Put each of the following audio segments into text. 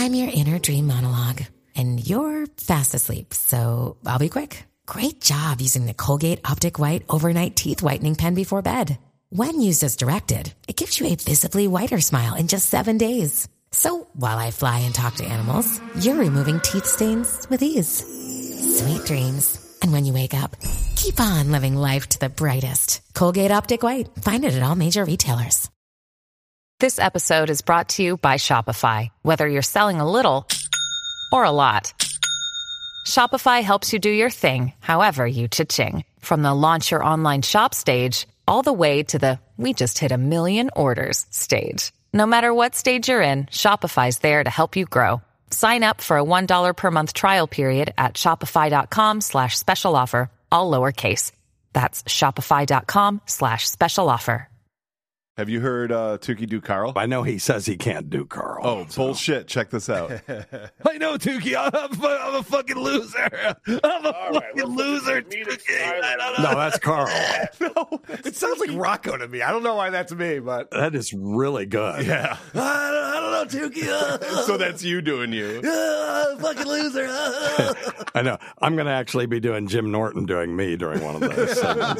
I'm your inner dream monologue, and you're fast asleep, so I'll be quick. Great job using the Colgate Optic White Overnight Teeth Whitening Pen before bed. When used as directed, it gives you a visibly whiter smile in just 7 days. So while I fly and talk to animals, you're removing teeth stains with ease. Sweet dreams. And when you wake up, keep on living life to the brightest. Colgate Optic White. Find it at all major retailers. This episode is brought to you by Shopify. Whether you're selling a little or a lot, Shopify helps you do your thing, however you cha-ching. From the launch your online shop stage, all the way to the we just hit 1 million orders stage. No matter what stage you're in, Shopify's there to help you grow. Sign up for a $1 per month trial period at shopify.com/special offer, all lowercase. That's shopify.com/special offer. Have you heard Tukey do Carl? I know he says he can't do Carl. Oh, bullshit. Check this out. I know, Tukey. I'm a fucking loser. I'm a fucking loser, Tukey. No, that's Carl. No, it sounds like Rocco to me. I don't know why that's me, but... That is really good. Yeah. I don't know, Tukey. So that's you doing you. Fucking loser. I know. I'm going to actually be doing Jim Norton doing me during one of those segments.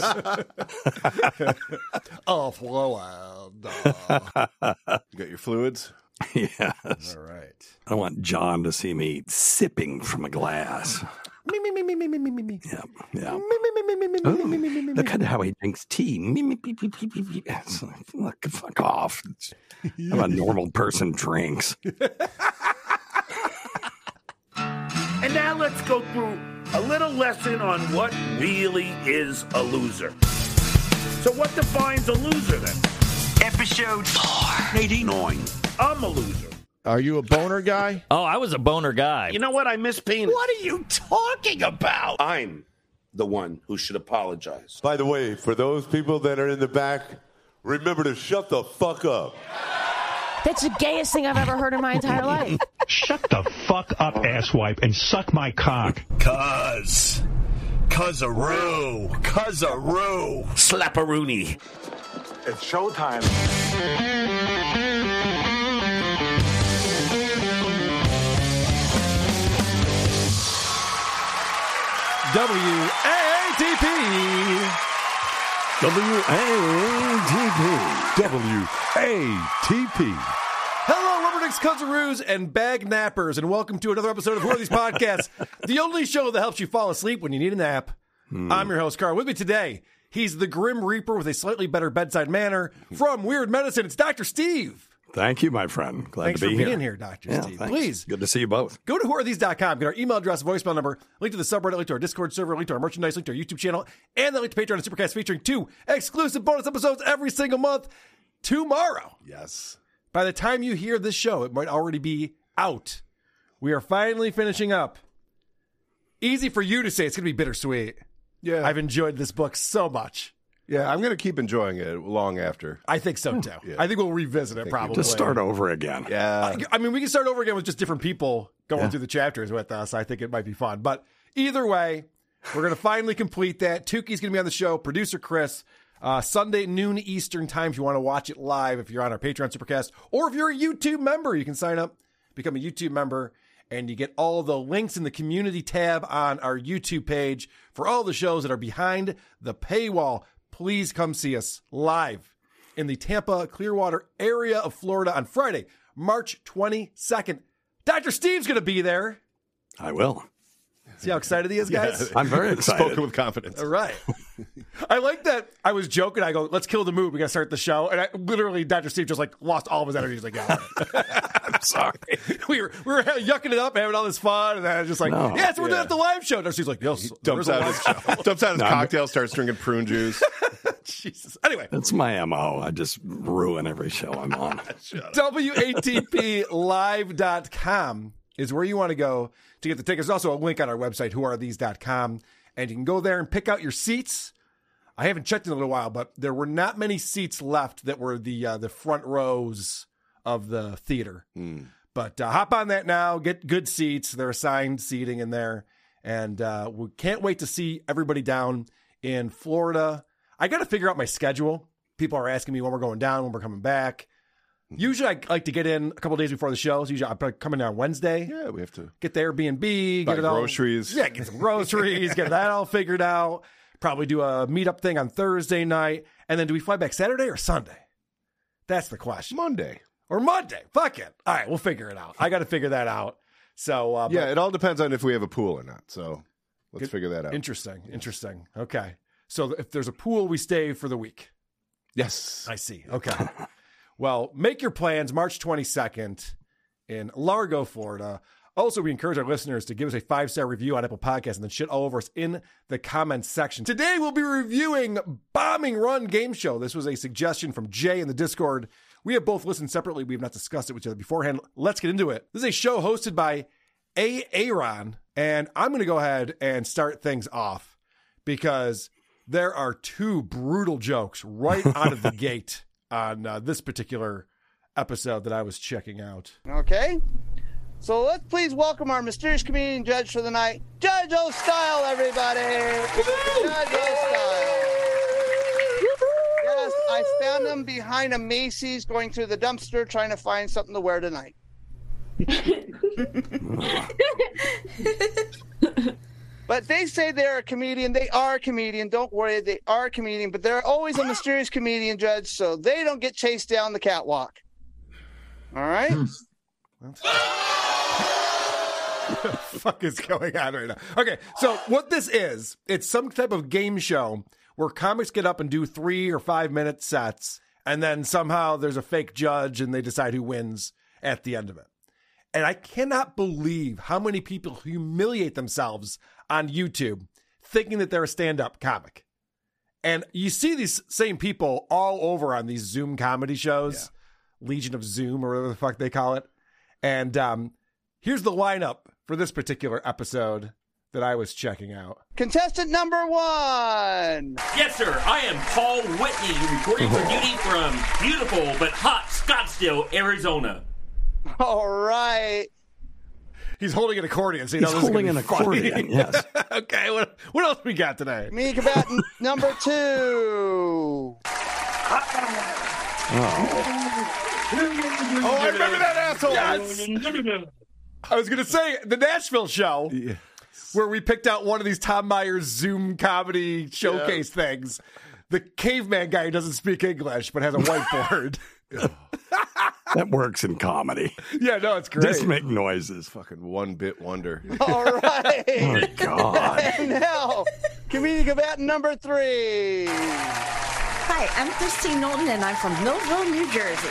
Oh, flow out. You got your fluids? Yes. All right. I want John to see me sipping from a glass. Me. Yeah. Ooh, look at how he drinks tea. Fuck off. How a normal person drinks. And now let's go through a little lesson on what really is a loser. So what defines a loser then? Episode 489. I'm a loser. Are you a boner guy? Oh, I was a boner guy. You know what? I miss penis. What are you talking about? I'm the one who should apologize. By the way, for those people that are in the back, remember to shut the fuck up. That's the gayest thing I've ever heard in my entire life. Shut the fuck up, asswipe, and suck my cock. Cuz-a-roo. Slap-a-rooney. It's showtime. WATP. WATP. Hello, Rubbernecks, Cuzzaroos, and Bag Nappers, and welcome to another episode of Who Are These Podcasts, the only show that helps you fall asleep when you need a nap. I'm your host, Carl. With me today, he's the Grim Reaper with a slightly better bedside manner. From Weird Medicine, it's Dr. Steve. Thank you, my friend. Glad Thanks to be for here. being here, Dr. Steve. Thanks. Please. Good to see you both. Go to whoarethese.com. Get our email address, voicemail number, link to the subreddit, link to our Discord server, link to our merchandise, link to our YouTube channel, and then link to Patreon and Supercast featuring 2 exclusive bonus episodes every single month. Tomorrow. Yes. By the time you hear this show, it might already be out. We are finally finishing up. Easy for you to say. It's going to be bittersweet. Yeah. I've enjoyed this book so much. Yeah, I'm going to keep enjoying it long after. I think so, too. Yeah. I think we'll revisit it probably. Just start over again. Yeah. I mean, we can start over again with just different people going through the chapters with us. I think it might be fun. But either way, we're going to finally complete that. Tukey's going to be on the show. Producer Chris. Sunday, noon Eastern time if you want to watch it live, if you're on our Patreon Supercast. Or if you're a YouTube member, you can sign up, become a YouTube member, and you get all the links in the community tab on our YouTube page for all the shows that are behind the paywall. Please come see us live in the Tampa, Clearwater area of Florida on Friday, March 22nd. Dr. Steve's going to be there. I will. See how excited he is, guys? Yeah. I'm very excited. Spoken with confidence. All right. I like that. I was joking. I go, let's kill the mood. We got to start the show. And literally, Dr. Steve just lost all of his energy. He's like, yeah. I'm sorry. we were yucking it up, having all this fun. And then I was just like, we're doing it at the live show. Dr. Steve's like, yes. Dumps out his cocktail, starts drinking prune juice. Jesus. Anyway. That's my MO. I just ruin every show I'm on. WATPlive.com is where you want to go to get the tickets. There's also a link on our website, whoarethese.com, and you can go there and pick out your seats. I haven't checked in a little while, but there were not many seats left that were the front rows of the theater. But hop on that now, get good seats. They're assigned seating in there, and we can't wait to see everybody down in Florida. I got to figure out my schedule. People are asking me when we're going down, when we're coming back. Usually I like to get in a couple days before the show. So usually I'm coming in on Wednesday. Yeah, we have to get the Airbnb, buy get it all, groceries. Yeah, get some groceries, get that all figured out. Probably do a meetup thing on Thursday night. And then do we fly back Saturday or Sunday? That's the question. Monday. Or Monday. Fuck it. All right, we'll figure it out. I got to figure that out. So it all depends on if we have a pool or not. So let's figure that out. Interesting. Okay. So if there's a pool, we stay for the week. Yes. I see. Okay. Well, make your plans March 22nd in Largo, Florida. Also, we encourage our listeners to give us a 5-star review on Apple Podcasts and then shit all over us in the comments section. Today, we'll be reviewing Bombing Run Game Show. This was a suggestion from Jay in the Discord. We have both listened separately. We have not discussed it with each other beforehand. Let's get into it. This is a show hosted by Aaron, and I'm going to go ahead and start things off because there are 2 brutal jokes right out of the gate on this particular episode that I was checking out. Okay. So let's please welcome our mysterious comedian judge for the night, Judge O'Style, everybody. Judge O'Style. Yes, I found him behind a Macy's going through the dumpster trying to find something to wear tonight. But they say they're a comedian. They are a comedian. Don't worry, they are a comedian. But they're always a mysterious comedian, Judge, so they don't get chased down the catwalk. All right? What the fuck is going on right now? Okay, so what this is, it's some type of game show where comics get up and do 3 or 5 minute sets, and then somehow there's a fake judge and they decide who wins at the end of it. And I cannot believe how many people humiliate themselves on YouTube thinking that they're a stand-up comic. And you see these same people all over on these Zoom comedy shows, Legion of Zoom or whatever the fuck they call it. And here's the lineup for this particular episode that I was checking out. Contestant number 1. Yes, sir. I am Paul Whitney, reporting for duty from beautiful but hot Scottsdale, Arizona. All right. He's holding an accordion, so you know He's this holding is an accordion, yes. Okay, what else we got today? Me combatant number 2. Oh, I remember that asshole. Yes. I was going to say, the Nashville show, where we picked out one of these Tom Myers Zoom comedy showcase things. The caveman guy who doesn't speak English, but has a whiteboard. That works in comedy. Yeah, no, it's great. Just make noises. Fucking one-bit wonder. All right. Oh, God. And now, comedian combatant number 3. Hi, I'm Christine Knowlton, and I'm from Millville, New Jersey.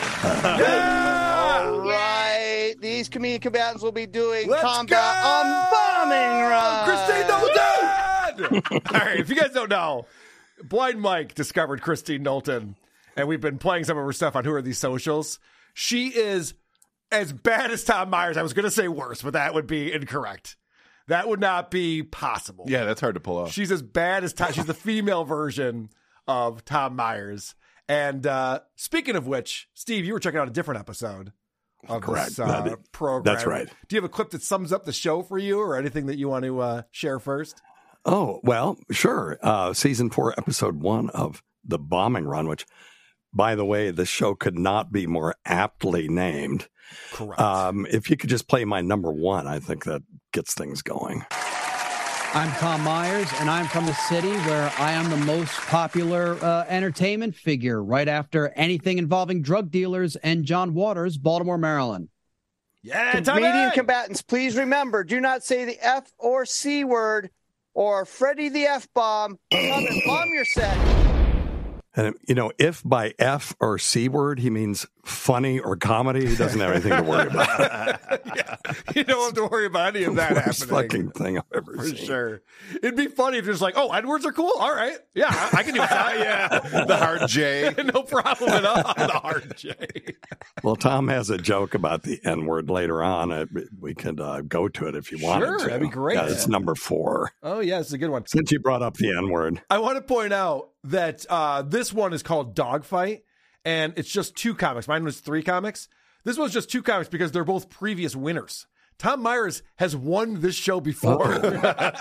All right. These comedian combatants will be doing combat on Bombing Run. Christine Knowlton! All right, if you guys don't know, Blind Mike discovered Christine Knowlton, and we've been playing some of her stuff on Who Are These Socials. She is as bad as Tom Myers. I was going to say worse, but that would be incorrect. That would not be possible. Yeah, that's hard to pull off. She's as bad as Tom. She's the female version of Tom Myers. And speaking of which, Steve, you were checking out a different episode of this program. That's right. Do you have a clip that sums up the show for you or anything that you want to share first? Oh, well, sure. Season 4, episode 1 of The Bombing Run, which, by the way, the show could not be more aptly named. Correct. If you could just play my number 1, I think that gets things going. I'm Tom Myers, and I'm from the city where I am the most popular entertainment figure, right after anything involving drug dealers and John Waters, Baltimore, Maryland. Yeah, comedian combatants, please remember, do not say the F or C word or Freddy the F-bomb. Come and bomb your set. And, you know, if by F or C word he means funny or comedy, he doesn't have anything to worry about. Yeah, you don't have to worry about any of that Worst happening. fucking thing I've ever For seen. sure. It'd be funny if you're just like, oh, N-words are cool? All right. Yeah, I can do that. Yeah, the hard J. No problem at all. The hard J. Well, Tom has a joke about the N-word later on. We could go to it if you wanted to. Sure, that'd be great. Yeah, it's number 4. Oh, yeah, it's a good one. Since you brought up the N-word. I want to point out that this one is called Dogfight, and it's just 2 comics. Mine was 3 comics. This one's just 2 comics because they're both previous winners. Tom Myers has won this show before.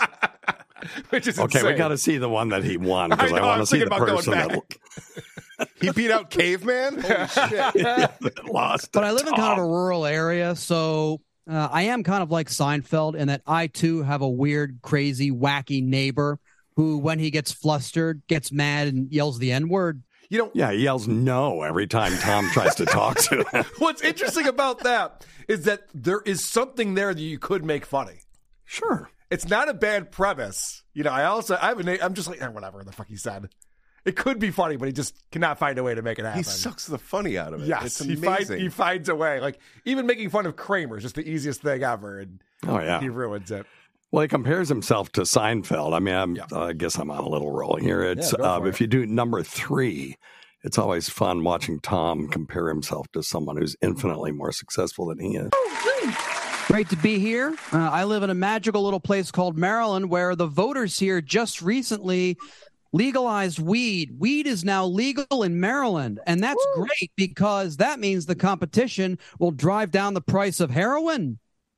Which is okay, insane. we got to see the one that he won because I want to see the person that He beat out Caveman? Holy shit. Lost. But I live in kind of a rural area, so I am kind of like Seinfeld in that I, too, have a weird, crazy, wacky neighbor who, when he gets flustered, gets mad and yells the N-word. You know, yeah, he yells no every time Tom tries to talk to him. What's interesting about that is that there is something there that you could make funny. Sure. It's not a bad premise. You know, I'm just like, whatever the fuck he said. It could be funny, but he just cannot find a way to make it happen. He sucks the funny out of it. Yes, it's amazing. He finds a way. Like, even making fun of Kramer is just the easiest thing ever, and he ruins it. Well, he compares himself to Seinfeld. I mean, I guess I'm on a little roll here. It's if you do number 3, it's always fun watching Tom compare himself to someone who's infinitely more successful than he is. Great to be here. I live in a magical little place called Maryland where the voters here just recently legalized weed. Weed is now legal in Maryland, and that's great because that means the competition will drive down the price of heroin.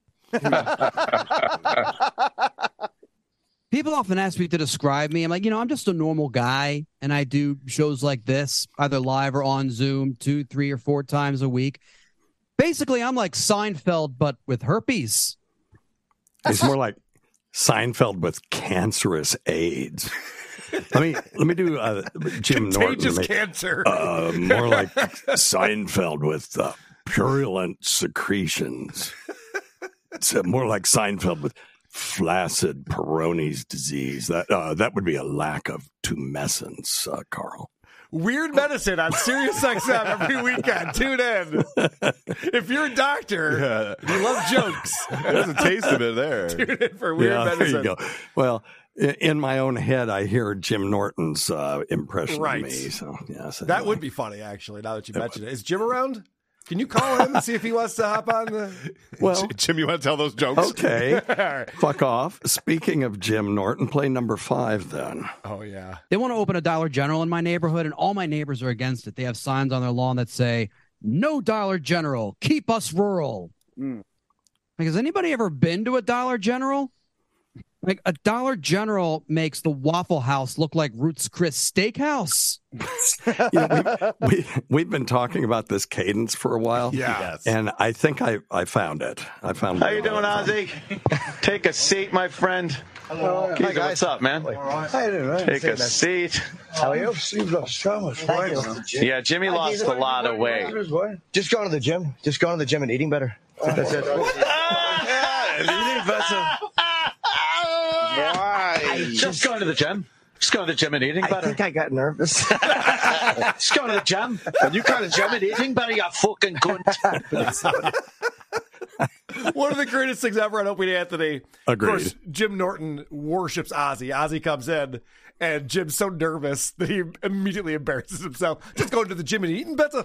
People often ask me to describe me. I'm like, I'm just a normal guy, and I do shows like this, either live or on Zoom, 2, 3, or 4 times a week. Basically, I'm like Seinfeld, but with herpes. It's more like Seinfeld with cancerous AIDS. Let me do Jim Norton. Contagious cancer. More like Seinfeld with purulent secretions. It's more like Seinfeld with flaccid Peyronie's disease. That would be a lack of tumescence, Carl. Weird Medicine on Sirius XM every weekend. Tune in. If you're a doctor, you love jokes. There's a taste of it there. Tune in for Weird Medicine. There you go. Well, in my own head, I hear Jim Norton's impression of me. So, that would be funny, actually, now that you mentioned it. Is Jim around? Can you call him and see if he wants to hop on? Well, Jim, you want to tell those jokes? Okay. Fuck off. Speaking of Jim Norton, play number 5 then. Oh, yeah. They want to open a Dollar General in my neighborhood, and all my neighbors are against it. They have signs on their lawn that say, "No Dollar General, keep us rural." Like, has anybody ever been to a Dollar General? Like, a Dollar General makes the Waffle House look like Ruth's Chris Steakhouse. We've been talking about this cadence for a while. Yeah. Yes. And I think I found it. I found How you doing, Ozzy? Take a seat, my friend. Hello. Hi, guys. What's up, man? All right. How you doing, man? Take a seat. How are you? You've lost so much weight. Yeah, Jimmy lost a lot of weight. Just going to the gym. Just going to the gym and eating better. That's it. Eating better. Why? Just going to the gym. Just going to the gym and eating better. I think I got nervous. Just going to the gym. And you going to the gym and eating better, you fucking cunt. One of the greatest things ever on Opie and Anthony. Agreed. Of course, Jim Norton worships Ozzy. Ozzy comes in, and Jim's so nervous that he immediately embarrasses himself. Just going to the gym and eating better.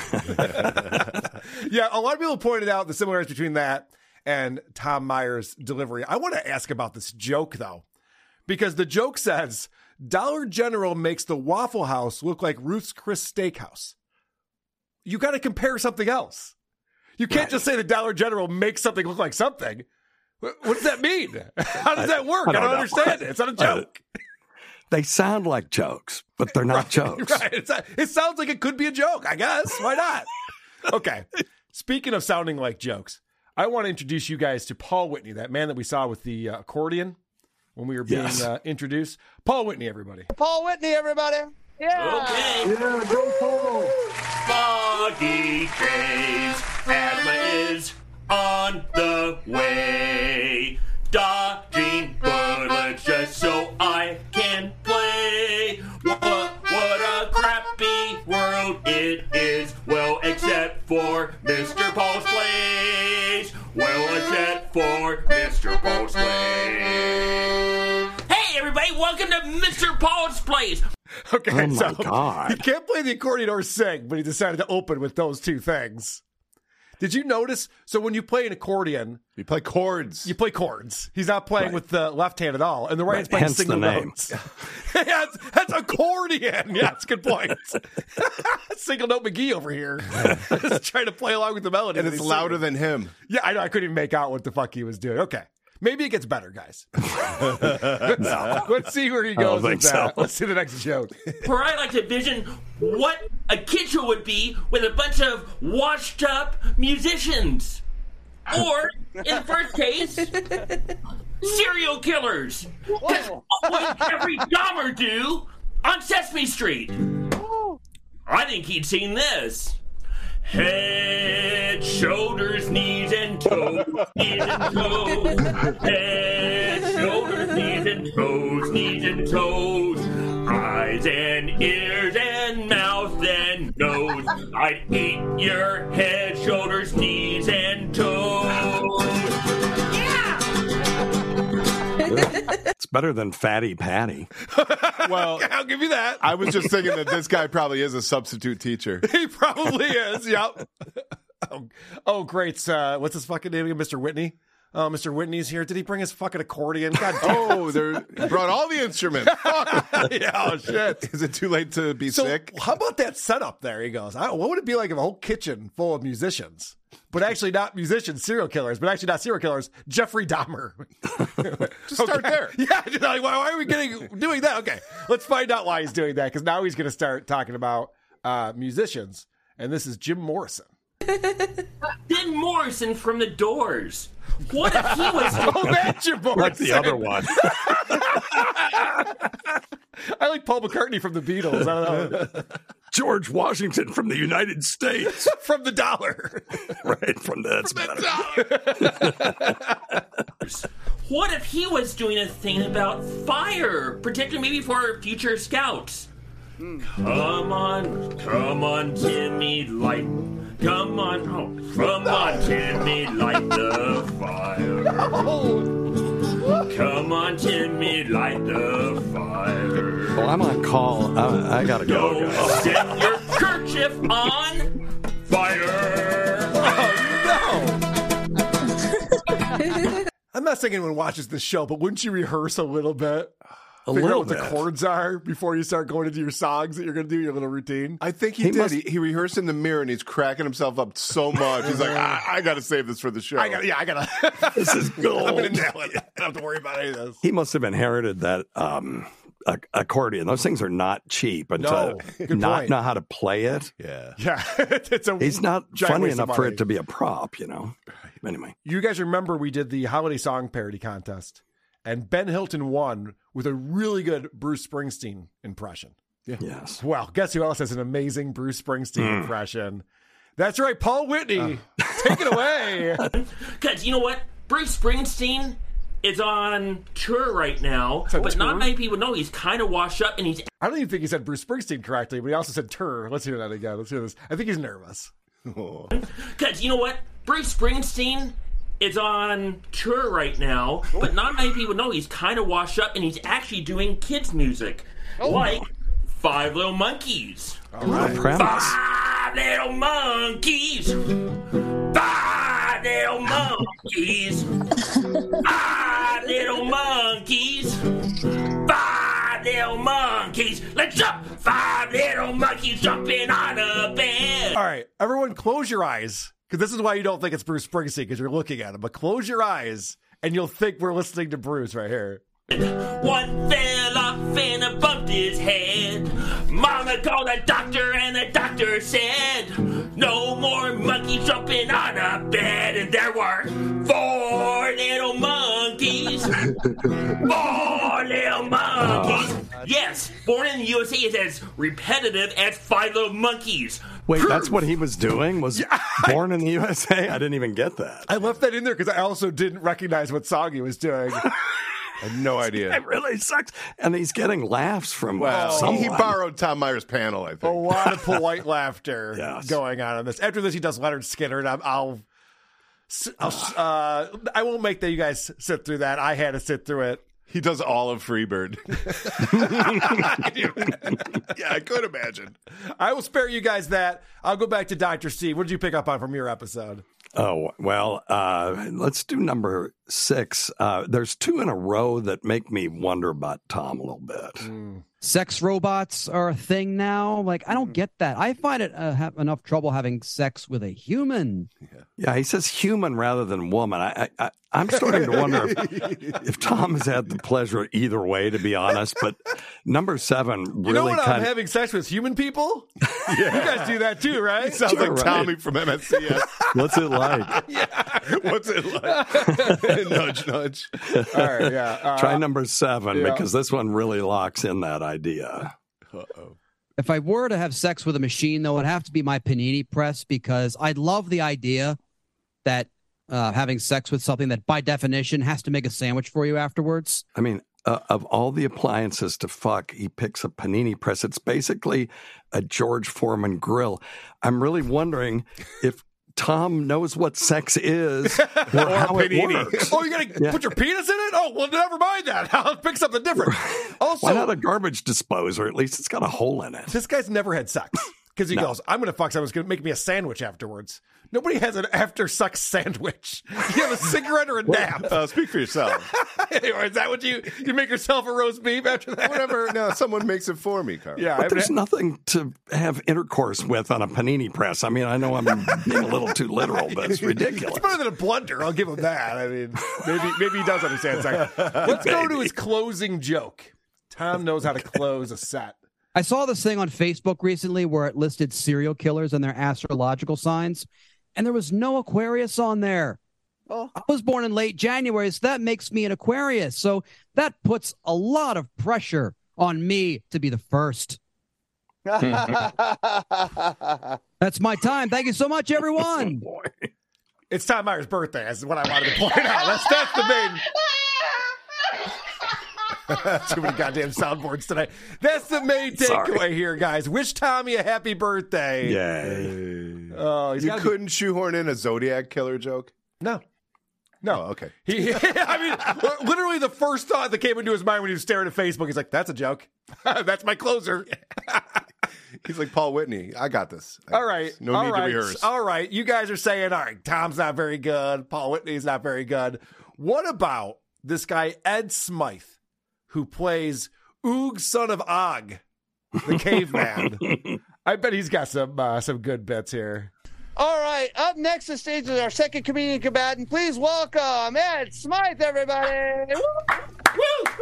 Yeah, a lot of people pointed out the similarities between that and Tom Meyer's delivery. I want to ask about this joke, though, because the joke says Dollar General makes the Waffle House look like Ruth's Chris Steakhouse. You got to compare something else. You can't just say the Dollar General makes something look like something. What does that mean? How does that work? I don't understand it. It's not a joke. They sound like jokes, but they're not jokes. Right. It sounds like it could be a joke, I guess. Why not? Okay. Speaking of sounding like jokes, I want to introduce you guys to Paul Whitney, that man that we saw with the accordion when we were being introduced. Paul Whitney, everybody. Paul Whitney, everybody. Yeah. Okay. Yeah, go Paul. Foggy days, asthma is on the way. Dodging bullets just so I can play. What a crappy world it is. Well, except for Mr. Paul's Place. Well, except for Mr. Paul's Place. Hey, everybody, welcome to Mr. Paul's Place. Okay, oh my God. He can't play the accordion or sing, but he decided to open with those two things. Did you notice? So when you play an accordion, you play chords. You play chords. He's not playing with the left hand at all, and the right hand's playing single notes. That's accordion. Yeah, that's a good point. Single note McGee over here, just trying to play along with the melody, and it's louder than him. Yeah, I know. I couldn't even make out what the fuck he was doing. Okay, Maybe it gets better, guys. Let's see where he goes with that. Let's see the next joke. For I like to vision what a kid show would be with a bunch of washed up musicians. Or, in the first case, serial killers. That's what Jeffrey Dahmer do on Sesame Street. I think he'd seen this. Head, shoulders, knees, and toes. Knees and toes. Head, shoulders, knees, and toes. Knees and toes. Eyes and ears and mouth and nose. I'd eat your head, shoulders, knees, and toes. It's better than Fatty Patty. Well, I'll give you that. I was just thinking that this guy probably is a substitute teacher. He probably is. Yep. Oh, great. What's his fucking name again? Mr. Whitney? Oh, Mr. Whitney's here. Did he bring his fucking accordion? God damn. He brought all the instruments. Yeah, oh, shit. Is it too late to be sick? How about that setup there? He goes, what would it be like if a whole kitchen full of musicians? But actually not musicians, serial killers. But actually not serial killers, Jeffrey Dahmer. Just start there. Yeah, like, why are we doing that? Okay, let's find out why he's doing that, because now he's going to start talking about musicians. And this is Jim Morrison. Jim Morrison from The Doors. What if he was... Oh, that's Jim Morrison. Like the other one. I like Paul McCartney from the Beatles. I don't know. George Washington from the United States. From the dollar. Right, from the dollar. What if he was doing a thing about fire, particularly maybe for future scouts? Come on, Timmy, light. Come on, Timmy, light the fire. Come on, Timmy, light the fire. Well, I'm on call. I gotta go, guys. Set your kerchief on fire. Oh, no. I'm not saying anyone watches this show, but wouldn't you rehearse a little bit? Figure out what the chords are before you start going into your songs that you're going to do, your little routine? I think he did. He rehearsed in the mirror, and he's cracking himself up so much. He's like, I got to save this for the show. I got to. This is gold. I'm going to nail it. I don't have to worry about any of this. He must have inherited that accordion. Those things are not cheap. And no, to not know how to play it. Yeah. He's not funny enough for it to be a prop, you know. Anyway. You guys remember we did the holiday song parody contest, and Ben Hilton won with a really good Bruce Springsteen impression. Yeah. Yes. Well, guess who else has an amazing Bruce Springsteen impression? That's right, Paul Whitney. Take it away. Because you know what? Bruce Springsteen is on tour right now, but not many people know he's kind of washed up, and he's... I don't even think he said Bruce Springsteen correctly, but he also said tour. Let's hear that again. Let's hear this. I think he's nervous. Because you know what? Bruce Springsteen is on tour right now, but not many people know he's kind of washed up, and he's actually doing kids' music, like Five Little Monkeys. All right. Five little monkeys. Five little monkeys. Five little monkeys. Five little monkeys. Let's jump. Five little monkeys jumping on a bed. All right, everyone close your eyes, because this is why you don't think it's Bruce Springsteen, because you're looking at him. But close your eyes, and you'll think we're listening to Bruce right here. One fell off and bumped his head. Mama called a doctor, and the doctor said, no more monkeys jumping on a bed. And there were 4 little monkeys. 4 little monkeys. Yes, Born in the USA is as repetitive as 5 Little Monkeys. Wait, that's what he was doing? Was Born in the USA? I didn't even get that. I left that in there because I also didn't recognize what song he was doing. I had no idea. It really sucks. And he's getting laughs from someone. He borrowed Tom Meyer's panel, I think. A lot of polite laughter going on this. After this, he does Leonard Skinner, and I won't make you guys sit through that. I had to sit through it. He does all of Freebird. Yeah, I could imagine. I will spare you guys that. I'll go back to Dr. Steve. What did you pick up on from your episode? Oh, well, let's do number 6. There's 2 in a row that make me wonder about Tom a little bit. sex robots are a thing now. Like, I don't get that. I find it have enough trouble having sex with a human. Yeah, he says human rather than woman. I'm starting to wonder if Tom has had the pleasure either way, to be honest. But number 7 really You know what I'm having sex with human people? You guys do that too, right? Sounds like Tommy from MSCS. What's it like? What's it like? Nudge, nudge. All right, yeah. Try number 7 because this one really locks in that idea. Uh-oh. If I were to have sex with a machine, though, it'd have to be my panini press, because I'd love the idea that having sex with something that by definition has to make a sandwich for you afterwards. I mean, of all the appliances to fuck, he picks a panini press. It's basically a George Foreman grill. I'm really wondering if Tom knows what sex is or how it works. Oh, you're going to put your penis in it? Oh, well, never mind that. I'll pick something different. Also, why not a garbage disposer? At least it's got a hole in it. This guy's never had sex because he goes, I'm going to fuck someone who's going to make me a sandwich afterwards. Nobody has an after-sex sandwich. You have a cigarette or a nap. Speak for yourself. Is that what you make yourself a roast beef after that? Whatever. No, someone makes it for me, Carl. Yeah, but there's nothing to have intercourse with on a panini press. I mean, I know I'm being a little too literal, but it's ridiculous. It's better than a blender. I'll give him that. I mean, maybe he does understand sex. Let's go to his closing joke. Tom knows how to close a set. I saw this thing on Facebook recently where it listed serial killers and their astrological signs, and there was no Aquarius on there. Oh. I was born in late January, so that makes me an Aquarius. So that puts a lot of pressure on me to be the first. That's my time. Thank you so much, everyone. Oh, boy. It's Tom Meyer's birthday, is what I wanted to point out. That's the main... Too many goddamn soundboards today. That's the main takeaway here, guys. Wish Tommy a happy birthday. Yay. Oh, you couldn't shoehorn in a Zodiac killer joke? No. Oh, okay. I mean, literally the first thought that came into his mind when he was staring at Facebook, he's like, that's a joke. That's my closer. He's like Paul Whitney. I got this. All right. No need to rehearse. All right. You guys are saying, all right, Tom's not very good. Paul Whitney's not very good. What about this guy, Ed Smythe, who plays Oog, son of Og, the caveman? I bet he's got some good bits here. All right, up next to the stage is our second comedian combatant. Please welcome Ed Smythe, everybody. Woo!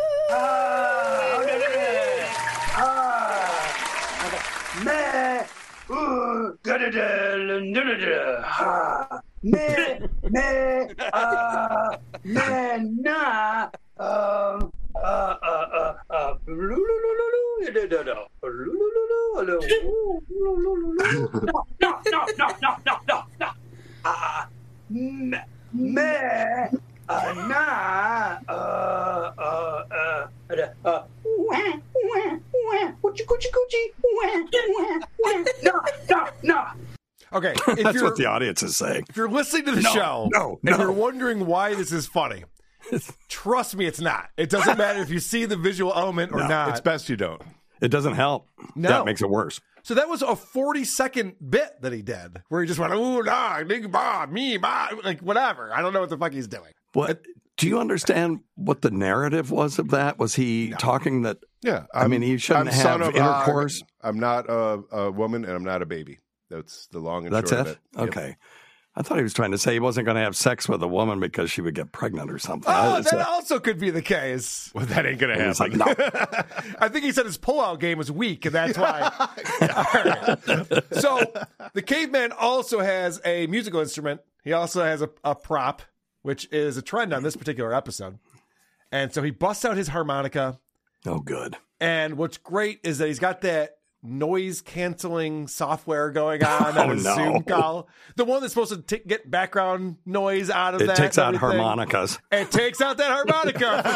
Okay, that's what the audience is saying. If you're listening to the show and you're wondering why this is funny, trust me, it's not. It doesn't matter if you see the visual element or not. It's best you don't. It doesn't help. No. That makes it worse. So that was a 40-second bit that he did, where he just went, ooh, nah, big Bob, me, Bob, like whatever. I don't know what the fuck he's doing. What? Do you understand what the narrative was of that? Was he talking that? Yeah. I mean, he shouldn't have intercourse. I'm not a woman and I'm not a baby. That's the long and short of it. Okay. Yep. I thought he was trying to say he wasn't going to have sex with a woman because she would get pregnant or something. Oh, that also could be the case. Well, that ain't going to happen. Like, no. I think he said his pullout game was weak, and that's why. Right. So the caveman also has a musical instrument. He also has a prop, which is a trend on this particular episode. And so he busts out his harmonica. Oh, good. And what's great is that he's got that noise canceling software going on a Zoom call. The one that's supposed to get background noise out of that. It takes out harmonicas. It takes out that harmonica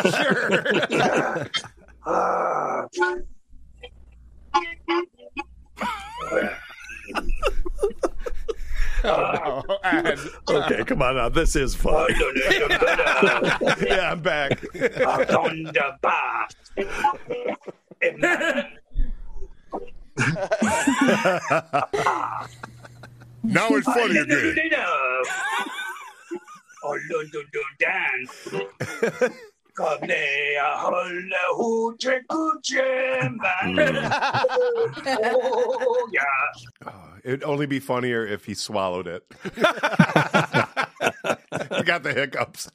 for sure. Okay, come on now. This is fun. Yeah, I'm back. Now it's funny again. It'd only be funnier if he swallowed it. He got the hiccups.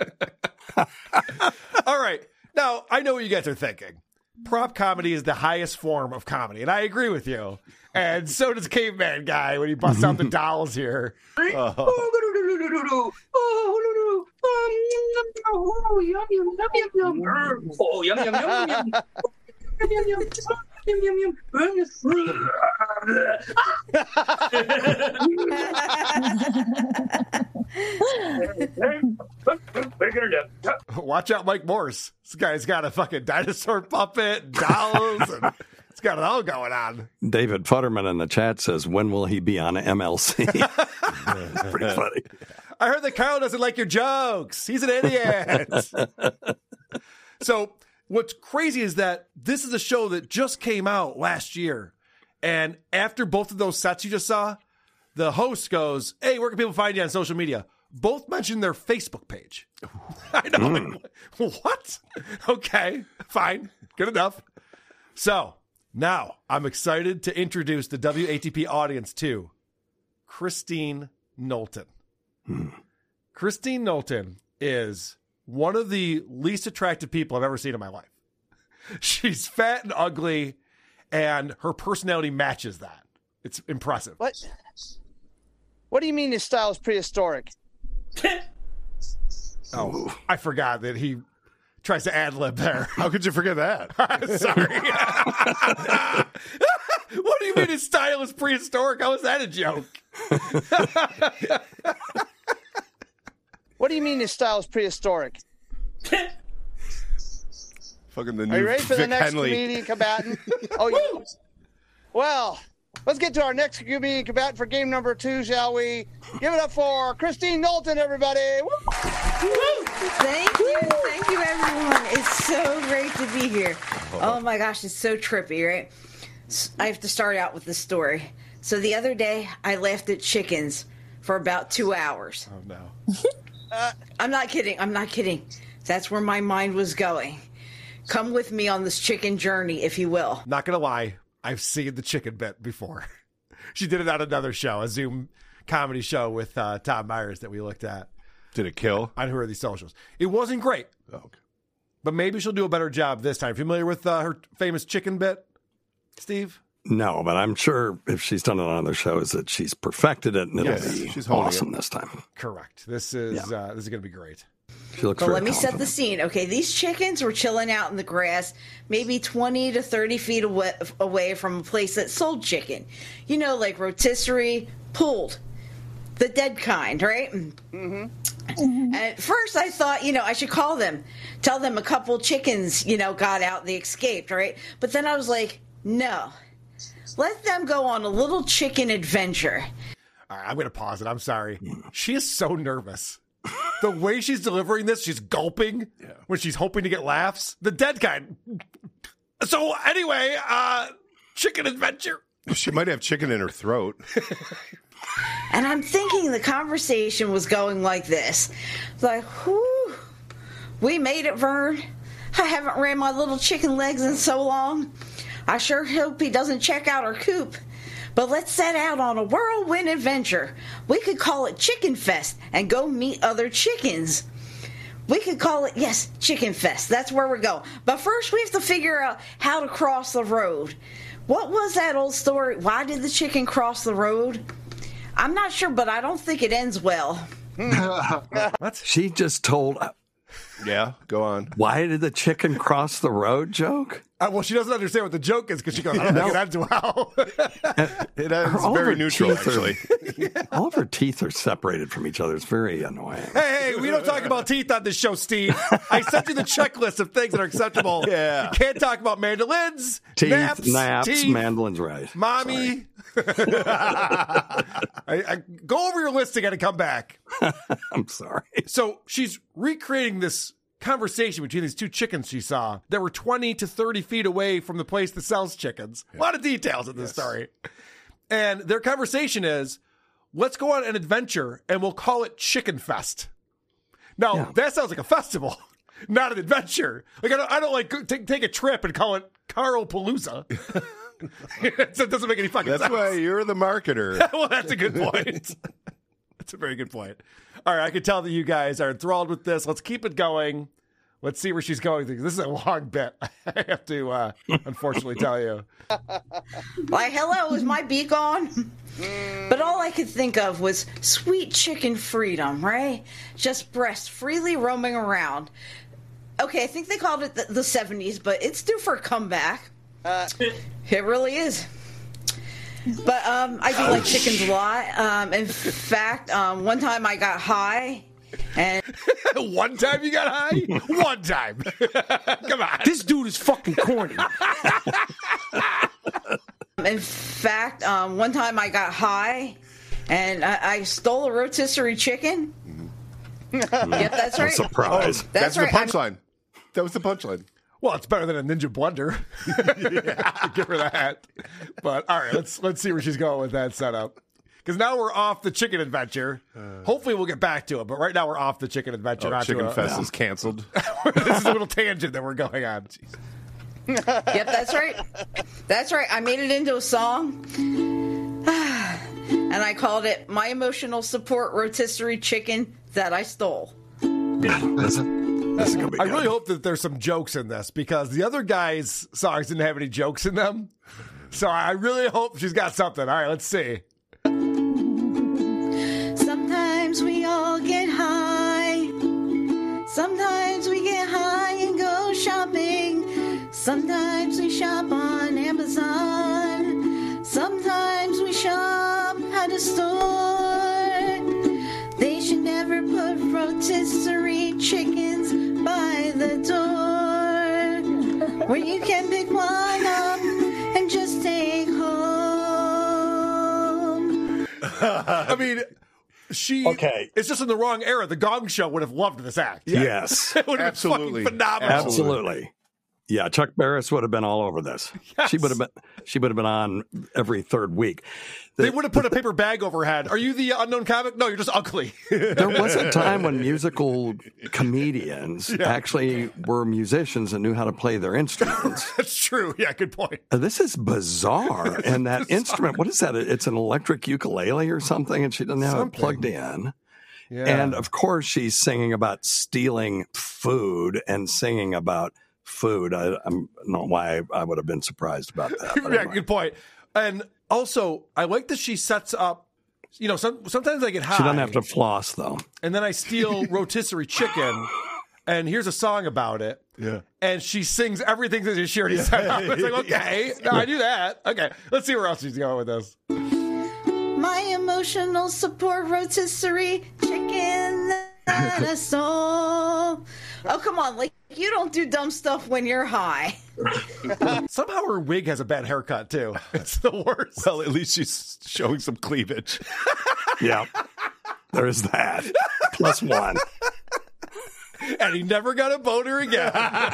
All right. Now, I know what you guys are thinking. Prop comedy is the highest form of comedy, and I agree with you. And so does Caveman Guy when he busts out the dolls here. Watch out, Mike Morse. This guy's got a fucking dinosaur puppet, dolls, and it's got it all going on. David Futterman in the chat says, when will he be on MLC? Pretty funny. I heard that Kyle doesn't like your jokes. He's an idiot. So what's crazy is that this is a show that just came out last year. And after both of those sets you just saw, the host goes, hey, where can people find you on social media? Both mentioned their Facebook page. I know. Like, what? Okay, fine. Good enough. So now I'm excited to introduce the WATP audience to Christine Knowlton. Christine Knowlton is one of the least attractive people I've ever seen in my life. She's fat and ugly, and her personality matches that. It's impressive. What do you mean his style is prehistoric? Oh, I forgot that he tries to ad-lib there. How could you forget that? Sorry. What do you mean his style is prehistoric? How is that a joke? What do you mean his style is prehistoric? Fucking the Are new you ready for the Vic next Henley. comedian combatant? Oh, yeah. Well, let's get to our next comedian combatant for game number 2, shall we? Give it up for Christine Knowlton, everybody. Woo! Thank you, everyone. It's so great to be here. Oh my gosh, it's so trippy, right? I have to start out with this story. So the other day, I laughed at chickens for about 2 hours. Oh no. I'm not kidding. That's where my mind was going. Come with me on this chicken journey, if you will. Not gonna lie, I've seen the chicken bit before. She did it on another show, a Zoom comedy show with Tom Myers that we looked at. Did it kill? On Who Are These Socials? It wasn't great. Oh, okay. But maybe she'll do a better job this time. Familiar with her famous chicken bit, Steve? No, but I'm sure if she's done it on other shows that she's perfected it and it'll be she's holding awesome it. this time. Correct. This is going to be great. She looks But very let me set confident. the scene. Okay, these chickens were chilling out in the grass, maybe 20 to 30 feet away from a place that sold chicken. You know, like rotisserie, pulled. The dead kind, right? Mm-hmm. And at first I thought, I should call them, tell them a couple chickens, got out, they escaped, right? But then I was like, no. Let them go on a little chicken adventure. All right, I'm going to pause it. I'm sorry. She is so nervous. The way she's delivering this, she's gulping when she's hoping to get laughs. The dead kind. So anyway, chicken adventure. She might have chicken in her throat. And I'm thinking the conversation was going like this. Like, whew, we made it, Vern. I haven't ran my little chicken legs in so long. I sure hope he doesn't check out our coop. But let's set out on a whirlwind adventure. We could call it Chicken Fest and go meet other chickens. We could call it, yes, Chicken Fest. That's where we're going. But first we have to figure out how to cross the road. What was that old story? Why did the chicken cross the road? I'm not sure, but I don't think it ends well. What? She just told. Yeah, go on. Why did the chicken cross the road joke? Well, she doesn't understand what the joke is because she goes, I don't think it ends well. It ends All of very her neutral, teeth are- actually. All of her teeth are separated from each other. It's very annoying. Hey, we don't talk about teeth on this show, Steve. I sent you the checklist of things that are acceptable. Yeah. You can't talk about mandolins, Teeth, naps, teeth, mandolins, right. mommy. I go over your list again and come back. I'm sorry. So she's recreating this conversation between these two chickens she saw that were 20 to 30 feet away from the place that sells chickens. A lot of details in this story. And their conversation is, let's go on an adventure and we'll call it Chicken Fest. Now, that sounds like a festival. not an adventure. Like I don't like take a trip and call it Carl-Palooza. It doesn't make any fucking sense. That's why you're the marketer. Well, that's a good point. That's a very good point. All right, I can tell that you guys are enthralled with this. Let's keep it going. Let's see where she's going. This is a long bit. I have to, unfortunately, tell you. Like, hello, is my beak on? But all I could think of was sweet chicken freedom, right? Just breasts freely roaming around. Okay, I think they called it the 70s, but it's due for a comeback. It really is. But I do like chickens a lot. In fact, one time I got high. And one time you got high? One time. Come on. This dude is fucking corny. In fact, one time I got high and I stole a rotisserie chicken. Yep, that's right. Surprise. That's right. The punchline. That was the punchline. Well, it's better than a Ninja Blender. Yeah, give her that. But all right, let's see where she's going with that setup. Because now we're off the chicken adventure. Hopefully we'll get back to it, but right now we're off the chicken adventure. Chicken Fest is canceled. This is a little tangent that we're going on. Yep, that's right. That's right. I made it into a song. And I called it My Emotional Support Rotisserie Chicken That I Stole. This is gonna be I good. really hope that there's some jokes in this because the other guys' songs didn't have any jokes in them. So I really hope she's got something. All right, let's see. Sometimes we all get high. Sometimes we get high and go shopping. Sometimes we shop on Amazon. Sometimes we shop at a store. They should never put rotisserie chickens by the door, where you can pick one up and just take home. I mean, Okay. It's just in the wrong era. The Gong Show would have loved this act. Yes. It would have been fucking phenomenal. Absolutely. Yeah, Chuck Barris would have been all over this. Yes. She would have been on every third week. They would have put a paper bag over her head. Are you the unknown comic? No, you're just ugly. There was a time when musical comedians actually were musicians and knew how to play their instruments. That's true. Yeah, good point. This is bizarre. And that instrument, what is that? It's an electric ukulele or something, and she doesn't have it plugged in. Yeah. And of course, she's singing about stealing food and singing about food. I don't know why I would have been surprised about that. But Yeah, anyway. good point. And also, I like that she sets up, sometimes I get high. She doesn't have to floss, though. And then I steal rotisserie chicken, and here's a song about it. Yeah. And she sings everything that she already set up. It's like, okay, no, I do that. Okay, let's see where else she's going with this. My emotional support rotisserie chicken that I stole. Oh, come on. Like, you don't do dumb stuff when you're high. Somehow her wig has a bad haircut, too. It's the worst. Well, at least she's showing some cleavage. Yeah. There is that. Plus one. And he never got a boner again.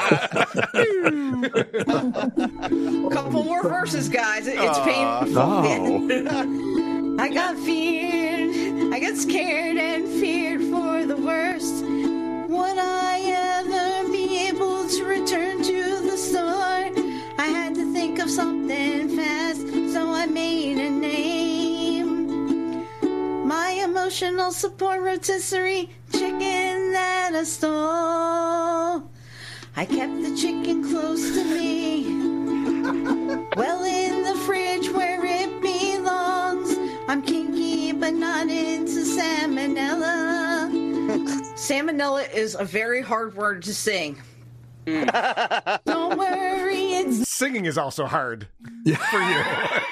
Couple more verses, guys. It's painful. Oh. I got feared. I got scared and feared for the worst. Would I ever be able to return to the store? I had to think of something fast, so I made a name. My emotional support rotisserie chicken that I stole. I kept the chicken close to me, well in the fridge where it belongs. I'm kinky but not into salmonella. Salmonella is a very hard word to sing. Don't worry, it's... Singing is also hard for you.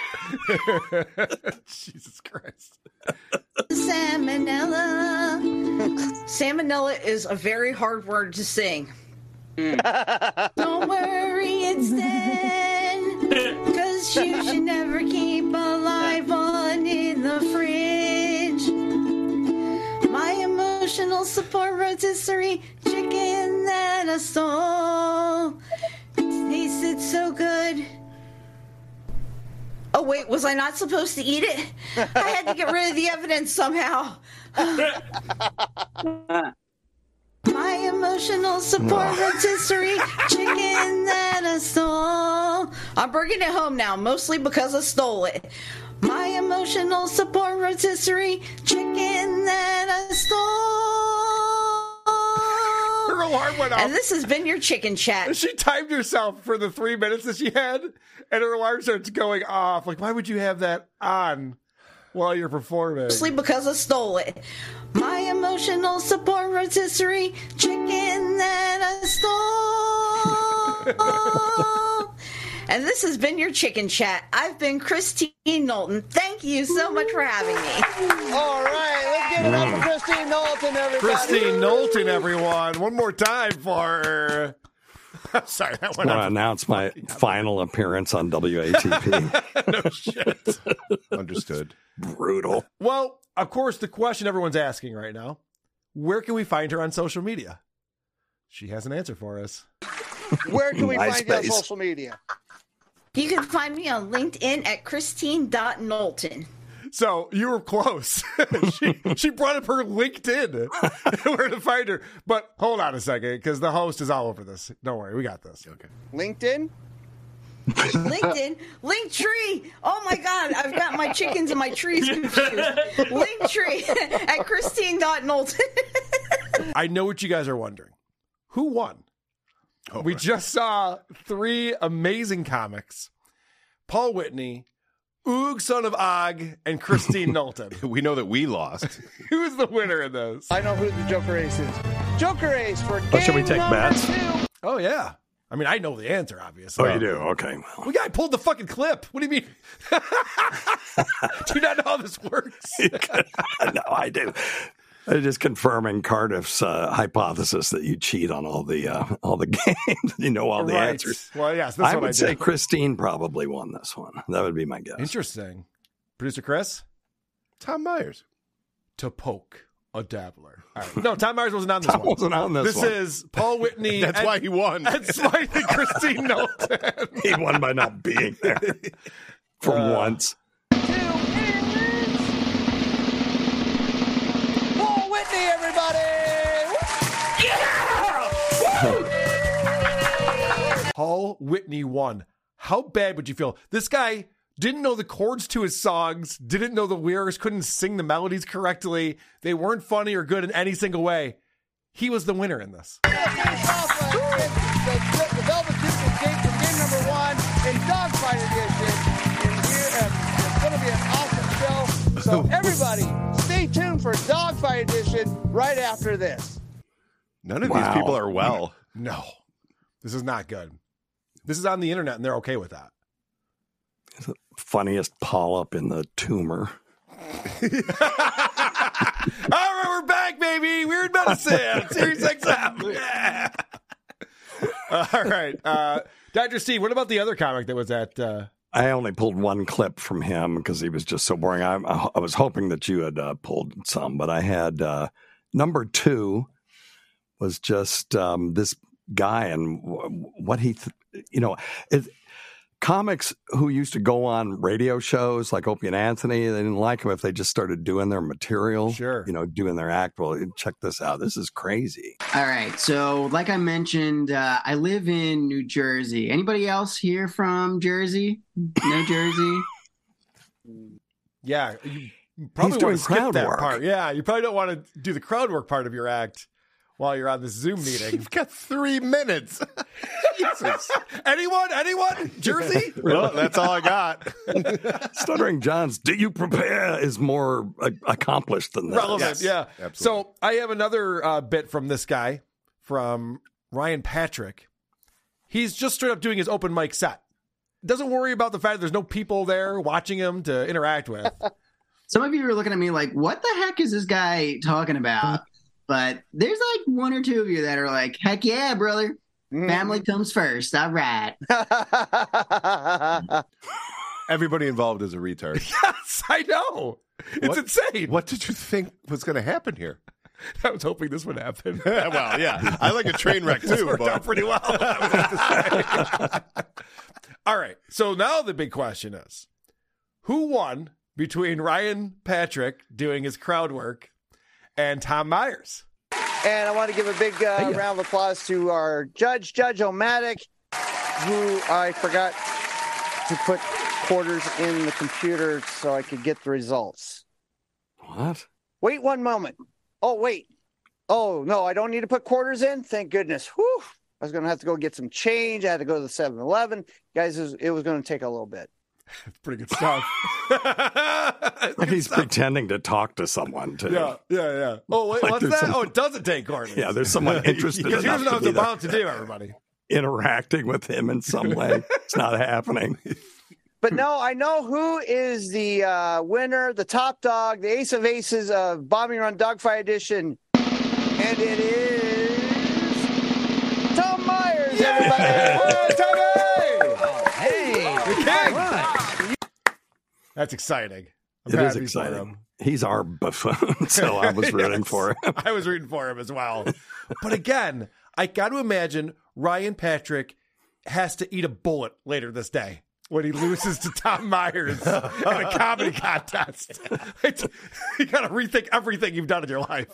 Jesus Christ. Salmonella. Salmonella is a very hard word to sing. Don't worry, it's dead. 'Cause you should never keep a live one in the fridge. My emotional support rotisserie chicken that I stole. It tasted so good. Oh, wait, was I not supposed to eat it? I had to get rid of the evidence somehow. My emotional support rotisserie chicken that I stole. I'm bringing it home now, mostly because I stole it. My emotional support rotisserie chicken that I stole. Her alarm went off. And this has been your chicken chat. She timed herself for the 3 minutes that she had, and her alarm starts going off. Like, why would you have that on while you're performing? Mostly because I stole it. My emotional support rotisserie chicken that I stole. And this has been your chicken chat. I've been Christine Knowlton. Thank you so much for having me. All right, let's give it up for Christine Knowlton, everybody. Christine Knowlton, everyone. One more time for her. Sorry, that I one. want to announce my final appearance on WATP. No shit. Understood. Brutal. Well, of course, the question everyone's asking right now, where can we find her on social media? She has an answer for us. Where can we find you on MySpace. social media? You can find me on LinkedIn at Christine.Knowlton. So you were close. she brought up her LinkedIn where to find her. But hold on a second, because the host is all over this. Don't worry, we got this. Okay. LinkedIn? LinkedIn, Linktree. Oh my God, I've got my chickens and my trees confused. Linktree at Christine.Knowlton. I know what you guys are wondering. Who won? We just saw 3 amazing comics. Paul Whitney, Oog, son of Og, and Christine Knowlton. We know that we lost. Who is the winner in this? I know who the Joker Ace is. Joker Ace for game Well, should we take number bets? 2. Oh, yeah. I mean, I know the answer, obviously. Oh, you do? Okay. We got pulled the fucking clip. What do you mean? Do you not know how this works? No, I do. Just confirming Cardiff's hypothesis that you cheat on all the games. You know all the Right. answers. Well, yes, that's I what would I say do. Christine probably won this one. That would be my guess. Interesting. Producer Chris? Tom Myers. To poke a dabbler. All right. No, Tom Myers wasn't on this Tom one. wasn't on this one. This is Paul Whitney. That's why he won. And smiting Christine Knowlton. He won by not being there for once. Paul Whitney, everybody! Paul Whitney won. How bad would you feel? This guy didn't know the chords to his songs, didn't know the lyrics, couldn't sing the melodies correctly. They weren't funny or good in any single way. He was the winner in this. The Velvet Tickle Gate for game number 1 in Dogfight Edition. And here, it's going to be an awesome show. So everybody, stay tuned for Dogfight Edition right after this. None of these people are well. No, this is not good. This is on the internet, and they're okay with that. Funniest polyp in the tumor. All right, we're back, baby. Weird Medicine, Series XM. Yeah. All right. Dr. Steve, what about the other comic that was at... I only pulled one clip from him because he was just so boring. I was hoping that you had pulled some, but I had number 2 was just this guy and what he, comics who used to go on radio shows like Opie and Anthony, they didn't like them if they just started doing their material. Sure. Doing their act. Well, check this out. This is crazy. All right. So like I mentioned, I live in New Jersey. Anybody else here from Jersey? New Jersey? Yeah. You probably He's doing want to skip crowd that work. part. Yeah. You probably don't want to do the crowd work part of your act while you're on this Zoom meeting. You've got 3 minutes. Jesus. Anyone? Jersey? Well, that's all I got. Stuttering John's "Do you prepare" is more accomplished than that. Relevant, Yes, yeah. absolutely. So I have another bit from this guy, from Ryan Patrick. He's just straight up doing his open mic set. Doesn't worry about the fact that there's no people there watching him to interact with. Some of you are looking at me like, what the heck is this guy talking about? But there's like 1 or 2 of you that are like, heck yeah, brother. Family comes first. All right. Everybody involved is a retard. Yes, I know. It's insane. What did you think was going to happen here? I was hoping this would happen. Well, yeah. I like a train wreck This too. worked But out pretty well. I would have to say. All right. So now the big question is, who won between Ryan Patrick doing his crowd work and Tom Myers? And I want to give a big round of applause to our judge, Judge O'Matic, who I forgot to put quarters in the computer so I could get the results. What? Wait one moment. Oh, wait. Oh, no, I don't need to put quarters in? Thank goodness. Whew. I was going to have to go get some change. I had to go to the 7-Eleven. Guys, it was going to take a little bit. It's pretty good stuff. Like he's pretending to talk to someone, too. Yeah. Oh, wait, Like what's there's that? some- Oh, it doesn't take quarters. Yeah, there's someone interested Because enough here's what I was to be about to do, everybody. interacting with him in some way. It's not happening. But no, I know who is the winner, the top dog, the ace of aces of Bombing Run Dogfight Edition. And it is Tom Myers, everybody. Hey, the king. That's exciting. I'm It is happy for exciting. him. He's our buffoon, so I was rooting for him. I was rooting for him as well. But again, I got to imagine Ryan Patrick has to eat a bullet later this day when he loses to Tom Myers in a comedy contest. You got to rethink everything you've done in your life.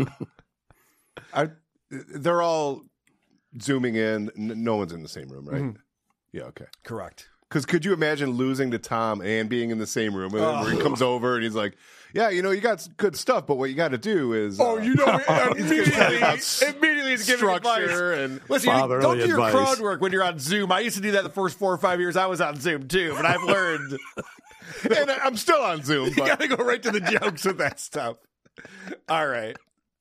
They're all zooming in. No one's in the same room, right? Mhm. Yeah, okay. Correct. Because could you imagine losing to Tom and being in the same room where he comes over and he's like, yeah, you got some good stuff, but what you got to do is... immediately he's giving structure advice. and Listen, fatherly don't do your advice. crowd work when you're on Zoom. I used to do that the first 4 or 5 years I was on Zoom too, but I've learned... and I'm still on Zoom, You but... got to go right to the jokes with that stuff. All right.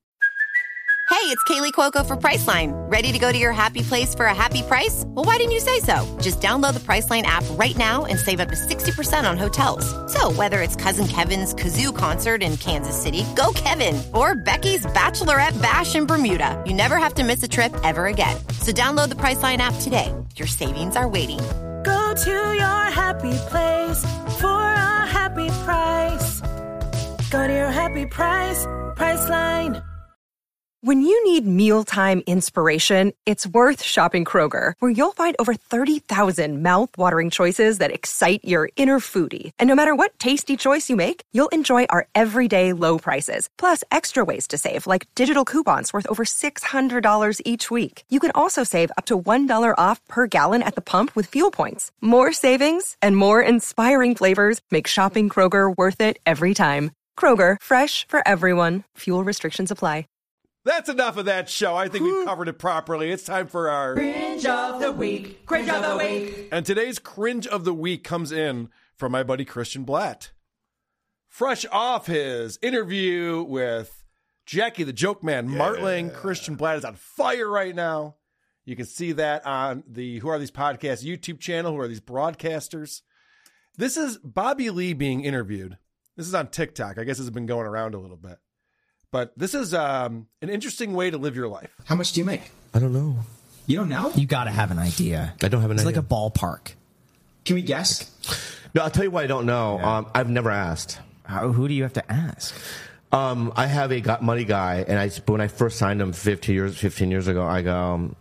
Hey, it's Kaylee Cuoco for Priceline. Ready to go to your happy place for a happy price? Well, why didn't you say so? Just download the Priceline app right now and save up to 60% on hotels. So whether it's Cousin Kevin's Kazoo Concert in Kansas City, go Kevin, or Becky's Bachelorette Bash in Bermuda, you never have to miss a trip ever again. So download the Priceline app today. Your savings are waiting. Go to your happy place for a happy price. Go to your happy price, Priceline. When you need mealtime inspiration, it's worth shopping Kroger, where you'll find over 30,000 mouth-watering choices that excite your inner foodie. And no matter what tasty choice you make, you'll enjoy our everyday low prices, plus extra ways to save, like digital coupons worth over $600 each week. You can also save up to $1 off per gallon at the pump with fuel points. More savings and more inspiring flavors make shopping Kroger worth it every time. Kroger, fresh for everyone. Fuel restrictions apply. That's enough of that show. I think we've covered it properly. It's time for our Cringe of the week. Cringe of the week. And today's cringe of the week comes in from my buddy Christian Blatt. Fresh off his interview with Jackie the Joke Man, Martling, Christian Blatt is on fire right now. You can see that on the Who Are These Podcasts YouTube channel. Who Are These Broadcasters? This is Bobby Lee being interviewed. This is on TikTok. I guess it's been going around a little bit. But this is an interesting way to live your life. How much do you make? I don't know. You don't know? You got to have an idea. I don't have an idea. It's like a ballpark. Can we guess? No, I'll tell you why I don't know. Yeah. I've never asked. Who do you have to ask? I have a money guy, and when I first signed him 15 years ago, I go,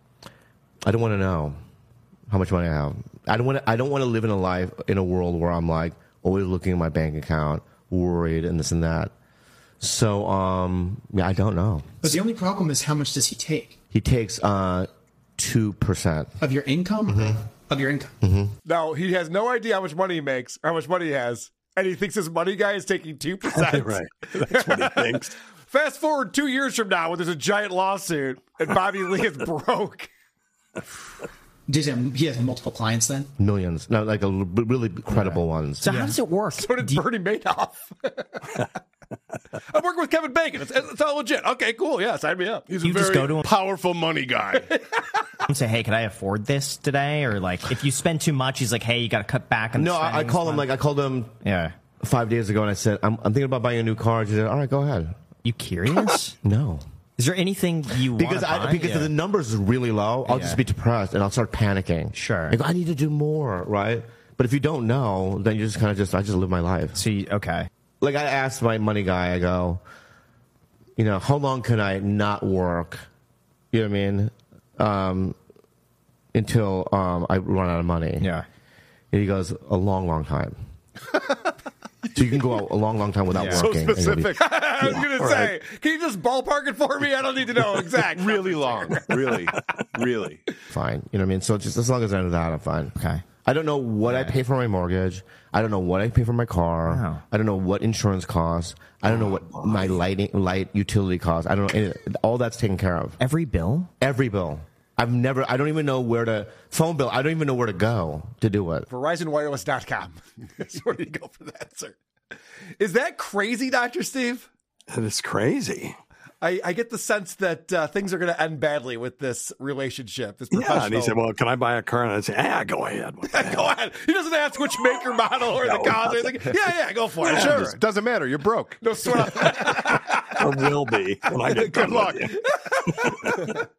I don't want to know how much money I have. I don't want to live in a world where I'm like always looking at my bank account, worried and this and that. So, I don't know. But the only problem is, how much does he take? He takes 2% of your income. Mm-hmm. Of your income. Mm-hmm. No, he has no idea how much money he makes, or how much money he has, and he thinks his money guy is taking 2%. Right, that's what he thinks. Fast forward 2 years from now, when there's a giant lawsuit and Bobby Lee is broke. He has multiple clients then? Millions. No, like really credible ones. So how does it work? So did Bernie Madoff. I'm working with Kevin Bacon. It's all legit. Okay, cool. Yeah, sign me up. He's a very powerful money guy. And say, hey, can I afford this today? Or like, if you spend too much, he's like, hey, you got to cut back on the I called him 5 days ago and I said, I'm thinking about buying a new car. He said, all right, go ahead. You curious? No. Is there anything you want to buy? Because if the numbers are really low, I'll just be depressed and I'll start panicking. Sure. I go, I need to do more, right? But if you don't know, then you just kind of I just live my life. See, okay. Like I asked my money guy, I go, how long can I not work? You know what I mean? Until I run out of money. Yeah. And he goes, a long, long time. So you can go out a long, long time without So working. and you'll be- specific. I was going to say, can you just ballpark it for me? I don't need to know exact. Really long. Really. Fine. You know what I mean? So just as long as I know that, I'm fine. Okay. I don't know what I pay for my mortgage. I don't know what I pay for my car. Wow. I don't know what insurance costs. I don't know what my light utility costs. I don't know. All that's taken care of. Every bill? Every bill. I don't even know where to, phone bill, I don't even know where to go to do it. VerizonWireless.com. That's where you go for that, sir. Is that crazy, Dr. Steve? That is crazy. I get the sense that things are going to end badly with this relationship. This Yeah, professional. and he said, well, can I buy a car? And I said, yeah, go ahead. Go ahead. He doesn't ask which maker, model, or the cost. Or anything. Yeah, go for it. Sure. Doesn't matter. You're broke. No sweat. Or will be when I get Good done luck. with you.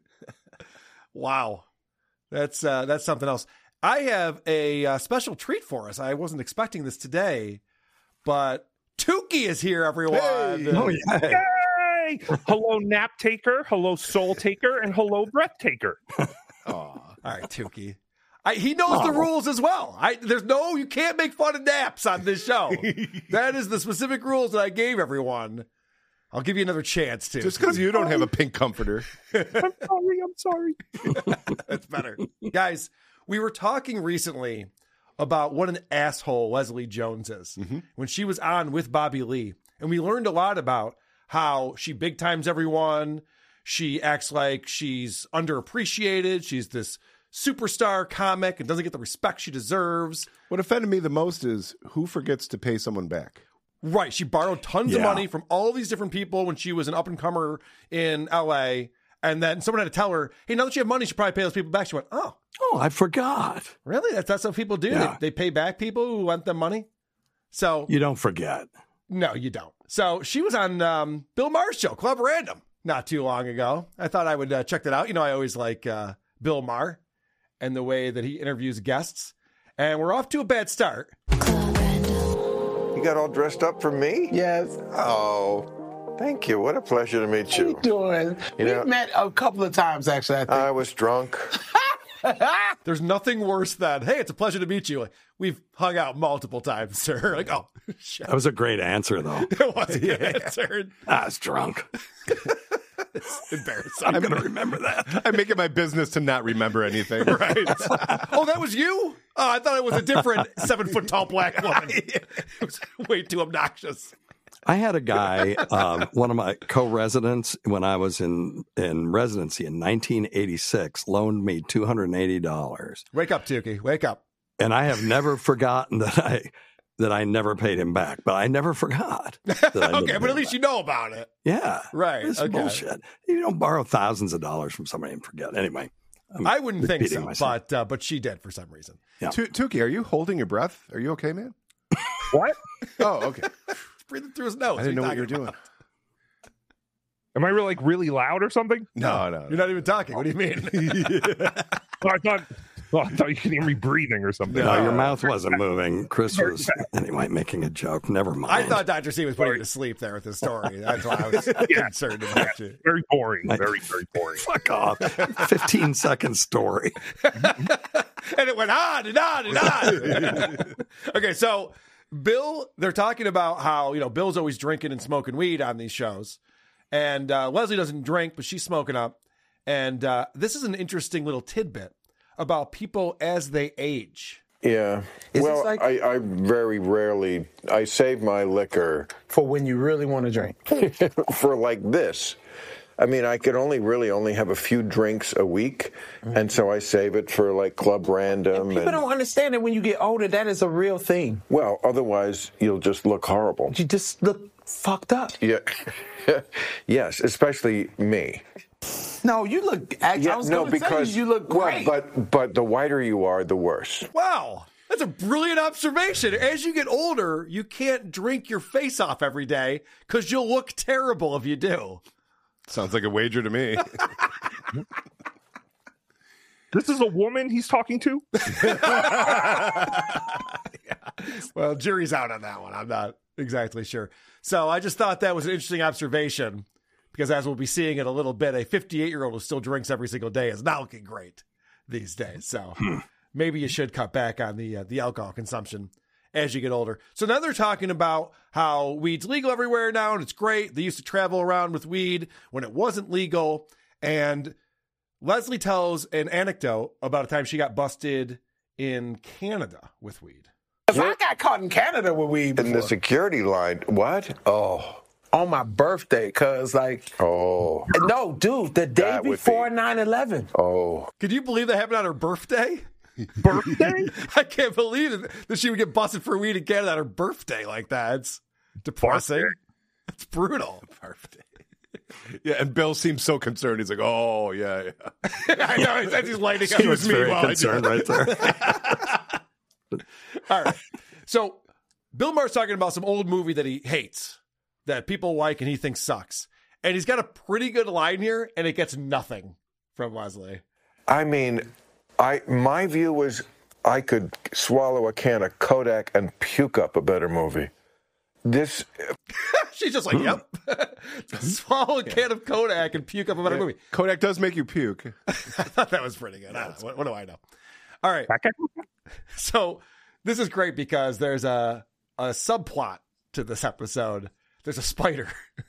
Wow. That's something else. I have a special treat for us. I wasn't expecting this today, but Tukey is here, everyone. Oh, yeah. Yay! Hello, nap taker. Hello, soul taker. And hello, breath taker. All right, Tukey. He knows the rules as well. You can't make fun of naps on this show. That is the specific rules that I gave everyone. I'll give you another chance to. Just because you don't have a pink comforter. I'm sorry. That's better. Guys, we were talking recently about what an asshole Leslie Jones is when she was on with Bobby Lee. And we learned a lot about how she big times everyone. She acts like she's underappreciated. She's this superstar comic and doesn't get the respect she deserves. What offended me the most is who forgets to pay someone back. Right. She borrowed tons of money from all these different people when she was an up-and-comer in L.A., and then someone had to tell her, hey, now that you have money, you should probably pay those people back. She went, oh, I forgot. Really? That's what people do? Yeah. They pay back people who lent them money? So You don't forget. No, you don't. So she was on Bill Maher's show, Club Random, not too long ago. I thought I would check that out. You know, I always like Bill Maher and the way that he interviews guests. And we're off to a bad start. You got all dressed up for me? Yes. Oh, thank you. What a pleasure to meet you. How you doing? We've met a couple of times, actually, I think. I was drunk. There's nothing worse than, hey, it's a pleasure to meet you. Like, we've hung out multiple times, sir. Like, oh, shit. That was a great answer, though. It was a good answer. I was drunk. It's embarrassing. I'm going to remember that. I make it my business to not remember anything. Right. Oh, that was you? Oh, I thought it was a different 7-foot-tall black woman. It was way too obnoxious. I had a guy, one of my co-residents, when I was in residency in 1986, loaned me $280. Wake up, Tukey. Wake up. And I have never forgotten that I never paid him back, but I never forgot. Okay, but at least you know about it. Yeah. Right. It's okay. bullshit. You don't borrow thousands of dollars from somebody and forget. Anyway. I wouldn't think so, myself. but she did for some reason. Yeah. Tukey, are you holding your breath? Are you okay, man? What? Oh, okay. Breathing through his nose. I didn't know what you were doing. Am I really loud or something? No. You're not even talking. What do you mean? I thought you could hear me breathing or something. No, your mouth wasn't moving. Chris was, anyway, making a joke. Never mind. I thought Dr. C was putting you to sleep there with his story. That's why I was concerned about you. Very boring. Very, very boring. Fuck off. 15-second story. And it went on and on and on. Okay, so Bill, they're talking about how, Bill's always drinking and smoking weed on these shows. And Leslie doesn't drink, but she's smoking up. And this is an interesting little tidbit about people as they age. Yeah. Well, I very rarely, I save my liquor. For when you really want to drink. For like this. I mean, I could only have a few drinks a week, and so I save it for like Club Random. People don't understand that when you get older, that is a real thing. Well, otherwise you'll just look horrible. You just look fucked up. Yeah. Yes, especially me. No, you look. Because you look great. Well, but the whiter you are, the worse. Wow. That's a brilliant observation. As you get older, you can't drink your face off every day because you'll look terrible if you do. Sounds like a wager to me. This is a woman he's talking to? Well, jury's out on that one. I'm not exactly sure. So I just thought that was an interesting observation because as we'll be seeing in a little bit, a 58-year-old who still drinks every single day is not looking great these days. So maybe you should cut back on the alcohol consumption as you get older. So now they're talking about how weed's legal everywhere now, and it's great. They used to travel around with weed when it wasn't legal. And Leslie tells an anecdote about a time she got busted in Canada with weed. I got caught in Canada with weed before. In the security line. What? Oh. On my birthday, cuz Oh. No, dude, the day before 9/11. Oh. Could you believe that happened on her birthday? Birthday? I can't believe it, that she would get busted for weed in Canada on her birthday like that. It's depressing. Birthday. It's brutal. Birthday. Yeah, and Bill seems so concerned. He's like, "Oh, yeah." I know. He's lighting up. He was very concerned right there. All right. So Bill Maher's talking about some old movie that he hates, that people like and he thinks sucks. And he's got a pretty good line here, and it gets nothing from Leslie. I mean, my view was I could swallow a can of Kodak and puke up a better movie. This... She's just like, yep. Swallow a can of Kodak and puke up a better movie. Kodak does make you puke. I thought that was pretty good. What do I know? All right. So this is great because there's a subplot to this episode. There's a spider.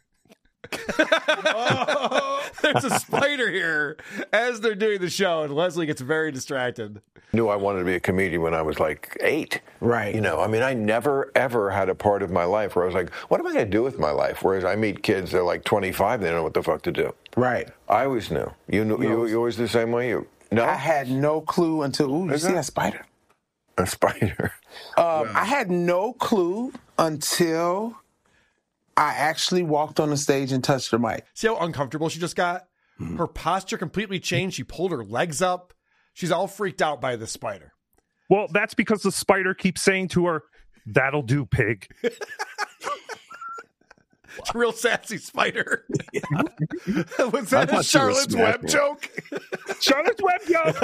There's a spider here as they're doing the show, and Leslie gets very distracted. Knew I wanted to be a comedian when I was like 8. Right. You know, I mean, I never, ever had a part of my life where I was like, what am I going to do with my life? Whereas I meet kids, they're like 25, they don't know what the fuck to do. Right. I always knew. You always the same way? No? I had no clue until, you see that spider? A spider. I had no clue until I actually walked on the stage and touched the mic. See how uncomfortable she just got? Her posture completely changed. She pulled her legs up. She's all freaked out by the spider. Well, that's because the spider keeps saying to her, "That'll do, pig." It's a real sassy spider. Was that a Charlotte's Web joke? Charlotte's Web joke.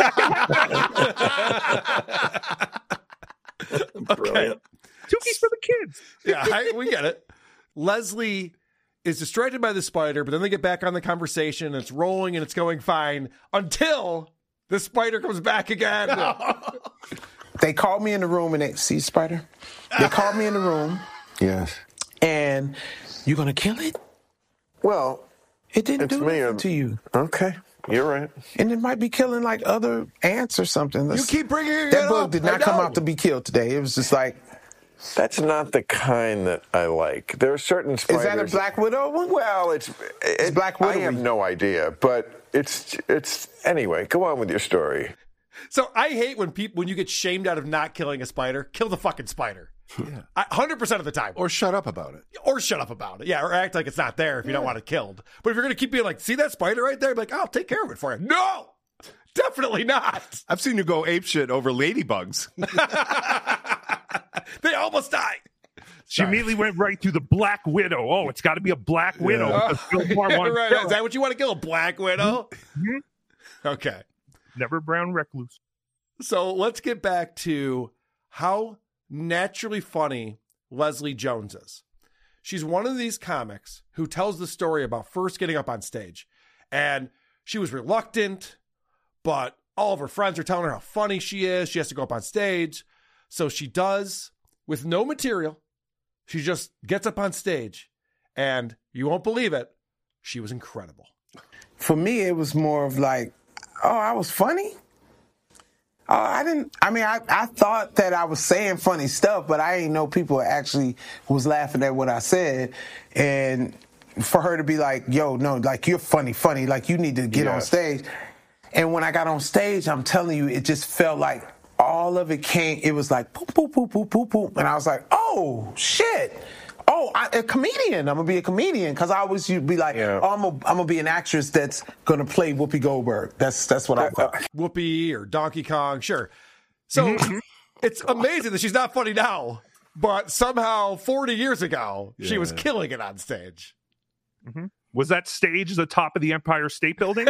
Okay. Tukey's for the kids. Yeah, we get it. Leslie is distracted by the spider, but then they get back on the conversation, and it's rolling and it's going fine until the spider comes back again. They called me in the room and see spider? They called me in the room. Yes. And you going to kill it? Well, it didn't do anything to you. Okay. You're right. And it might be killing like other ants or something. You keep bringing it that up. bug did not come out to be killed today. It was just like... That's not the kind that I like. There are certain spiders... Is that a Black Widow one? Well, it's Black Widow. I have no idea, but it's... Anyway, go on with your story. So I hate when you get shamed out of not killing a spider. Kill the fucking spider. Yeah. 100% of the time. Or shut up about it. Yeah, or act like it's not there if you don't want it killed. But if you're going to keep being like, see that spider right there? I'm like, I'll take care of it for you. No! Definitely not. I've seen you go apeshit over ladybugs. They almost die. She immediately went right to the Black Widow. Oh, it's got to be a Black Widow. Right. Is that what you want to kill? A Black Widow? Mm-hmm. Okay. Never brown recluse. So let's get back to how naturally funny Leslie Jones is. She's one of these comics who tells the story about first getting up on stage. And she was reluctant, but all of her friends are telling her how funny she is. She has to go up on stage. So she does with no material. She just gets up on stage, and you won't believe it, she was incredible. For me, it was more of like, oh, I was funny? I thought that I was saying funny stuff, but I didn't know people actually was laughing at what I said. And for her to be like, yo, no, like, you're funny, like, you need to get on stage. And when I got on stage, I'm telling you, it just felt like all of it came, it was like, poop, poop, poop, poop, poop, poop. And I was like, oh, shit. Oh, a comedian. I'm going to be a comedian. Because I always be like, oh, I'm going to be an actress that's going to play Whoopi Goldberg. That's what I thought. Whoopi or Donkey Kong, sure. So it's amazing that she's not funny now. But somehow 40 years ago, she was killing it on stage. Mm-hmm. Was that stage the top of the Empire State Building?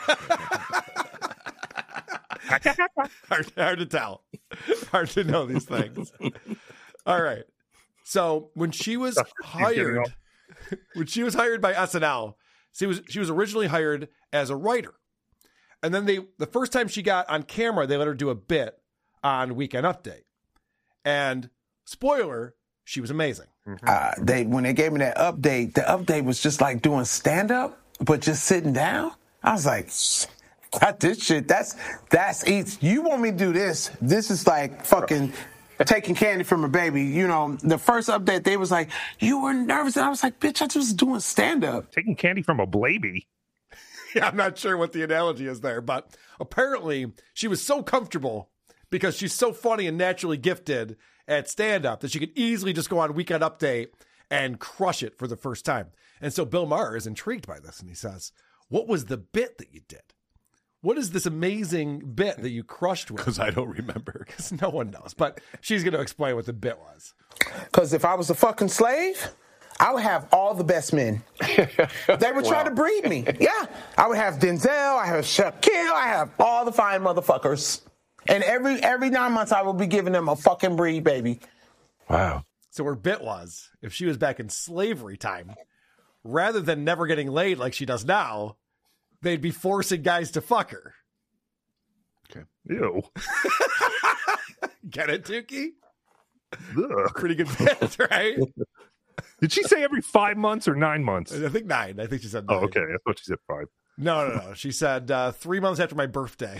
Hard to tell. Hard to know these things. All right. So when she was hired by SNL, she was originally hired as a writer. And then the first time she got on camera, they let her do a bit on Weekend Update. And Spoiler, she was amazing. When they gave me that update, the update was just like doing stand-up, but just sitting down. I was like, got this shit. That's eats. You want me to do this? This is like fucking taking candy from a baby. You know, the first update, they was like, you were nervous. And I was like, bitch, I just was doing stand-up. Taking candy from a baby? Yeah, I'm not sure what the analogy is there, but apparently she was so comfortable because she's so funny and naturally gifted at stand-up that she could easily just go on Weekend Update and crush it for the first time. And so Bill Maher is intrigued by this, and he says, what was the bit that you did? What is this amazing bit that you crushed with? Because I don't remember. Because no one knows. But she's going to explain what the bit was. Because if I was a fucking slave, I would have all the best men. They would try to breed me. Yeah. I would have Denzel, I have Shaquille, I have all the fine motherfuckers. And every 9 months, I will be giving them a fucking breed, baby. Wow. So her bit was, if she was back in slavery time, rather than never getting laid like she does now, they'd be forcing guys to fuck her. Okay. Ew. Get it, Tukey? Ugh. Pretty good bit, right? Did she say every 5 months or 9 months? I think 9. I think she said 9. Oh, okay. I thought she said 5. No. She said 3 months after my birthday.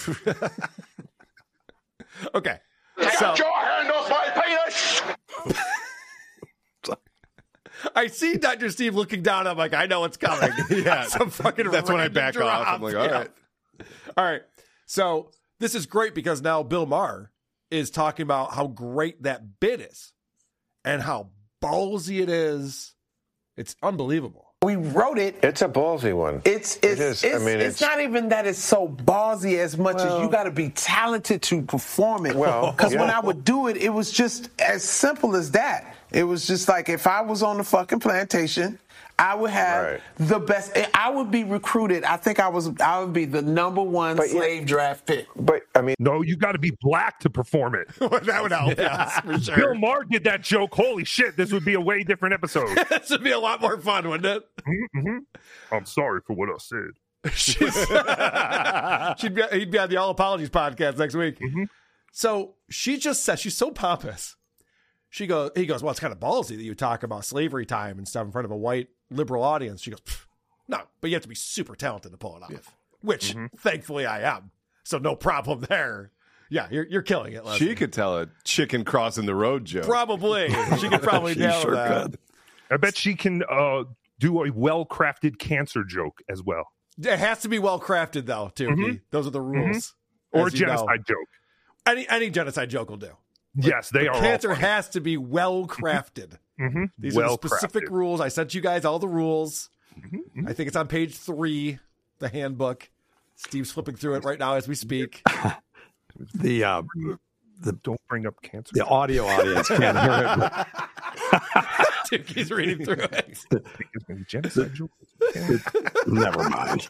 Okay. Get your hand off my penis! I see Dr. Steve looking down. I'm like, I know what's coming. Yeah. Some fucking That's when I random back off. I'm like, all right. All right. So this is great because now Bill Maher is talking about how great that bit is and how ballsy it is. It's unbelievable. We wrote it. It's a ballsy one. It's not even that it's so ballsy as much as you got to be talented to perform it. Well, because when I would do it, it was just as simple as that. It was just like if I was on the fucking plantation, I would have the best. I would be recruited. I think I would be the number one slave draft pick. But I mean, no, you got to be black to perform it. That would help. Yes, for sure. Bill Maher did that joke. Holy shit, this would be a way different episode. This would be a lot more fun, wouldn't it? Mm-hmm. I'm sorry for what I said. He'd be on the All Apologies podcast next week. Mm-hmm. So she just said, she's so pompous. He goes, well, it's kind of ballsy that you talk about slavery time and stuff in front of a white liberal audience. She goes, no, but you have to be super talented to pull it off, which thankfully I am. So no problem there. Yeah, you're killing it, Leslie. She could tell a chicken crossing the road joke. Probably. She could probably nail sure that. could. I bet she can do a well-crafted cancer joke as well. It has to be well-crafted, though, too. Mm-hmm. Those are the rules. Or a genocide joke. Any genocide joke will do. Yes, they are. Cancer has to be well crafted. These are the specific rules. I sent you guys all the rules. I think it's on page 3, the handbook. Steve's flipping through it right now as we speak. The don't bring up cancer. The audio audience can't hear it. He's reading through it. Genocide joke. Never mind.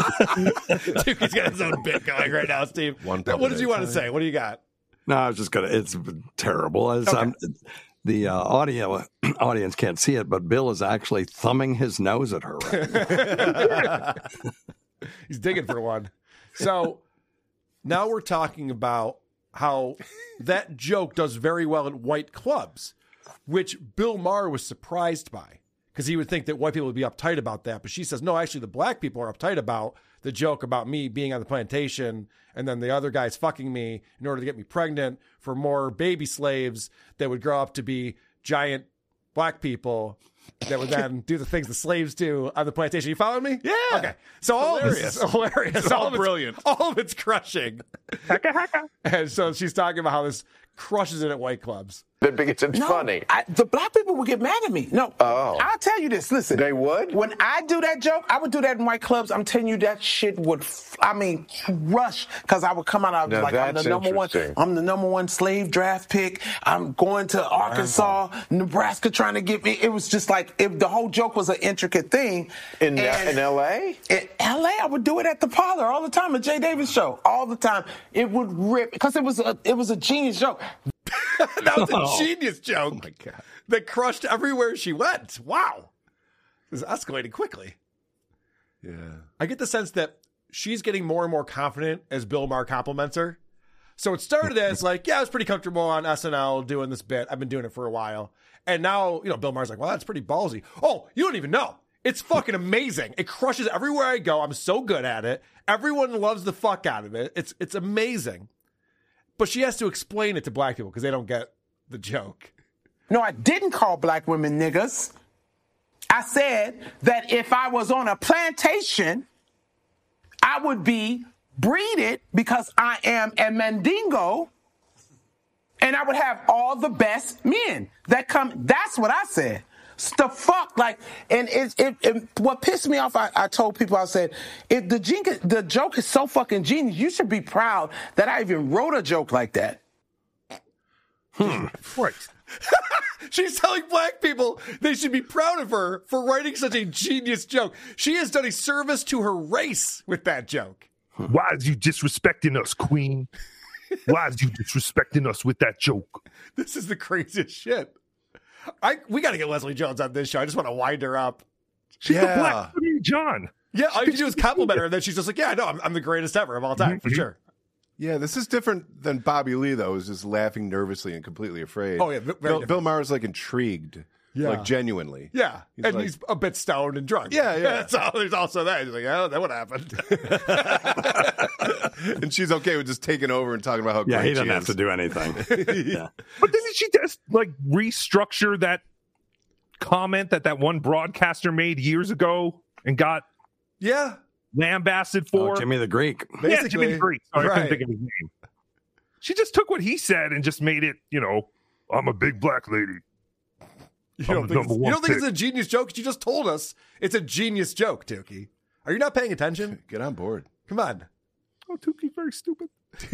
He's got his own bit going right now, Steve. What did you want to say? What do you got? No, I was just gonna. It's terrible. The audience can't see it, but Bill is actually thumbing his nose at her. Right now. He's digging for one. So now we're talking about how that joke does very well at white clubs, which Bill Maher was surprised by because he would think that white people would be uptight about that. But she says, no, actually, the black people are uptight about the joke about me being on the plantation and then the other guys fucking me in order to get me pregnant for more baby slaves that would grow up to be giant black people that would then do the things the slaves do on the plantation. You following me? Yeah. Okay. So all of it's hilarious. It's all brilliant. All of it's crushing. And so she's talking about how this crushes it at white clubs. Because it's funny. The black people would get mad at me. No. Oh. I'll tell you this. Listen. They would? When I do that joke, I would do that in white clubs. I'm telling you that shit would, rush. Because I would come out, I was like, I'm the number one slave draft pick. I'm going to Arkansas, Nebraska trying to get me. It was just like, the whole joke was an intricate thing. In L.A.? In L.A., I would do it at the parlor all the time, at Jay Davis show. All the time. It would rip. Because it was a genius joke. That was a genius joke. Oh my God. That crushed everywhere she went. Wow. This is escalating quickly. Yeah. I get the sense that she's getting more and more confident as Bill Maher compliments her. So it started as like, yeah, I was pretty comfortable on SNL doing this bit. I've been doing it for a while. And now, Bill Maher's like, well, that's pretty ballsy. Oh, you don't even know. It's fucking amazing. It crushes everywhere I go. I'm so good at it. Everyone loves the fuck out of it. It's amazing. But she has to explain it to black people because they don't get the joke. No, I didn't call black women niggas. I said that if I was on a plantation, I would be breeded because I am a Mandingo, and I would have all the best men that come. That's what I said. The fuck, like, and what pissed me off, I told people, I said, if the joke is so fucking genius, you should be proud that I even wrote a joke like that. Right. She's telling black people they should be proud of her for writing such a genius joke. She has done a service to her race with that joke. Why is you disrespecting us, queen? Why is you disrespecting us with that joke? This is the craziest shit. We got to get Leslie Jones on this show. I just want to wind her up. She's the black John. Yeah, all you do is compliment her, and then she's just like, yeah, I know, I'm the greatest ever of all time, for sure. Yeah, this is different than Bobby Lee, though, who's just laughing nervously and completely afraid. Oh, yeah, Bill Maher's like intrigued. Yeah. Like genuinely. Yeah. He's a bit stoned and drunk. Yeah. So there's also that. He's like, oh, that would happen. And she's okay with just taking over and talking about how great he doesn't she have is. to do anything. Yeah. But didn't she just like restructure that comment that one broadcaster made years ago and got lambasted for? Jimmy the Greek. Basically. Yeah, Jimmy the Greek. Sorry, I couldn't think of his name. She just took what he said and just made it, I'm a big black lady. You don't think it's a genius joke? You just told us it's a genius joke, Tukey. Are you not paying attention? Get on board. Come on. Oh, Tukey's very stupid.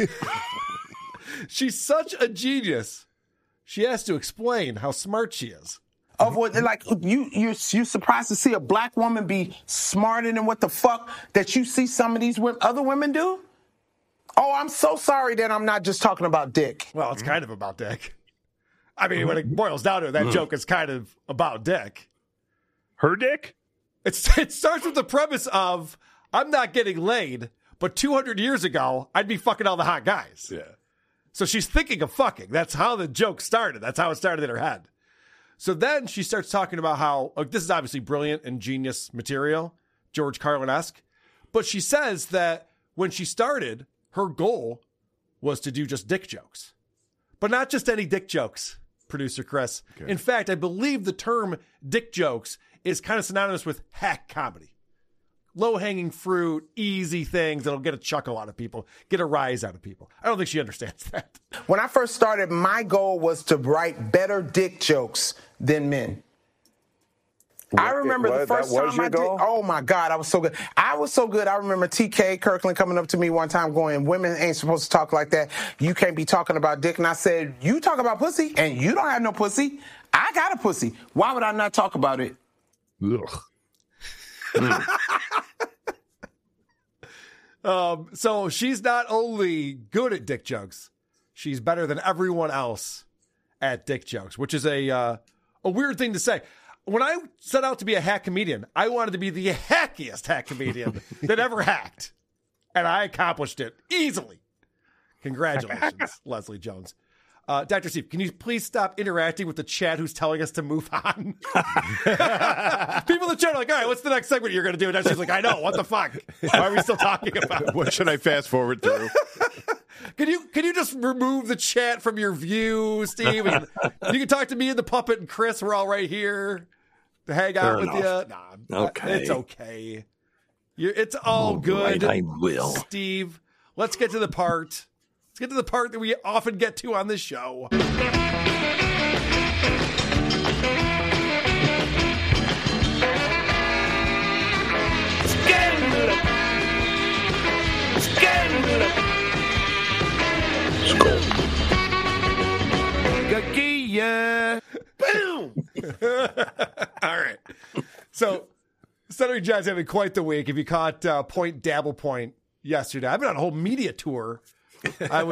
She's such a genius. She has to explain how smart she is. Of what, like, you're surprised to see a black woman be smarter than what the fuck that you see some of these other women do? Oh, I'm so sorry that I'm not just talking about dick. Well, it's kind of about dick. I mean, when it boils down to it, that joke is kind of about dick. Her dick? It starts with the premise of, I'm not getting laid, but 200 years ago, I'd be fucking all the hot guys. Yeah. So she's thinking of fucking. That's how the joke started. That's how it started in her head. So then she starts talking about how, this is obviously brilliant and genius material, George Carlin-esque. But she says that when she started, her goal was to do just dick jokes. But not just any dick jokes, producer Chris. Okay. In fact, I believe the term dick jokes is kind of synonymous with hack comedy. Low-hanging fruit, easy things that'll get a chuckle out of people, get a rise out of people. I don't think she understands that. When I first started, my goal was to write better dick jokes than men. I remember the first time I did. Oh my God, I was so good. I was so good. I remember TK Kirkland coming up to me one time going, women ain't supposed to talk like that. You can't be talking about dick. And I said, you talk about pussy and you don't have no pussy. I got a pussy. Why would I not talk about it? Ugh. So she's not only good at dick jokes, she's better than everyone else at dick jokes, which is a weird thing to say. When I set out to be a hack comedian, I wanted to be the hackiest hack comedian that ever hacked. And I accomplished it easily. Congratulations, Leslie Jones. Dr. Steve, can you please stop interacting with the chat who's telling us to move on? People in the chat are like, all right, what's the next segment you're going to do? And she's like, I know, what the fuck? Why are we still talking about it? What should I fast forward through? Can you just remove the chat from your view, Steve? And you can talk to me and the puppet and Chris. We're all right here to hang out with you. Nah, okay. It's okay. It's all good. Right, I will. Steve, let's get to the part. Let's get to the part that we often get to on this show. Gagia. Boom. All right. So, Stuttering John's having quite the week. If you caught Point Dabble Point yesterday, I've been on a whole media tour.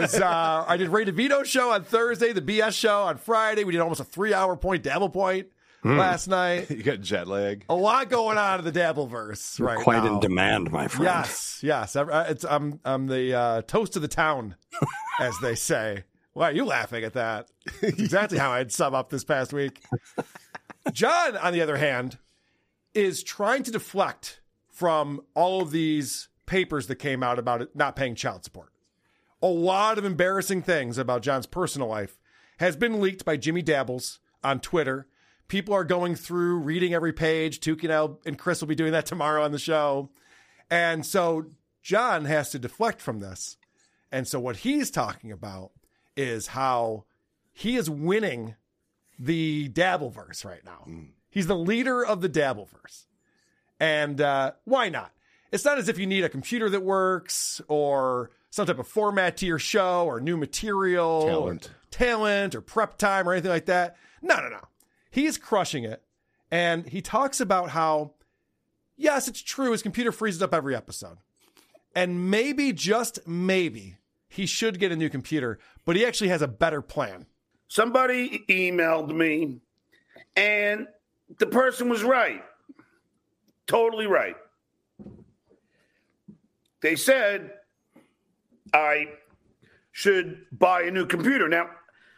I did Ray DeVito's show on Thursday, the BS show on Friday. We did almost a 3-hour Point Dabble Point. last night. You got jet lag. A lot going on in the Dabbleverse right Quite now. in demand, my friend. Yes. I'm the toast of the town, as they say. Why are you laughing at that? It's exactly how I'd sum up this past week. John, on the other hand, is trying to deflect from all of these papers that came out about it not paying child support. A lot of embarrassing things about John's personal life has been leaked by Jimmy Dabbles on Twitter. People are going through, reading every page. Tukey and Chris will be doing that tomorrow on the show. And so John has to deflect from this. And so what he's talking about is how he is winning the Dabbleverse right now. He's the leader of the Dabbleverse. And why not? It's not as if you need a computer that works or some type of format to your show or new material, talent or prep time or anything like that. No. He's crushing it. And he talks about how, yes, it's true, his computer freezes up every episode. And maybe, just maybe, he should get a new computer, but he actually has a better plan. Somebody emailed me, and the person was right. Totally right. They said I should buy a new computer. Now,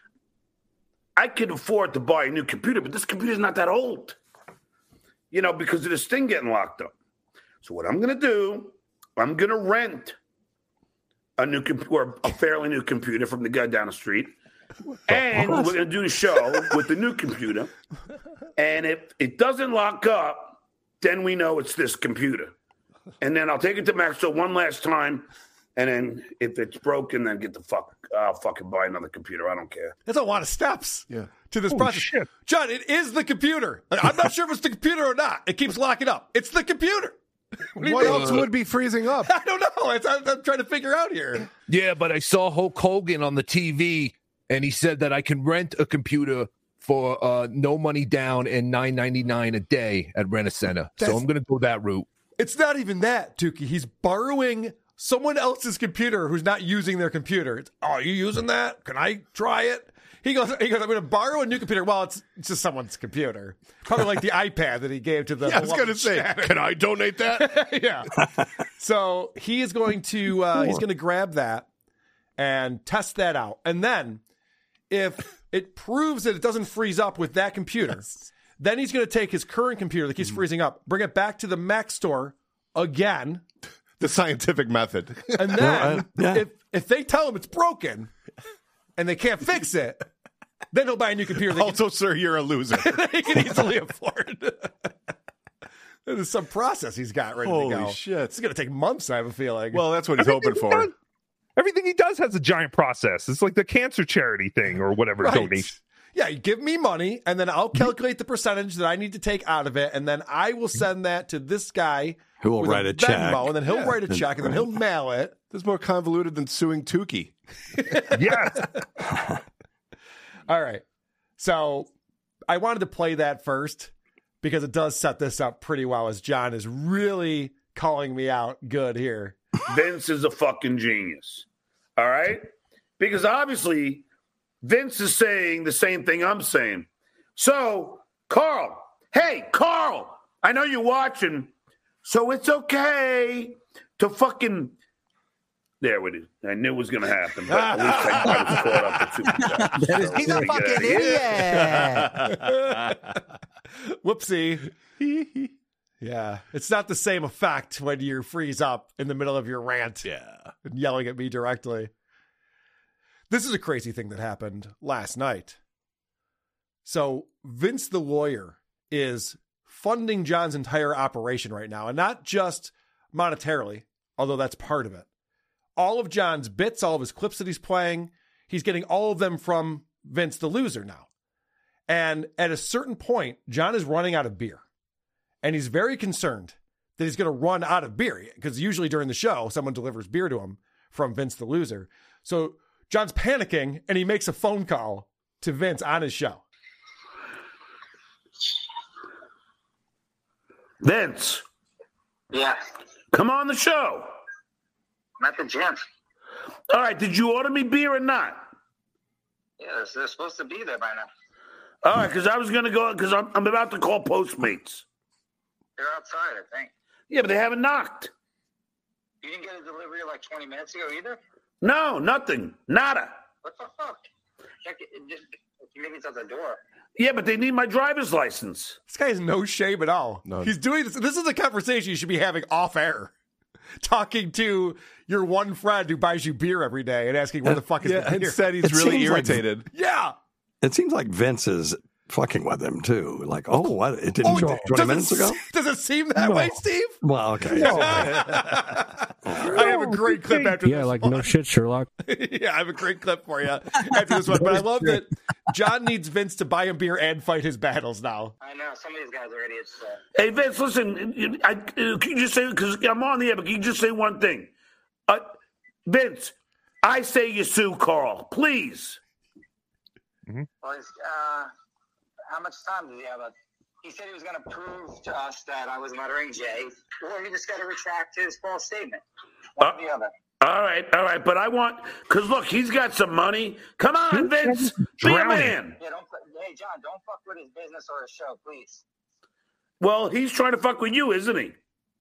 I could afford to buy a new computer, but this computer's not that old, because of this thing getting locked up. So what I'm going to do, I'm going to rent a new or a fairly new computer from the guy down the street. And we're going to do the show with the new computer. And if it doesn't lock up, then we know it's this computer. And then I'll take it to Maxwell one last time. And then if it's broken, then I'll fucking buy another computer. I don't care. That's a lot of steps to this process. Shit. John, it is the computer. I'm not sure if it's the computer or not. It keeps locking up. It's the computer. What else would be freezing up? I don't know. I'm trying to figure out here. Yeah, but I saw Hulk Hogan on the TV, and he said that I can rent a computer for no money down and $9.99 a day at Rent-A-Center. So I'm going to go that route. It's not even that, Tukey. He's borrowing someone else's computer who's not using their computer. It's, are you using that? Can I try it? He goes, I'm going to borrow a new computer. Well, it's just someone's computer. Probably like the iPad that he gave to the. I was going to say, can I donate that? Yeah. So he is going to, he's going to grab that and test that out. And then if it proves that it doesn't freeze up with that computer, then he's going to take his current computer that keeps freezing up, bring it back to the Mac store again. The scientific method. And then if they tell him it's broken and they can't fix it, then he'll buy a new computer. Also, sir, you're a loser. He can easily afford. There's some process he's got ready to go. Holy shit. It's going to take months, I have a feeling. Well, that's what he's hoping for. Everything he does has a giant process. It's like the cancer charity thing or whatever. Donation. Yeah, you give me money, and then I'll calculate the percentage that I need to take out of it, and then I will send that to this guy who will write a check. And then he'll write a check, and then he'll mail it. This is more convoluted than suing Tukey. Yes. All right. So I wanted to play that first because it does set this up pretty well, as John is really calling me out good here. Vince is a fucking genius. All right? Because obviously Vince is saying the same thing I'm saying. So, Carl, I know you're watching, so it's okay to fucking... There it is. I knew it was going to happen, but at least I was caught up with Super He's a fucking idiot. Whoopsie. Yeah. It's not the same effect when you freeze up in the middle of your rant and yelling at me directly. This is a crazy thing that happened last night. So Vince the lawyer is funding John's entire operation right now, and not just monetarily, although that's part of it. All of John's bits, all of his clips that he's playing, he's getting all of them from Vince the loser now. And at a certain point, John is running out of beer. And he's very concerned that he's going to run out of beer, because usually during the show, someone delivers beer to him from Vince the loser. So John's panicking, and he makes a phone call to Vince on his show. Vince. Yeah. Come on the show. I'm at the gym. All right. Did you order me beer or not? Yeah, they're supposed to be there by now. All right, because I was going to go, because I'm about to call Postmates. They're outside, I think. Yeah, but they haven't knocked. You didn't get a delivery like 20 minutes ago either? No, nothing. Nada. What the fuck? Check it. Maybe it's at the door. Yeah, but they need my driver's license. This guy has no shame at all. No. He's doing this. This is a conversation you should be having off air. Talking to your one friend who buys you beer every day and asking where the fuck is the beer. Instead, he's really irritated. Yeah. It seems like Vince is fucking with him too. Like, what? It didn't 20 minutes ago? Does it seem that way, Steve? Well, okay. I have a great clip after this. Yeah, like no shit, Sherlock. Yeah, I have a great clip for you after this one. But I love that John needs Vince to buy him beer and fight his battles now. I know. Some of these guys are idiots. Hey, Vince, listen. Can you just say, because I'm on the air, but can you just say one thing? Vince, I say you sue Carl, please. Well, how much time did he have? He said he was going to prove to us that I was muttering Jay, or he just got to retract his false statement. One or the other. All right. But I want, because look, he's got some money. Come on, Vince. Be a man. Yeah, hey, John, don't fuck with his business or his show, please. Well, he's trying to fuck with you, isn't he?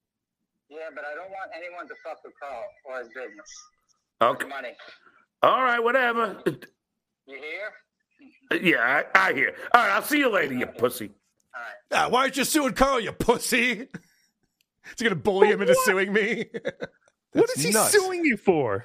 Yeah, but I don't want anyone to fuck with Carl or his business. Okay. Or money. All right, whatever. You hear? Yeah, I hear. All right, I'll see you later, you pussy. Why aren't you suing Carl, you pussy? Is he going to bully him into suing me? What is he suing you for?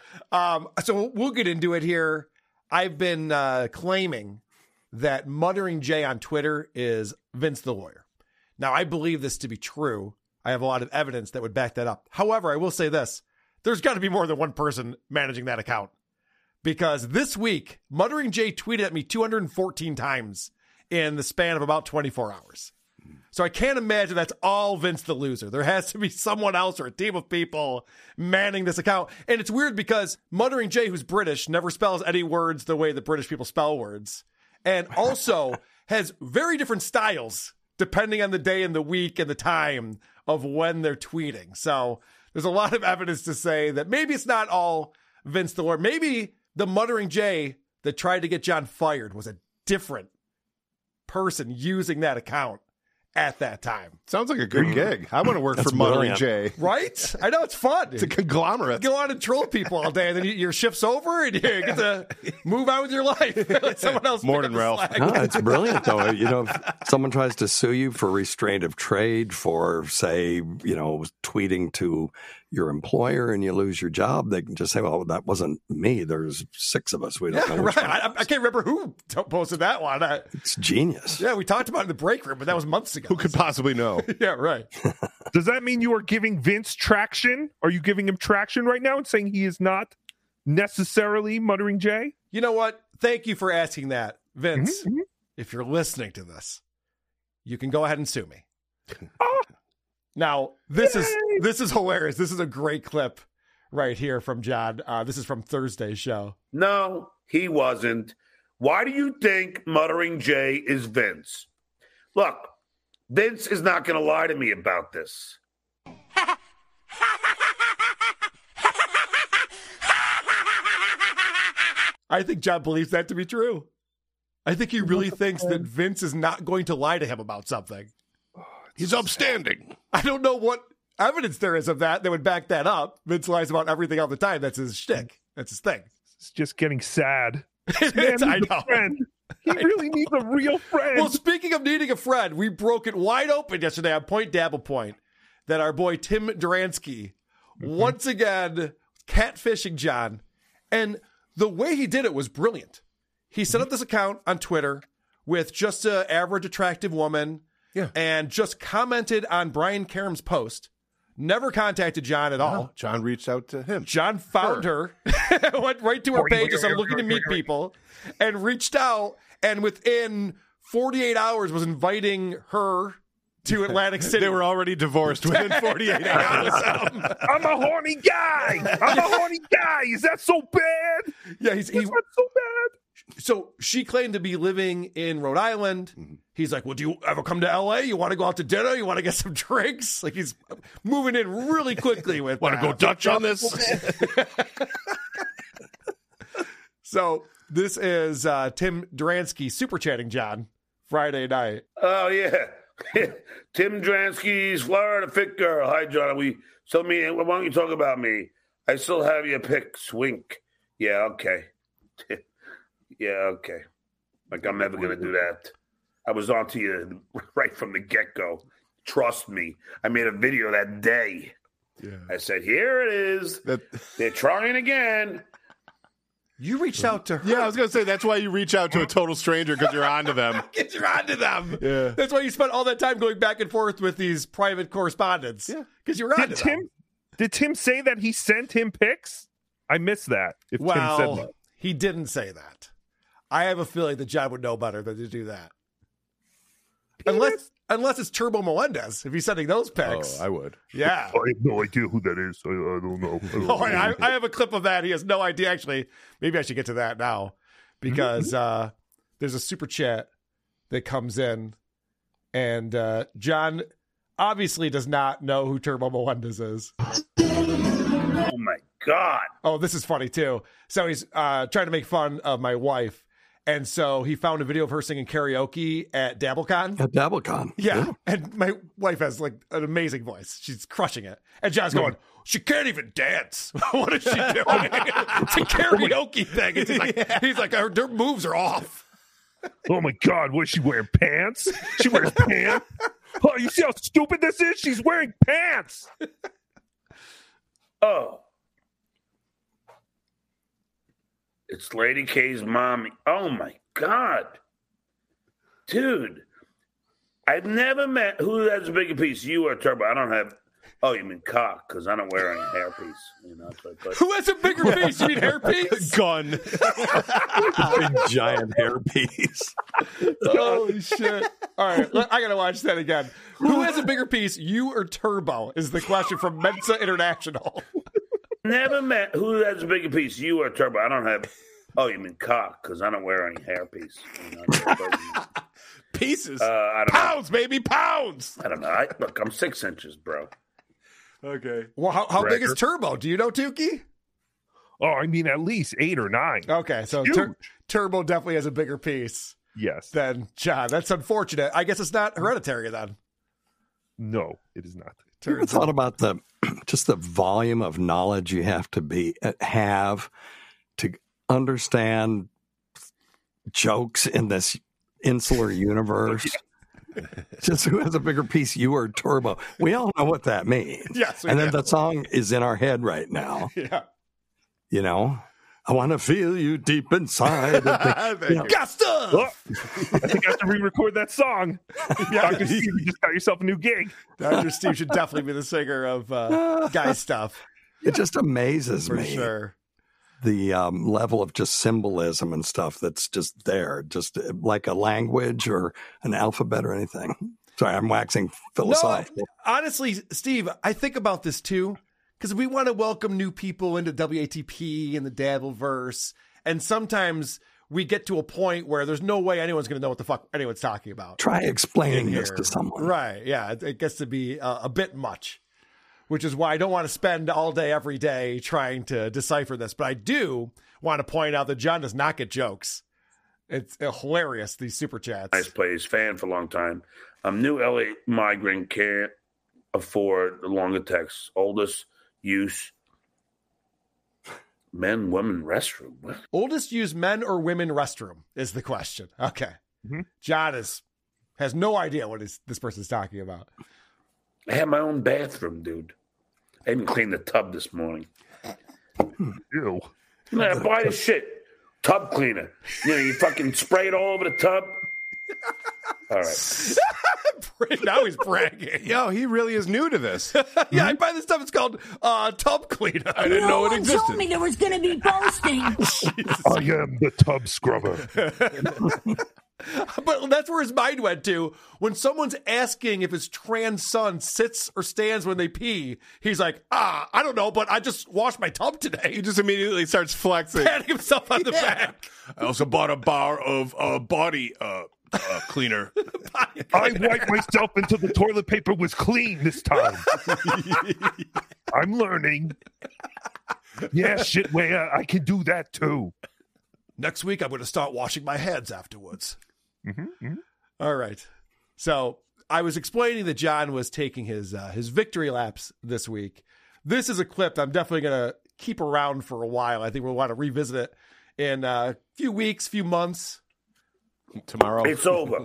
So we'll get into it here. I've been claiming that Muttering Jay on Twitter is Vince the lawyer. Now, I believe this to be true. I have a lot of evidence that would back that up. However, I will say this. There's got to be more than one person managing that account. Because this week, Muttering Jay tweeted at me 214 times in the span of about 24 hours. So I can't imagine that's all Vince the loser. There has to be someone else or a team of people manning this account. And it's weird because Muttering Jay, who's British, never spells any words the way that British people spell words. And also has very different styles depending on the day and the week and the time of when they're tweeting. So there's a lot of evidence to say that maybe it's not all Vince the lawyer. Maybe the Muttering Jay that tried to get John fired was a different person using that account at that time. Sounds like a good gig. I want to work for Muttering Jay. Right? I know, it's fun. It's a conglomerate. Go on and troll people all day, and then your shift's over, and you get to move on with your life. Let someone else Morning, Ralph. No, it's brilliant, though. If someone tries to sue you for restraint of trade for, say, tweeting to your employer and you lose your job, they can just say, well, that wasn't me. There's 6 of us. We don't know which one. I can't remember who posted that one. It's genius. Yeah, we talked about it in the break room, but that was months ago. Who could possibly know? Yeah, right. Does that mean you are giving Vince traction? Are you giving him traction right now and saying he is not necessarily Muttering Jay? You know what? Thank you for asking that, Vince. Mm-hmm. If you're listening to this, you can go ahead and sue me. Now, this is hilarious. This is a great clip right here from John. This is from Thursday's show. No, he wasn't. Why do you think Muttering Jay is Vince? Look, Vince is not going to lie to me about this. I think John believes that to be true. I think he really thinks that Vince is not going to lie to him about something. He's upstanding. I don't know what evidence there is of that would back that up. Vince lies about everything all the time. That's his shtick. That's his thing. It's just getting sad. I know. He really needs a real friend. Well, speaking of needing a friend, we broke it wide open yesterday on Point Dabble Point that our boy Tim Duransky once again catfishing John. And the way he did it was brilliant. He set up this account on Twitter with just an average attractive woman. Yeah. And just commented on Brian Karem's post. Never contacted John at all. No, John reached out to him. John found her, went right to her page and said, I'm looking to meet people, and reached out, and within 48 hours was inviting her to Atlantic City. They were already divorced within 48 hours. I'm a horny guy. Is that so bad? Yeah, he's not so bad. So she claimed to be living in Rhode Island. Mm-hmm. He's like, well, do you ever come to LA? You want to go out to dinner? You want to get some drinks? Like, he's moving in really quickly with want to go Dutch on this? So this is Tim Duransky super chatting John Friday night. Oh, yeah. Tim Dransky's Florida Fit Girl. Hi, John. Why don't you talk about me? I still have your pics. Wink. Yeah, okay. Yeah, okay. Like, I'm never going to do that. I was on to you right from the get-go. Trust me. I made a video that day. Yeah. I said, here it is. They're trying again. You reached out to her. Yeah, I was going to say, that's why you reach out to a total stranger, because you're onto them. Because you're onto them. Yeah. That's why you spent all that time going back and forth with these private correspondents. Yeah. Because you were onto them. Did Tim say that he sent him pics? I missed that. Tim said that. He didn't say that. I have a feeling that John would know better than to do that. Unless it's Turbo Melendez, if he's sending those pics. Oh, I would. Yeah. I have no idea who that is. I don't know. I have a clip of that. He has no idea. Actually, maybe I should get to that now, because there's a super chat that comes in, and John obviously does not know who Turbo Melendez is. Oh, my God. Oh, this is funny, too. So he's trying to make fun of my wife. And so he found a video of her singing karaoke at DabbleCon. At DabbleCon. Yeah. And my wife has like an amazing voice. She's crushing it. And John's going, she can't even dance. What is she doing? It's a karaoke thing. It's he's like, her moves are off. Oh my God, what is she wearing? Pants? She wears pants? Oh, you see how stupid this is? She's wearing pants. Oh. It's Lady K's mommy. Oh, my God. Dude. I've never met... Who has a bigger piece? You or Turbo? I don't have... Oh, you mean cock, because I don't wear any hairpiece. You know, but... Who has a bigger piece? You mean hairpiece? Gun. Big giant hairpiece. Holy shit. All right, I got to watch that again. Who has a bigger piece, you or Turbo, is the question from Mensa International. Never met. Who has a bigger piece? You or Turbo? I don't have... Oh, you mean cock, because I don't wear any hairpiece. You know, Pieces? I don't pounds, know. Baby, pounds! I don't know. Look, I'm 6 inches, bro. Okay. Well, how big is Turbo? Do you know, Tukey? Oh, I mean, at least 8 or 9. Okay, so Turbo definitely has a bigger piece. Yes. Than John. That's unfortunate. I guess it's not hereditary then. No, it is not. I thought about just the volume of knowledge you have to have to understand jokes in this insular universe. Just who has a bigger piece, you or Turbo? We all know what that means. Yes, and then the song is in our head right now. Yeah. You know, I want to feel you deep inside. Got stuff. Oh, I think I have to re-record that song. Dr. Steve, you just got yourself a new gig. Dr. Steve should definitely be the singer of Guy Stuff. It just amazes me. For sure. The level of just symbolism and stuff that's just there, just like a language or an alphabet or anything. Sorry, I'm waxing philosophical. No, honestly, Steve, I think about this too, because we want to welcome new people into WATP and the Dabbleverse, and sometimes we get to a point where there's no way anyone's going to know what the fuck anyone's talking about. Try explaining this to someone. Right, yeah, it gets to be a bit much. Which is why I don't want to spend all day, every day trying to decipher this. But I do want to point out that John does not get jokes. It's hilarious, these super chats. Nice place, fan for a long time. New LA migrant can't afford the longer texts. Oldest use men, women restroom. What? Oldest use men or women restroom is the question. Okay. Mm-hmm. John has no idea what this person's talking about. I have my own bathroom, dude. I even cleaned the tub this morning. Ew. Man, buy this shit. Tub cleaner. You know, you fucking spray it all over the tub. All right. Now he's bragging. Yo, he really is new to this. Yeah, I buy this stuff. It's called tub cleaner. I didn't know it existed. No one told me there was going to be posting. I am the tub scrubber. But that's where his mind went to. When someone's asking if his trans son sits or stands when they pee, he's like, I don't know, but I just washed my tub today. He just immediately starts flexing. Patting himself on the back. I also bought a bar of body cleaner. I wiped myself until the toilet paper was clean this time. I'm learning. Yeah, shitware, I can do that too. Next week, I'm going to start washing my hands afterwards. Mm-hmm, mm-hmm. All right. So I was explaining that John was taking his victory laps this week. This is a clip that I'm definitely going to keep around for a while. I think we'll want to revisit it in a few weeks, few months. Tomorrow. It's over.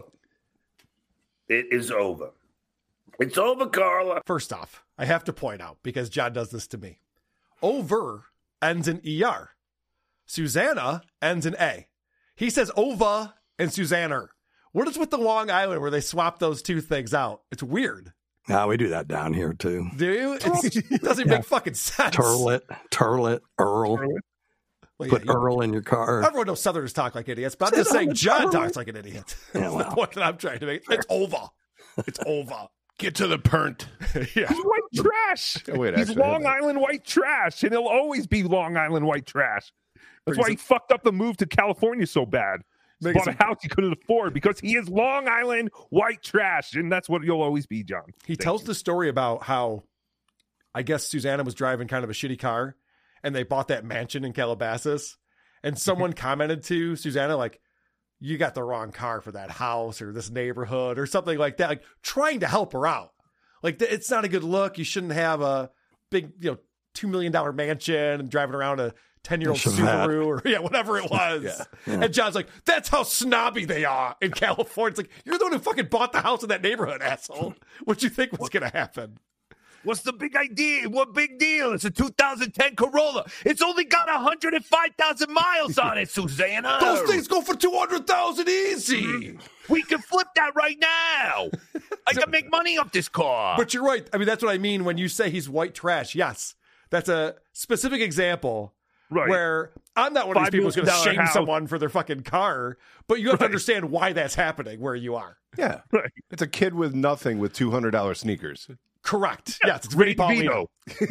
It is over. It's over, Carla. First off, I have to point out, because John does this to me, over ends in ER. Susanna ends in A. He says Ova and Susanna. What is with the Long Island where they swap those two things out? It's weird. No, we do that down here too. Do you? It doesn't make fucking sense. Turlet, Earl. Well, Put Earl in your car. Everyone knows Southerners talk like idiots, but I'm just saying John talks like an idiot. That's the point that I'm trying to make. It's over. It's over. Get to the pernt. Yeah. He's white trash. Oh, wait, He's actually, Long Island white trash, and he'll always be Long Island white trash. That's why he fucked up the move to California so bad. He bought a house he couldn't afford because he is Long Island white trash, and that's what you'll always be, John. He tells the story about how, I guess Susanna was driving kind of a shitty car, and they bought that mansion in Calabasas, and someone commented to Susanna, like, you got the wrong car for that house or this neighborhood or something like that, like trying to help her out. Like, it's not a good look. You shouldn't have a big, $2 million mansion and driving around a 10-year-old Subaru or whatever it was. Yeah. And John's like, that's how snobby they are in California. It's like, you're the one who fucking bought the house in that neighborhood, asshole. What'd you think was going to happen? What's the big idea? What big deal? It's a 2010 Corolla. It's only got 105,000 miles on it, Susanna. Those things go for 200,000 easy. We can flip that right now. I can make money off this car. But you're right. I mean, that's what I mean when you say he's white trash. Yes, that's a specific example. Right. Where I'm not one of these people who's going to shame someone for their fucking car, but you have to understand why that's happening where you are. Yeah. Right. It's a kid with nothing with $200 sneakers. Correct. Yes, it's Vinny Paulino.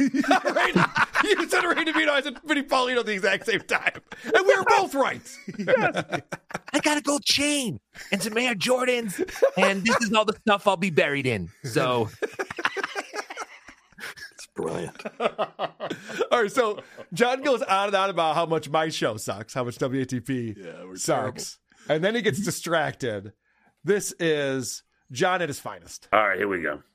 You said Ray DeVito. I said Vinny Paulino at the exact same time. And we were both right. Yes. I got a gold chain and some Air Jordans, and this is all the stuff I'll be buried in. So... Brilliant. All right, so John goes on and on about how much my show sucks, how much WATP sucks. Terrible. And then he gets distracted. This is John at his finest. All right, here we go.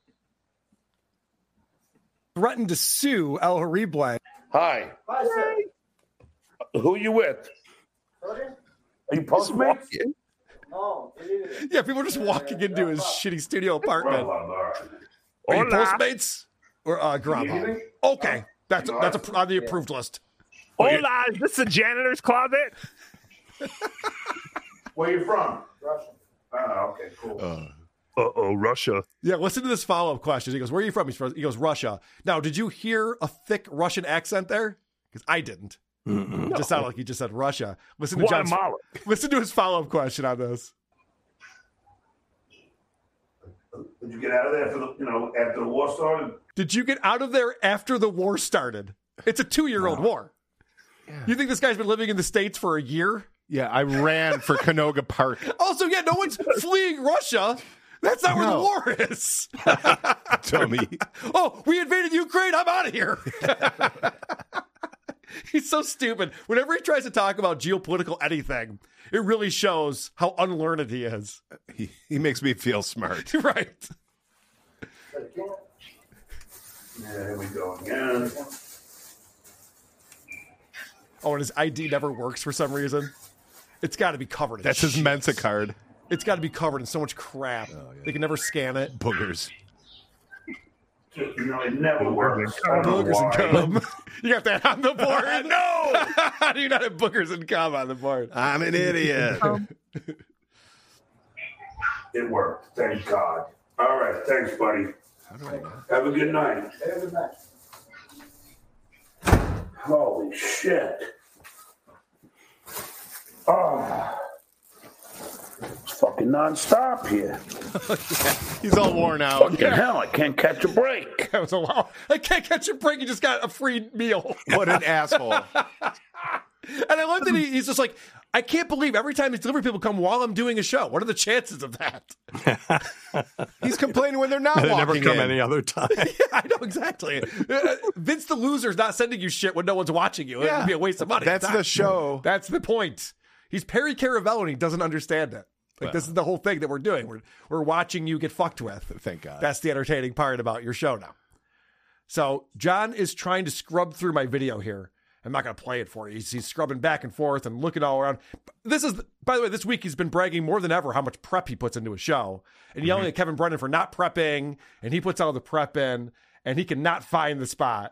Threatened to sue El Horrible. Hi. Hi, sir. Who are you with? Are you Postmates? No. Yeah, people are just walking into his shitty studio apartment. Are you Hola. Postmates? Or Grandma. Okay, that's on the approved list. Hola, is this the janitor's closet? Where you from? Russia. Oh, okay, cool. Russia. Yeah, listen to this follow-up question. He goes, where are you from? He goes, Russia. Now, did you hear a thick Russian accent there? Because I didn't. It just sounded like he just said Russia. Listen to his follow-up question on this. Did you get out of there after the war started? Did you get out of there after the war started? It's a 2-year-old war. Yeah. You think this guy's been living in the States for a year? Yeah, I ran for Canoga Park. Also, no one's fleeing Russia. That's not where the war is. Dummy. Oh, we invaded Ukraine. I'm out of here. He's so stupid. Whenever he tries to talk about geopolitical anything, it really shows how unlearned he is. He makes me feel smart. Right. Yeah, here we go again. Oh, and his ID never works for some reason. It's got to be covered in That's his Mensa card. It's got to be covered in so much crap. They can never scan it. Boogers. It never works. Boogers and cum. You got that on the board? No! How do you not have boogers and cum on the board? I'm an idiot. It worked. Thank God. All right. Thanks, buddy. Have a good night. Have a good night. Holy shit. Oh. It's fucking nonstop here. He's all worn out. Fucking hell, I can't catch a break. That was a while. I can't catch a break. You just got a free meal. What an asshole. And I love that he's just like, I can't believe every time these delivery people come while I'm doing a show. What are the chances of that? He's complaining when they're not They walking never come in. any other time. Yeah, I know exactly. Vince the loser's not sending you shit when no one's watching you. It'd be a waste of money. That's the show. That's the point. He's Perry Caravello and he doesn't understand it. Like, this is the whole thing that we're doing. We're watching you get fucked with. Thank God. That's the entertaining part about your show now. So John is trying to scrub through my video here. I'm not going to play it for you. He's scrubbing back and forth and looking all around. This is, by the way, this week he's been bragging more than ever how much prep he puts into his show and yelling at Kevin Brennan for not prepping, and he puts all the prep in, and he cannot find the spot.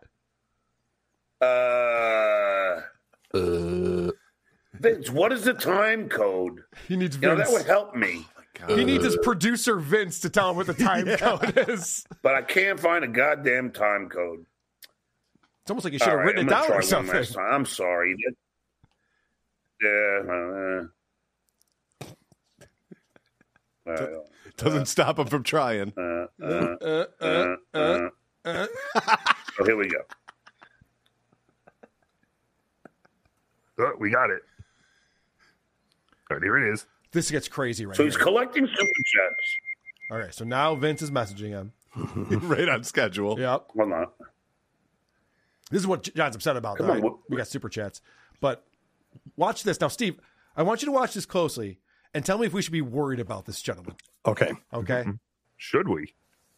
Vince, what is the time code? He needs Vince. That would help me. He needs his producer Vince to tell him what the time code is. But I can't find a goddamn time code. It's almost like you should have written it down or something. I'm sorry. Doesn't stop him from trying. So here we go. Oh, we got it. Oh, there it is. This gets crazy right now. So he's collecting super chats. All right, so now Vince is messaging him. Right on schedule. Yep. Hold on. This is what John's upset about. Right? We got super chats. But watch this. Now, Steve, I want you to watch this closely and tell me if we should be worried about this gentleman. Okay. Okay? Should we?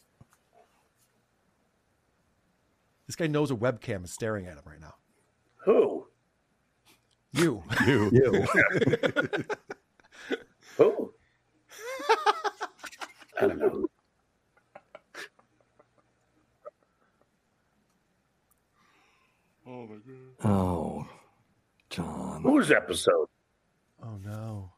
This guy knows a webcam is staring at him right now. Who? You. You. Who? I don't know. Oh, my God. Oh, John. Whose episode? Oh, no.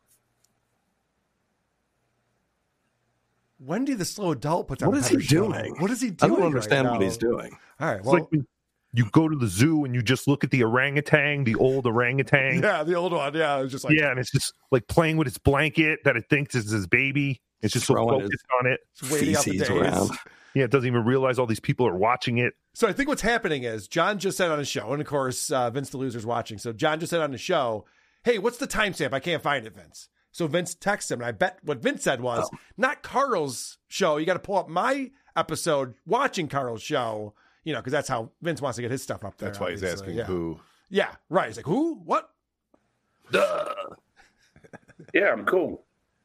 Wendy the slow adult puts out What is he doing? What is he doing? I don't understand right what now? he's doing. All right, It's well, like when you go to the zoo and you just look at the orangutan, the old orangutan. yeah, the old one. Yeah, it was just like, Yeah, and it's just like playing with its blanket that it thinks is his baby. It's just so Throwing focused on it. it's waiting out the Feces days. around. Yeah, it doesn't even realize all these people are watching it. So I think what's happening is John just said on his show, and of course, Vince the Loser's watching. So John just said on his show, hey, what's the timestamp? I can't find it, Vince. So Vince texts him, and I bet what Vince said was, not Carl's show. You got to pull up my episode watching Carl's show, you know, because that's how Vince wants to get his stuff up there. That's why he's obviously. asking who. Yeah, right. He's like, who? What? Duh. Yeah, I'm cool.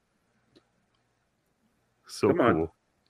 So Come on. cool.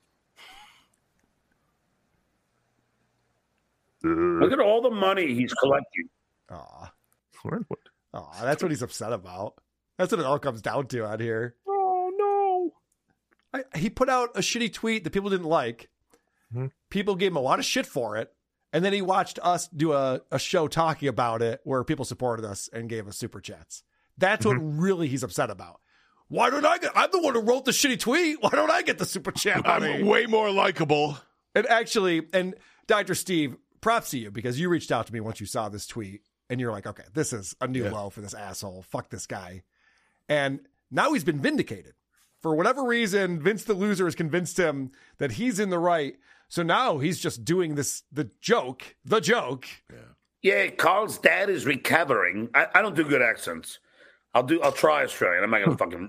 Look at all the money he's collecting. Aw. What? Aw, that's what he's upset about. That's what it all comes down to out here. Oh, no. He put out a shitty tweet that people didn't like. Mm-hmm. People gave him a lot of shit for it. And then he watched us do a show talking about it where people supported us and gave us super chats. That's what really he's upset about. Why don't I get? I'm the one who wrote the shitty tweet. Why don't I get the super chat money? I'm way more likable. And actually, and Dr. Steve, props to you because you reached out to me once you saw this tweet and you're like, okay, this is a new low for this asshole. Fuck this guy. And now he's been vindicated. For whatever reason, Vince the Loser has convinced him that he's in the right. So now he's just doing this, the joke. Yeah, Carl's dad is recovering. I don't do good accents. I'll try Australian. I'm not gonna fucking.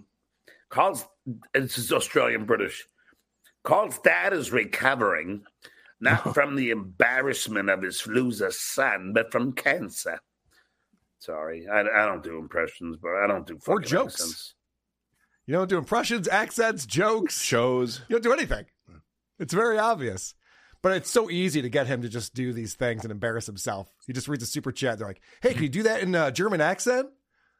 This is Australian British. Carl's dad is recovering, not from the embarrassment of his loser son, but from cancer. Sorry, I don't do impressions, but I don't do fucking or jokes. Accents. You don't do impressions, accents, jokes, shows. You don't do anything. It's very obvious. But it's so easy to get him to just do these things and embarrass himself. He just reads a super chat. They're like, hey, can you do that in a German accent?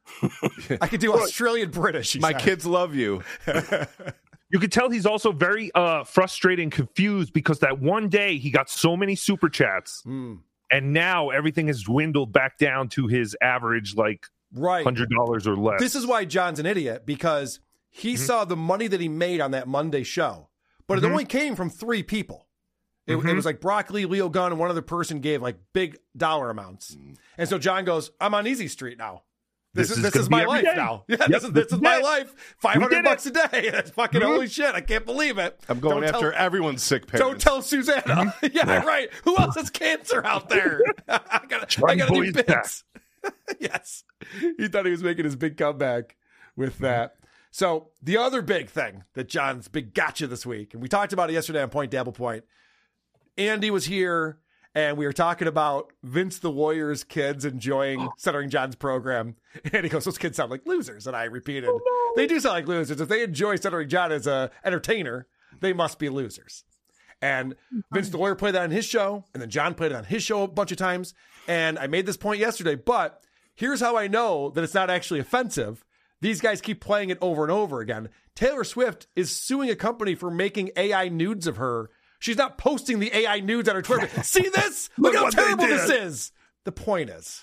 I could do Australian British. My kids love you. You could tell he's also very frustrated and confused because that one day he got so many super chats. And now everything has dwindled back down to his average, like $100 or less. This is why John's an idiot, because he saw the money that he made on that Monday show, but it only came from 3 people. It was like Broccoli, Leo Gunn, and one other person gave like big dollar amounts. And so John goes, I'm on Easy Street now. This is my life now. Yeah, this is my life. $500 a day. That's fucking holy shit. I can't believe it. I'm going after everyone's sick parents. Don't tell Susanna. Yeah, right. Who else has cancer out there? I got new bits. Yes. He thought he was making his big comeback with that. So the other big thing that John's big gotcha this week, and we talked about it yesterday on Point Dabble Point, Andy was here and we were talking about Vince the Warrior's kids enjoying Stuttering John's program. And he goes, those kids sound like losers. And I repeated, they do sound like losers. If they enjoy Stuttering John as a entertainer, they must be losers. And Vince the Warrior played that on his show, and then John played it on his show a bunch of times. And I made this point yesterday, but here's how I know that it's not actually offensive. These guys keep playing it over and over again. Taylor Swift is suing a company for making AI nudes of her. She's not posting the AI nudes on her Twitter. See this? Look how terrible this is. The point is,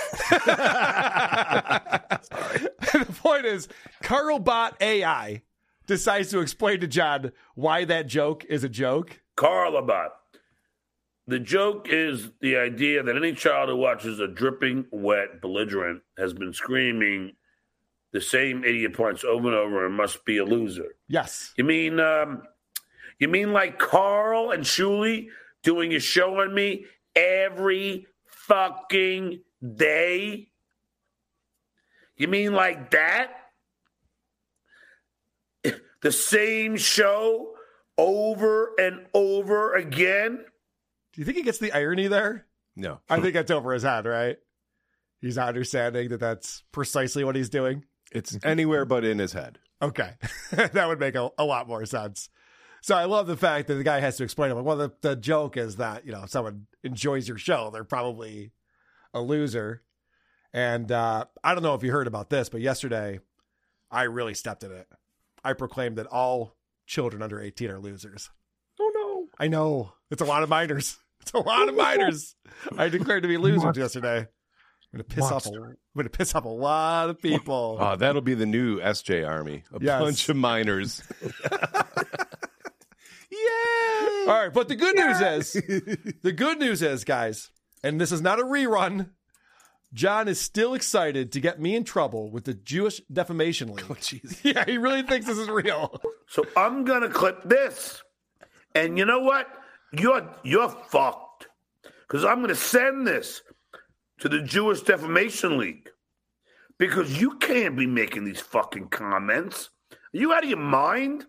Carlbot AI decides to explain to John why that joke is a joke. Carlbot. The joke is the idea that any child who watches a dripping, wet belligerent has been screaming the same idiot points over and over and must be a loser. Yes. You mean like Carl and Shuli doing a show on me every fucking day? You mean like that? The same show over and over again? Do you think he gets the irony there? No. I think that's over his head, right? He's not understanding that that's precisely what he's doing. It's anywhere but in his head. Okay. That would make a lot more sense. So I love the fact that the guy has to explain it. Well, the joke is that, if someone enjoys your show, they're probably a loser. And I don't know if you heard about this, but yesterday I really stepped in it. I proclaimed that all children under 18 are losers. Oh, no. I know. It's a lot of minors. It's a lot of minors. I declared to be losers yesterday. I'm going to piss off a lot of people. Oh, that'll be the new SJ Army. A bunch of minors. Yay! All right, but the good news is, guys, and this is not a rerun, John is still excited to get me in trouble with the Jewish Defamation League. Oh, jeez. Yeah, he really thinks this is real. So I'm going to clip this. And you know what? You're fucked. Because I'm going to send this to the Jewish Defamation League. Because you can't be making these fucking comments. Are you out of your mind?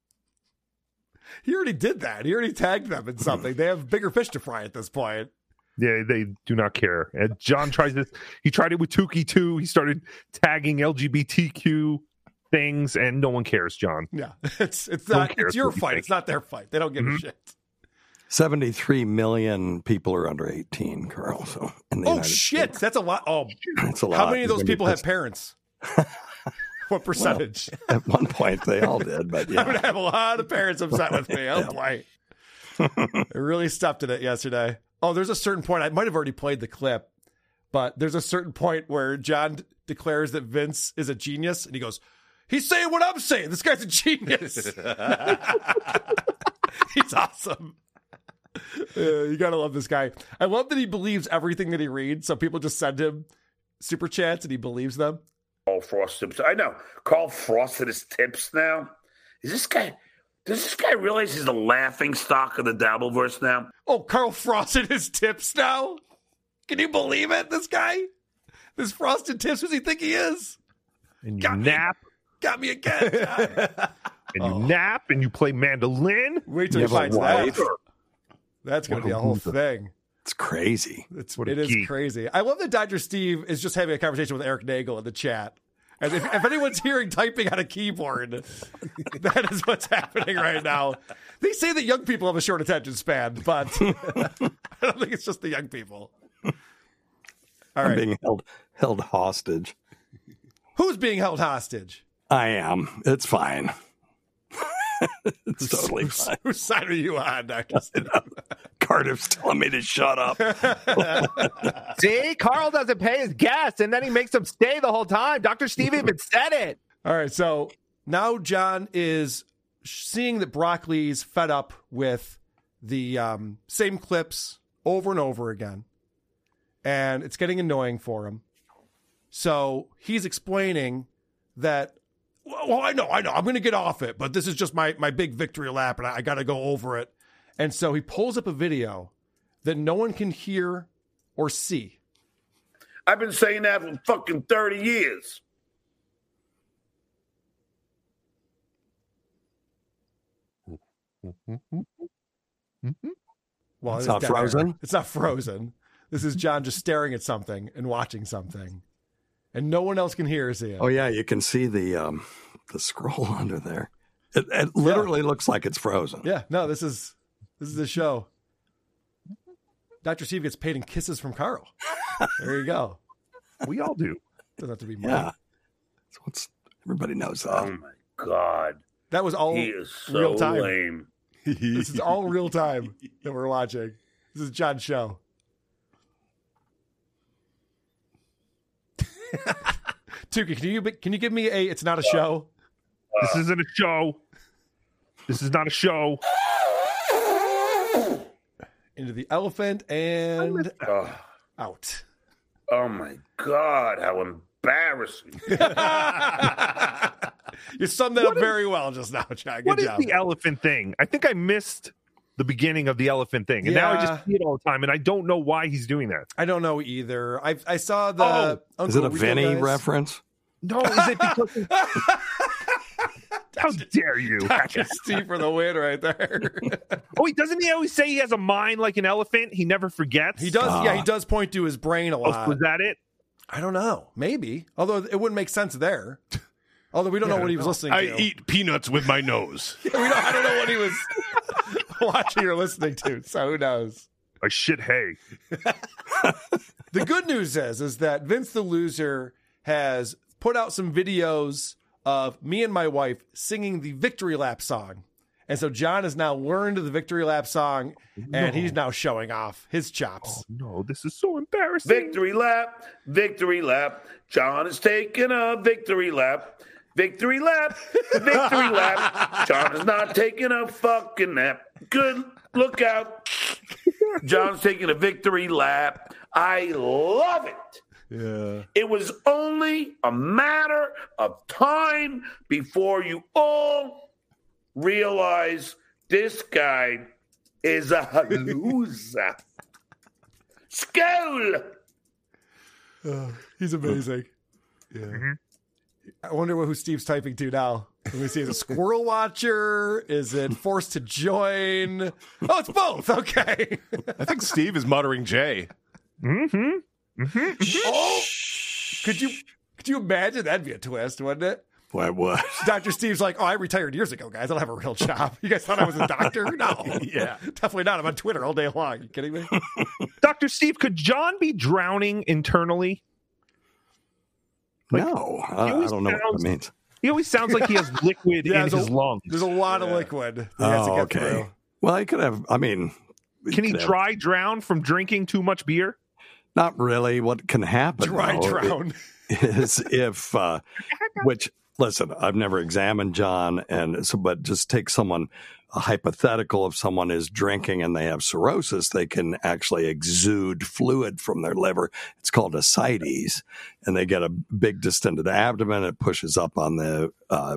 He already did that. He already tagged them in something. They have bigger fish to fry at this point. Yeah, they do not care. And John tries this. He tried it with Tukey too. He started tagging LGBTQ things, and no one cares, John. Yeah, it's not. It's your fight. It's not their fight. They don't give a shit. 73 million people are under 18, Carl. So shit, that's a lot. Oh, that's a lot. How many of those people have parents? What percentage? Well, at one point, they all did, but yeah. I'm gonna have a lot of parents upset with me. Oh boy, I really stepped in it yesterday. Oh, there's a certain point. I might have already played the clip, but there's a certain point where John declares that Vince is a genius, and he goes, "He's saying what I'm saying. This guy's a genius." He's awesome. You gotta love this guy. I love that he believes everything that he reads. So people just send him super chats and he believes them. Carl Frost tips. I know. Carl Frost at his tips now. Does this guy realize he's the laughing stock of the Dabbleverse now? Oh, Carl Frost at his tips now? Can you believe it? This guy? This Frosted Tips, who does he think he is? And you nap. Got me again, John. And you nap and you play mandolin. Wait till he finds that. That's going to be a whole thing. It's crazy. It is crazy. I love that Dr. Steve is just having a conversation with Eric Nagel in the chat. And if anyone's hearing typing on a keyboard, that is what's happening right now. They say that young people have a short attention span, but I don't think it's just the young people. All right. I'm being held hostage. Who's being held hostage? I am. It's fine. It's totally fine. Whose side are you on, Dr. Steve? Cardiff's telling me to shut up. See, Carl doesn't pay his guests, and then he makes them stay the whole time. Dr. Steve even said it. All right, so now John is seeing that Broccoli's fed up with the same clips over and over again, and it's getting annoying for him. So he's explaining that, well, I know, I'm going to get off it, but this is just my big victory lap, and I got to go over it. And so he pulls up a video that no one can hear or see. I've been saying that for fucking 30 years. Well, It's it is not dead air. frozen? It's not frozen. This is John just staring at something and watching something, and no one else can hear or see it. Oh yeah, you can see the scroll under there. It literally looks like it's frozen. Yeah, no, this is a show. Dr. Steve gets paid in kisses from Carl. There you go. We all do. Doesn't have to be money. Yeah, everybody knows that. Oh my God, that was all he is so real time. lame. This is all real time that we're watching. This is John's show. Tukey, can you give me a? It's not a show. This isn't a show. This is not a show. Into the elephant and out. Oh my God, how embarrassing. You summed that up very well just now, John. Good job. What is the elephant thing? I think I missed the beginning of the elephant thing, and now I just see it all the time, and I don't know why he's doing that. I don't know either. I saw the. Is it a Vinny reference? No, is it because? How dare you? Dr. Steve for the win right there. Oh, doesn't he always say he has a mind like an elephant? He never forgets. He does. Yeah, he does point to his brain a lot. Was that it? I don't know. Maybe. Although it wouldn't make sense there. Although we don't know what he was listening to. I eat peanuts with my nose. I don't know what he was watching or listening to, so who knows? I shit hay. The good news is that Vince the Loser has put out some videos of me and my wife singing the Victory Lap song. And so John has now learned the Victory Lap song, and he's now showing off his chops. Oh, no, this is so embarrassing. Victory lap, victory lap. John is taking a victory lap. Victory lap, victory lap. John is not taking a fucking nap. Good, look out. John's taking a victory lap. I love it. Yeah. It was only a matter of time before you all realize this guy is a loser. Skål! He's amazing. Yeah. Mm-hmm. I wonder who Steve's typing to now. Let me see. Is it Squirrel Watcher? Is it Forced to Join? Oh, it's both. Okay. I think Steve is muttering Jay. Mm-hmm. Mm-hmm. Oh, could you imagine? That'd be a twist, wouldn't it? What? Dr. Steve's like, I retired years ago, guys. I don't have a real job. You guys thought I was a doctor? No. Yeah. Definitely not. I'm on Twitter all day long. You kidding me? Dr. Steve, could John be drowning internally? No, I don't know what that means. He always sounds like he has liquid in his lungs. There's a lot of liquid that he has to get through. Well, he could have, Can he dry drown from drinking too much beer? Not really. What can happen drown is if, which, listen, I've never examined John, but just take someone, a hypothetical, if someone is drinking and they have cirrhosis, they can actually exude fluid from their liver. It's called ascites, and they get a big distended abdomen. It pushes up on the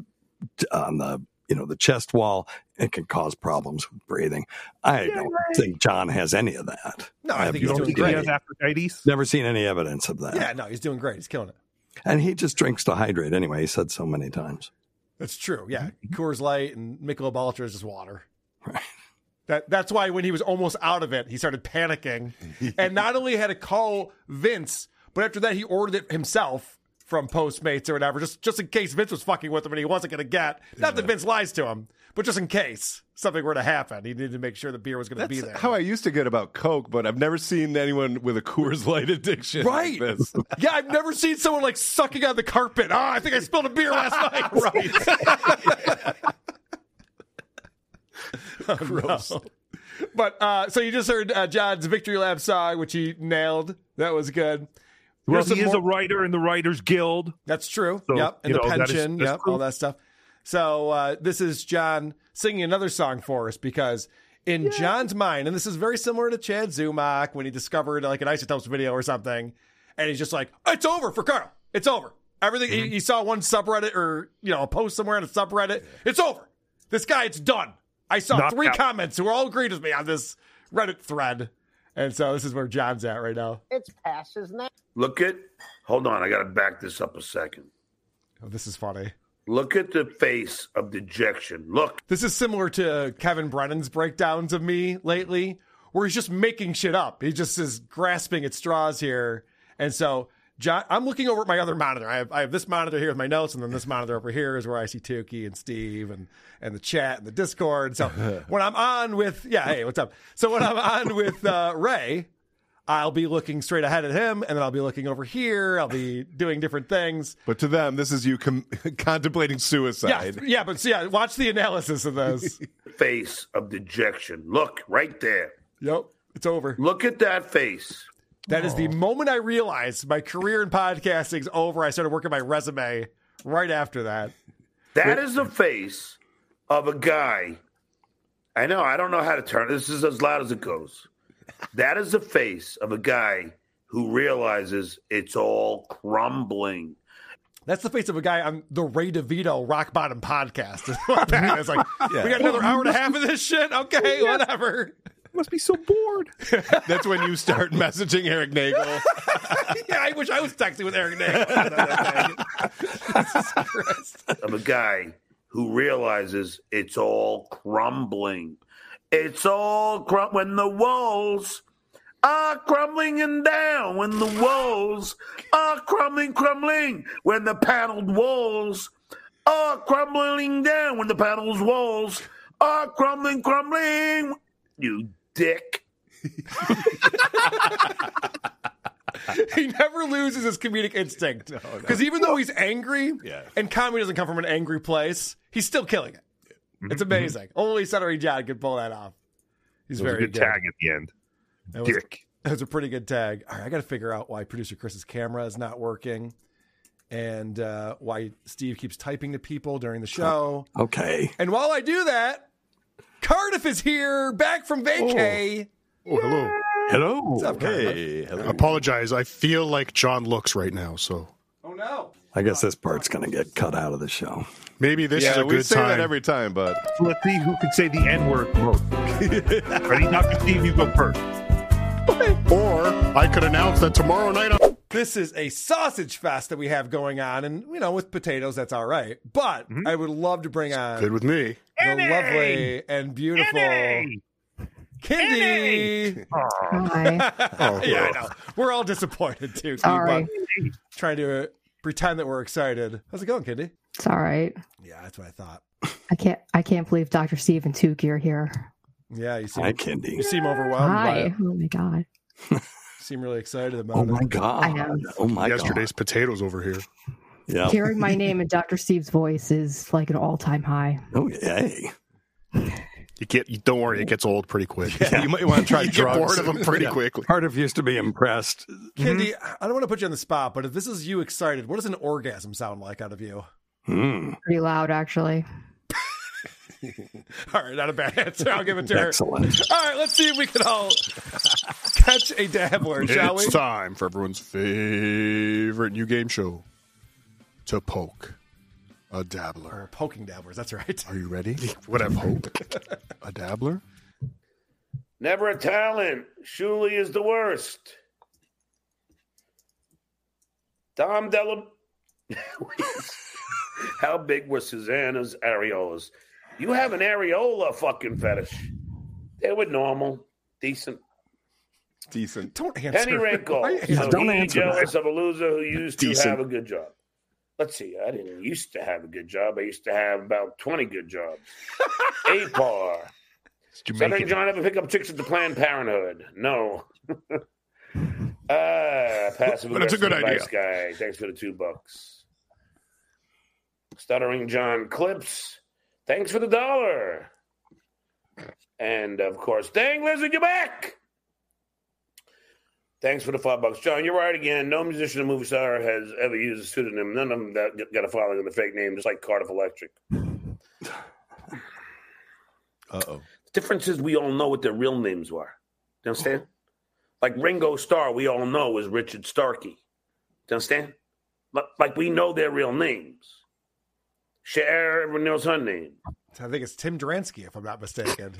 the chest wall. It can cause problems with breathing. I don't think John has any of that. No, I think he's doing great. He has Aphrodite? Never seen any evidence of that. Yeah, no, he's doing great. He's killing it. And he just drinks to hydrate anyway. He said so many times. That's true. Yeah, Coors Light and Michelob Ultra is just water. Right. That's why when he was almost out of it, he started panicking, and not only had to call Vince, but after that he ordered it himself from Postmates or whatever, just in case Vince was fucking with him and he wasn't going to get. Not that Vince lies to him, but just in case something were to happen, he needed to make sure the beer was going to be there. That's how I used to get about Coke, but I've never seen anyone with a Coors Light addiction. Right. Like this. Yeah, I've never seen someone like sucking on the carpet. Oh, I think I spilled a beer last night. Right. Oh, gross. No. But so you just heard John's Victory Lap song, which he nailed. That was good. Well, he is a writer in the Writers Guild. That's true. So, yep, and the pension. That's yep, cool. all that stuff. So this is John singing another song for us because in John's mind, and this is very similar to Chad Zumach when he discovered like an Isotopes video or something, and he's just like, "It's over for Carl. It's over. Everything." He saw one subreddit or a post somewhere on a subreddit. It's over. This guy, it's done. I saw 3 comments who all agreed with me on this Reddit thread. And so this is where John's at right now. It's past his name. Hold on. I got to back this up a second. Oh, this is funny. Look at the face of dejection. Look. This is similar to Kevin Brennan's breakdowns of me lately, where he's just making shit up. He just is grasping at straws here. And so John, I'm looking over at my other monitor. I have this monitor here with my notes, and then this monitor over here is where I see Tukey and Steve and the chat and the Discord. So when I'm on with, hey, what's up? So when I'm on with Ray, I'll be looking straight ahead at him, and then I'll be looking over here. I'll be doing different things. But to them, this is you contemplating suicide. But watch the analysis of those. Face of dejection. Look, right there. Yep, it's over. Look at that face. That is the moment I realized my career in podcasting is over. I started working my resume right after that. That is the face of a guy. I know, I don't know how to turn it. This is as loud as it goes. That is the face of a guy who realizes it's all crumbling. That's the face of a guy on the Ray DeVito Rock Bottom podcast. It's like, we got another hour and a half of this shit? Okay, whatever. Must be so bored. That's when you start messaging Eric Nagel. I wish I was texting with Eric Nagel. Jesus Christ. Of a guy who realizes it's all crumbling. It's all when the walls are crumbling and down. When the walls are crumbling. When the paneled walls are crumbling down. When the paneled walls are crumbling. You dick. He never loses his comedic instinct. Because even though he's angry, and comedy doesn't come from an angry place, he's still killing it. It's amazing. Only Stuttering John could pull that off. He's That was very a good tag at the end. Dick. That was a pretty good tag. All right, I got to figure out why producer Chris's camera is not working, and why Steve keeps typing to people during the show. Okay. And while I do that, Cardiff is here, back from vacay. Oh, hello. Hello. What's up, Cardiff? Hey, hello. I apologize. I feel like John looks right now, so. Oh, no. I guess this part's going to get cut out of the show. Maybe this is a we good say time. that every time, but Let's see who can say the N-word most. Ready, Dr. Steve, you go first. Or I could announce that tomorrow night. This is a sausage fest that we have going on, and with potatoes, that's all right. But I would love to bring on Good with me. the lovely and beautiful Kendi. Hi. I know. We're all disappointed too. Sorry. But trying to pretend that we're excited. How's it going, Kendi? It's all right. Yeah, that's what I thought. I can't believe Dr. Steve and Tukey are here. Yeah, you seem Hi, Kendi. You seem overwhelmed. By Hi. it. Oh my god. You seem really excited about Oh it. my god. I am. Oh my god. Yesterday's potatoes over here. Yeah. Hearing my name in Dr. Steve's voice is like an all-time high. Oh yay. Don't worry, it gets old pretty quick. Yeah, you might want to try you drugs. get bored of them pretty quickly. Cardiff used to be impressed. Kendi, I don't want to put you on the spot, but if this is you excited, what does an orgasm sound like out of you? Pretty loud, actually. All right, not a bad answer. I'll give it to her. Excellent. All right, let's see if we can all catch a dabbler, shall we? It's time for everyone's favorite new game show to poke a dabbler. Or poking dabblers, that's right. Are you ready? What I poke? A dabbler? Never a talent. Shuli is the worst. Dom Della. How big were Susanna's areolas? You have an areola fucking fetish. They were normal, decent. Don't answer. Penny wrinkle. So don't he answer jealous that. of a loser who used to Decent. have a good job. Let's see. I didn't used to have a good job. I used to have about 20 good jobs. APAR. Southern John ever pick up chicks at the Planned Parenthood? No. Passive But it's a good aggressive idea. advice guy. Thanks for the $2. Stuttering John Clips. Thanks for the $1. And of course, dang Lizard, you're back. Thanks for the $5. John, you're right again. No musician or movie star has ever used a pseudonym. None of them that got a following in the fake name, just like Cardiff Electric. Uh-oh. The difference is we all know what their real names were. Do you understand? Like Ringo Starr, we all know is Richard Starkey. Do you understand? Like we know their real names. Cher, everyone knows her name. I think it's Tim Duransky, if I'm not mistaken.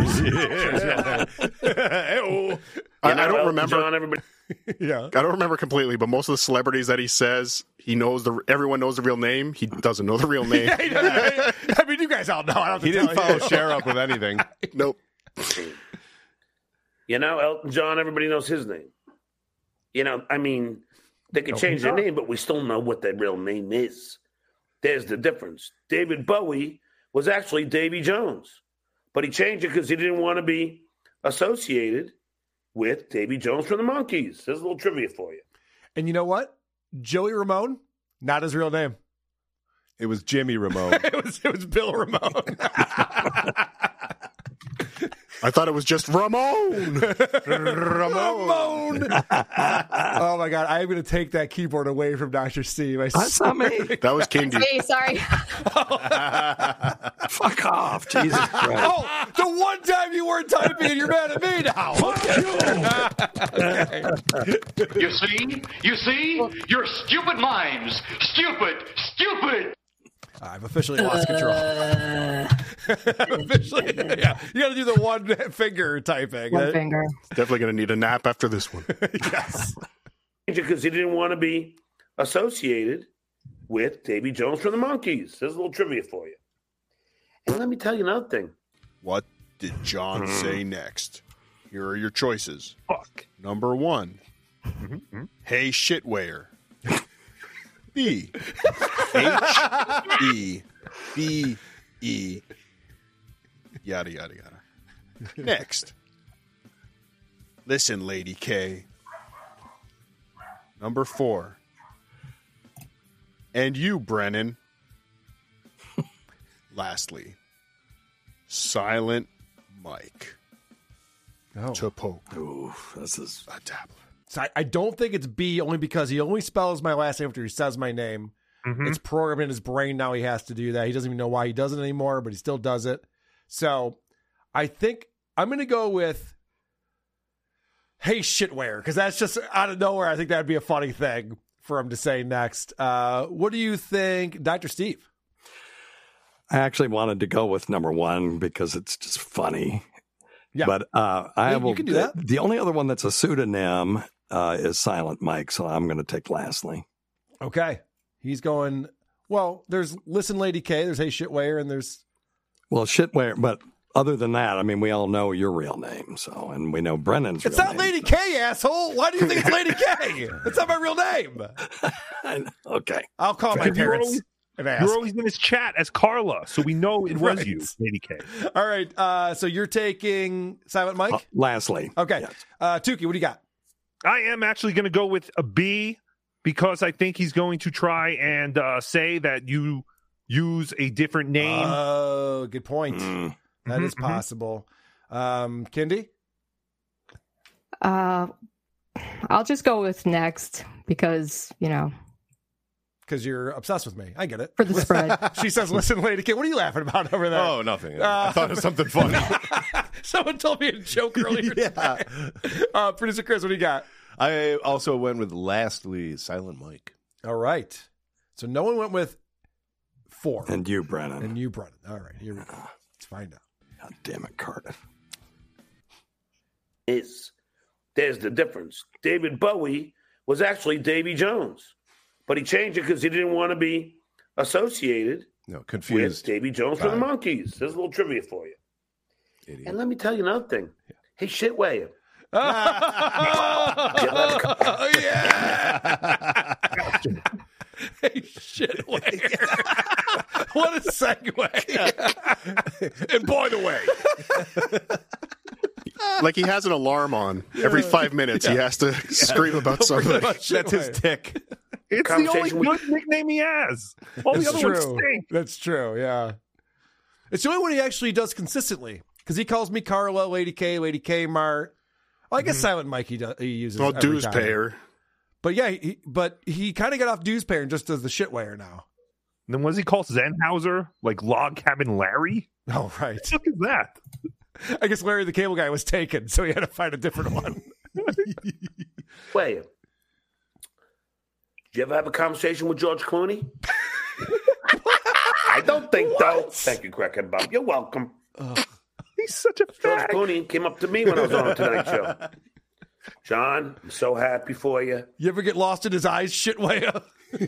I don't remember. John, everybody. Yeah. I don't remember completely, but most of the celebrities that he says he knows everyone knows the real name. He doesn't know the real name. I mean, you guys all know. I don't have to He tell didn't follow you. Cher up with anything. Nope. You know, Elton John, everybody knows his name. You know, I mean, they can change their name, but we still know what their real name is. There's the difference. David Bowie was actually Davy Jones, but he changed it because he didn't want to be associated with Davy Jones from the Monkees. There's a little trivia for you. And you know what? Joey Ramone, not his real name. It was Jimmy Ramone. it was Bill Ramone. I thought it was just Ramone. Ramone. Oh my God! I am going to take that keyboard away from Dr. Steve. That's not me. That was Kindy. Hey, sorry. Fuck off, Jesus Christ. Oh, the one time you weren't typing and you're mad at me now. Okay. You see, you're stupid mimes. Stupid. I've officially lost control. Officially, yeah. You got to do the one finger typing. One finger. Definitely going to need a nap after this one. Yes. Because he didn't want to be associated with Davy Jones from the Monkees. There's a little trivia for you. And let me tell you another thing. What did John say next? Here are your choices. Fuck. Number 1. Hey, shitwear. B. H-E-B-E. Yada, yada, yada. Next. Listen, Lady K. Number 4. And you, Brennan. Lastly, Silent Mike. To poke. Ooh, this is a tablet. So I don't think it's B, only because he only spells my last name after he says my name. It's programmed in his brain now. He has to do that. He doesn't even know why he does it anymore, but he still does it. So I think I'm going to go with hey, shitwear, because that's just out of nowhere. I think that'd be a funny thing for him to say next. What do you think, Dr. Steve? I actually wanted to go with number 1 because it's just funny. Yeah. But you can do that. The only other one that's a pseudonym is Silent Mike, so I'm going to take Lastly. Okay. He's going, well, there's Listen Lady K, there's Hey Shitwear, and there's... Well, Shitwear, but other than that, I mean, we all know your real name, so, and we know Brennan's it's real name. name. It's not Lady K, asshole! Why do you think it's Lady K? It's not my real name! Okay. I'll call my parents and ask. You're always in his chat as Carla, so we know it was you, Lady K. All right, so you're taking Silent Mike? Lastly. Okay. Yes. Tukey, what do you got? I am actually going to go with a B because I think he's going to try and say that you use a different name. Oh, good point. That is possible. Kindy? I'll just go with next because, Because you're obsessed with me. I get it. For the spread. She says, listen, Lady K, what are you laughing about over there? Oh, nothing. I thought it was something funny. Someone told me a joke earlier today. Producer Chris, what do you got? I also went with Lastly, Silent Mike. All right. So no one went with 4. And you, Brennan. All right, here we go. Let's find out. God damn it, Cardiff. There's the difference. David Bowie was actually Davy Jones, but he changed it because he didn't want to be associated with Davy Jones from the Monkees. There's a little trivia for you. Idiot. And let me tell you another thing. Hey, shitwear. Yeah. Hey, shitwear. What a segue. And by the way, like he has an alarm on. Every 5 minutes, he has to scream about something. That's his tick. It's the only good nickname he has. All the other ones stink. That's true, yeah. It's the only one he actually does consistently. Because he calls me Carla, Lady K Mart. Well, I guess Silent Mike he uses. Well, dues payer. But yeah, he kind of got off dues payer and just does the shitwear now. And then what does he call Zenhauser? Like Log Cabin Larry? Oh, right. What is that? I guess Larry the Cable Guy was taken, so he had to find a different one. Wait. Did you ever have a conversation with George Clooney? I don't think so. Thank you, Crackhead Bob. You're welcome. He's such a fag. George Clooney came up to me when I was on the Tonight Show. John, I'm so happy for you. You ever get lost in his eyes, shitwear?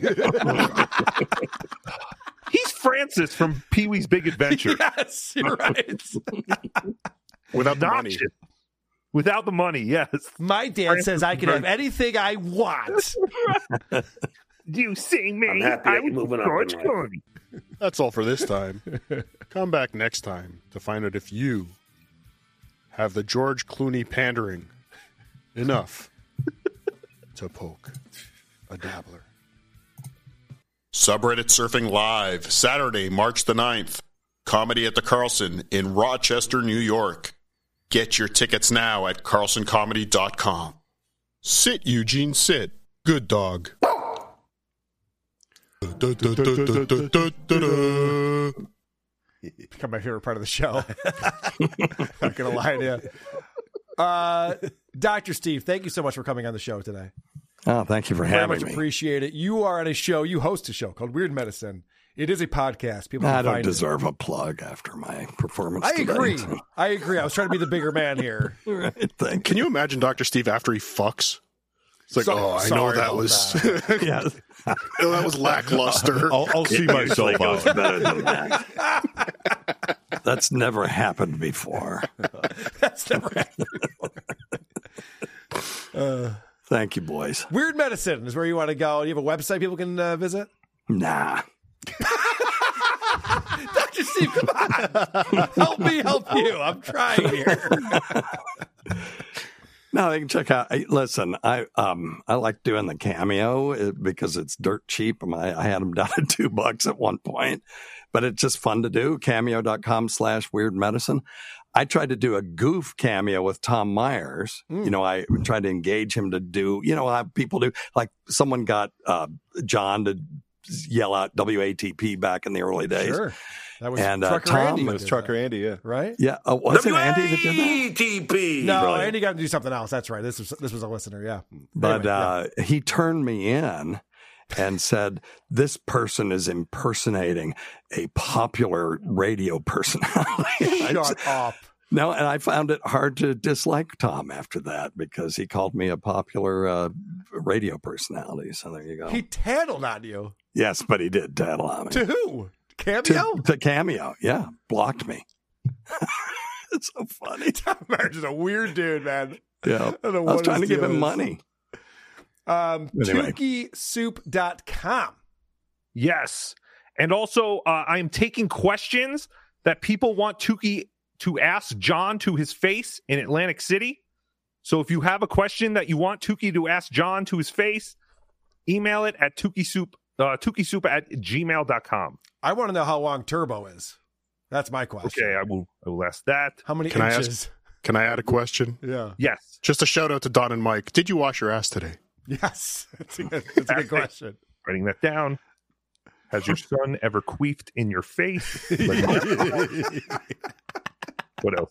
He's Francis from Pee-wee's Big Adventure. Yes, you're right. Without the money. Without the money, yes. My dad says I can have anything I want. You see me? I'm happy that you're moving up in life. Clooney. That's all for this time. Come back next time to find out if you have the George Clooney pandering enough to poke a dabbler. Subreddit Surfing Live, Saturday, March the 9th. Comedy at the Carlson in Rochester, New York. Get your tickets now at carlsoncomedy.com. Sit, Eugene, sit. Good dog. Become my favorite part of the show. Not gonna lie to you. Dr. Steve, thank you so much for coming on the show today. Oh, thank you for Very having much me. Appreciate it. You are on a show. You host a show called Weird Medicine. It is a podcast. People I can don't find deserve a plug after my performance I today. agree. I agree. I was trying to be the bigger man here. Right, thank Can you imagine Dr. Steve after he fucks? It's like, I know that was yeah. that was lackluster. I'll see myself It goes out. better than that. That's never happened before. That's never happened before. Thank you, boys. Weird Medicine is where you want to go. Do you have a website people can visit? Nah. Dr. Steve, come on. Help me help you. I'm trying here. No, they can check out. Listen, I like doing the Cameo because it's dirt cheap. I had them down at $2 at one point, but it's just fun to do. Cameo.com/Weird Medicine. I tried to do a goof cameo with Tom Myers. You know, I tried to engage him to do, you know, how people do. Like someone got John to yell out WATP back in the early days. Sure. That was and Trucker Tom Andy. It was Trucker Andy, yeah. Right? Yeah. Was it Andy that did that? WATP. No, Brilliant. Andy got to do something else. That's right. This was a listener, yeah. But Anyway, he turned me in and said, this person is impersonating a popular radio personality. Shut up. No, and I found it hard to dislike Tom after that because he called me a popular radio personality. So there you go. He tattled on you. Yes, but he did tattle on me. To who? Cameo? To Cameo, yeah. Blocked me. It's so funny. Tom Myers is a weird dude, man. Yeah. I don't know I was what trying to his give deal him is. money. Anyway. TukeySoup.com. Yes. And also, I am taking questions that people want Tukey to ask John to his face in Atlantic City. So if you have a question that you want Tukey to ask John to his face, email it at TukeySoup@gmail.com. I want to know how long Turbo is. That's my question. Okay, I will ask that. How many Can inches? Can I add a question? Yeah. Yes. Just a shout out to Don and Mike. Did you wash your ass today? Yes. That's a good question. Writing that down. Has your son ever queefed in your face? What else?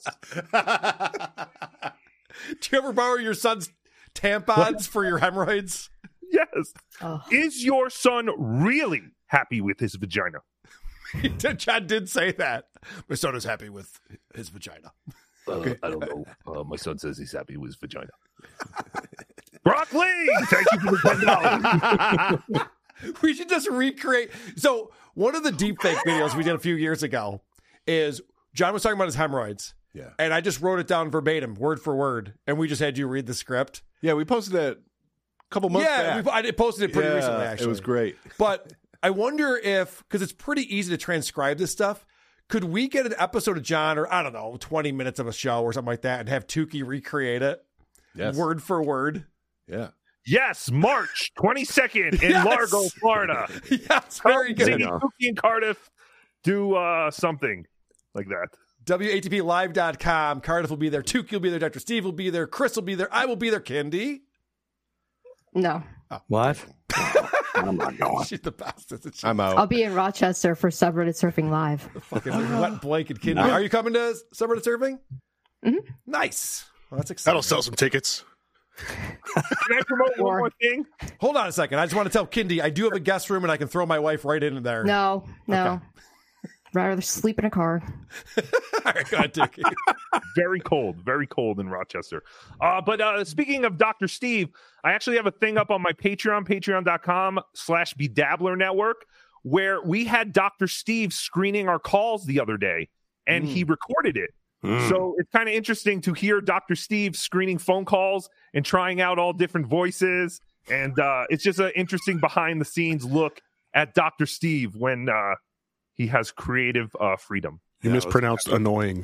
Do you ever borrow your son's tampons for your hemorrhoids? Yes. Is your son really happy with his vagina? John did say that. My son is happy with his vagina. I don't know. My son says he's happy with his vagina. Broccoli! Thank you for the $10. We should just recreate. So one of the deepfake videos we did a few years ago is John was talking about his hemorrhoids. Yeah. And I just wrote it down verbatim, word for word. And we just had you read the script. Yeah, we posted that a couple months back. Yeah, I posted it pretty recently, actually. It was great. But I wonder if, because it's pretty easy to transcribe this stuff, could we get an episode of John, or I don't know, 20 minutes of a show or something like that, and have Tukey recreate it? Yes. Word for word. Yeah. Yes, March 22nd in Yes. Largo, Florida. Yes, very good. See Tukey and Cardiff do something like that. WATPlive.com. Cardiff will be there. Tukey will be there. Dr. Steve will be there. Chris will be there. I will be there. Kendi. No. What? I'm not going. She's the best, isn't she? I'm out. I'll be in Rochester for Subreddit Surfing Live. Fucking wet blanket Kendi. Are you coming to Subreddit Surfing? Mm-hmm. Nice. Well, that's exciting. That'll sell some tickets. Can I promote one more thing? Hold on a second. I just want to tell Kendi I do have a guest room and I can throw my wife right in there. No. Okay. Rather sleep in a car. All right, go ahead, Tukey. Very cold in Rochester. But speaking of Dr. Steve, I actually have a thing up on my Patreon, patreon.com/bedabbler network, where we had Dr. Steve screening our calls the other day, and he recorded it. So it's kind of interesting to hear Dr. Steve screening phone calls and trying out all different voices. And it's just an interesting behind the scenes look at Dr. Steve when he has creative freedom. You mispronounced annoying.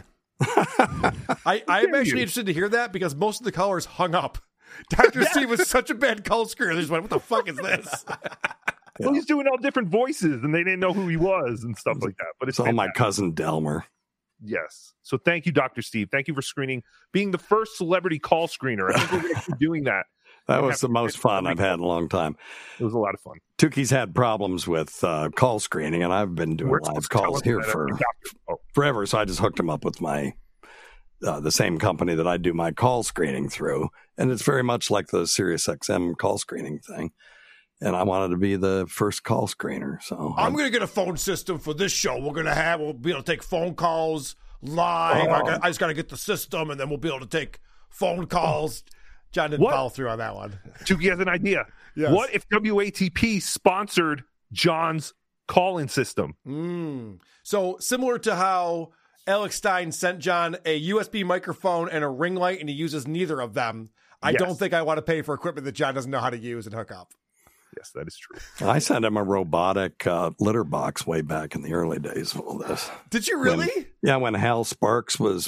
I'm actually interested to hear that because most of the callers hung up. Dr. Steve was such a bad call screener. They just went, what the fuck is this? Well, he's doing all different voices, and they didn't know who he was and stuff like that. But it's all my cousin Delmer. Yes. So thank you, Dr. Steve. Thank you for screening, being the first celebrity call screener. I think we're going to keep doing that. That was the most fun I've had in a long time. It was a lot of fun. Tukey's had problems with call screening, and I've been doing live calls here for forever. So I just hooked him up with my the same company that I do my call screening through, and it's very much like the SiriusXM call screening thing. And I wanted to be the first call screener. So I'm going to get a phone system for this show. We'll be able to take phone calls live. I just got to get the system, and then we'll be able to take phone calls. John didn't follow through on that one. Tukey has an idea. Yes. What if WATP sponsored John's call-in system? So similar to how Alex Stein sent John a USB microphone and a ring light, and he uses neither of them. I don't think I want to pay for equipment that John doesn't know how to use and hook up. Yes, that is true. I sent him a robotic litter box way back in the early days of all this. Did you really? When Hal Sparks was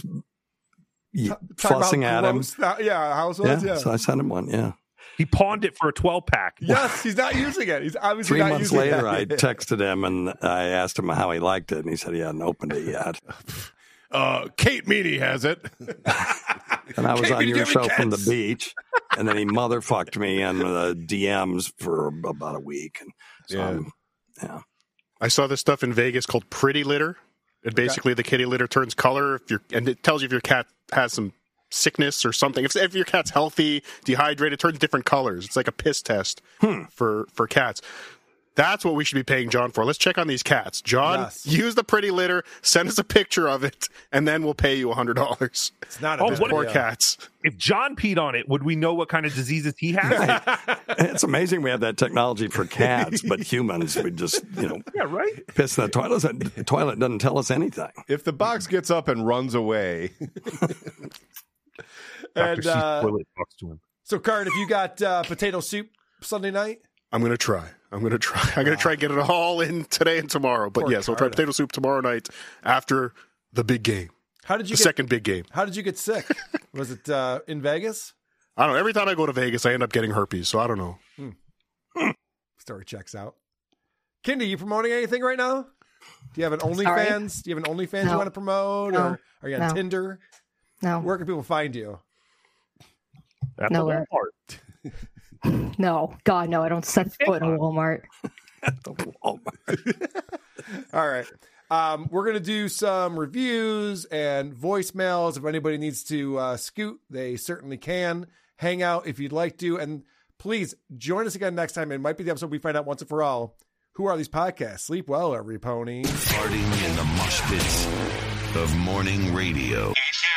fussing at him. House was, yeah. So I sent him one, He pawned it for a 12-pack. Yes, he's not using it. He's obviously 3 not months using it. later, I texted him, and I asked him how he liked it, and he said he hadn't opened it yet. Kate Meany has it. And I was on your show from the beach, and then he motherfucked me in the DMs for about a week. And so I saw this stuff in Vegas called Pretty Litter. And basically, the kitty litter turns color, and it tells you if your cat has some sickness or something. If your cat's healthy, dehydrated, it turns different colors. It's like a piss test for cats. That's what we should be paying John for. Let's check on these cats. John, use the Pretty Litter, send us a picture of it, and then we'll pay you $100. It's not a poor cats. If John peed on it, would we know what kind of diseases he has? It's amazing we have that technology for cats, but humans, we just, right? Piss in the toilet. The toilet doesn't tell us anything. If the box gets up and runs away. And, toilet talks to him. So, Card, if you got potato soup Sunday night? I'm going to try. I'm going to try and get it all in today and tomorrow. But yes, I'll try potato soup tomorrow night after the big game. Second big game. How did you get sick? Was it in Vegas? I don't know. Every time I go to Vegas, I end up getting herpes. So I don't know. Story checks out. Kendi, you promoting anything right now? Do you have an OnlyFans? Do you have an OnlyFans you want to promote? No. Or are you on Tinder? No. Where can people find you? At Nowhere. the Walmart. No. God, no. I don't set foot in a Walmart. At the Walmart. All right. We're going to do some reviews and voicemails. If anybody needs to scoot, they certainly can. Hang out if you'd like to. And please join us again next time. It might be the episode we find out once and for all. Who are these podcasts? Sleep well, every pony. Farting in the mosh pits of morning radio.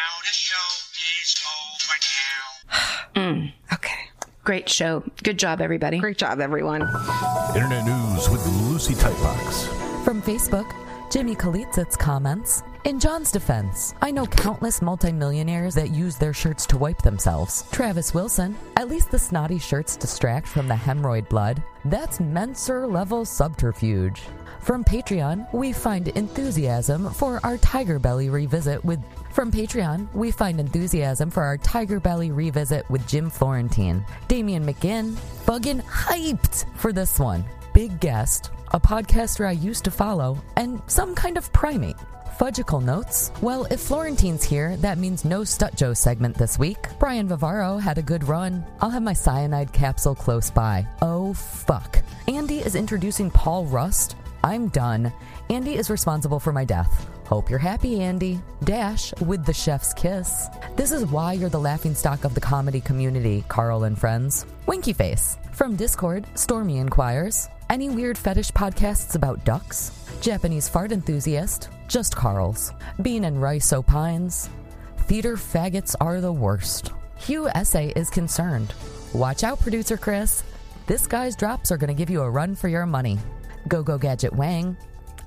Okay. Great show. Good job, everybody. Great job, everyone. Internet news with Lucy Tightbox. From Facebook, Jimmy Kalitzitz comments, in John's defense, I know countless multimillionaires that use their shirts to wipe themselves. Travis Wilson, at least the snotty shirts distract from the hemorrhoid blood. That's Menser-level subterfuge. From Patreon, we find enthusiasm for our Tiger Belly revisit with... From Patreon, we find enthusiasm for our Tiger Belly revisit with Jim Florentine. Damian McGinn, buggin' hyped for this one. Big guest, a podcaster I used to follow, and some kind of primate. Fudgical notes. Well, if Florentine's here, that means no Stut Joe segment this week. Brian Vivaro had a good run. I'll have my cyanide capsule close by. Oh, fuck. Andy is introducing Paul Rust. I'm done. Andy is responsible for my death. Hope you're happy, Andy. Dash with the chef's kiss. This is why you're the laughingstock of the comedy community, Carl and friends. Winky face. From Discord, Stormy inquires. Any weird fetish podcasts about ducks? Japanese fart enthusiast? Just Carl's. Bean and Rice opines. Theater faggots are the worst. Hugh Essay is concerned. Watch out, producer Chris. This guy's drops are going to give you a run for your money. Go Gadget Wang.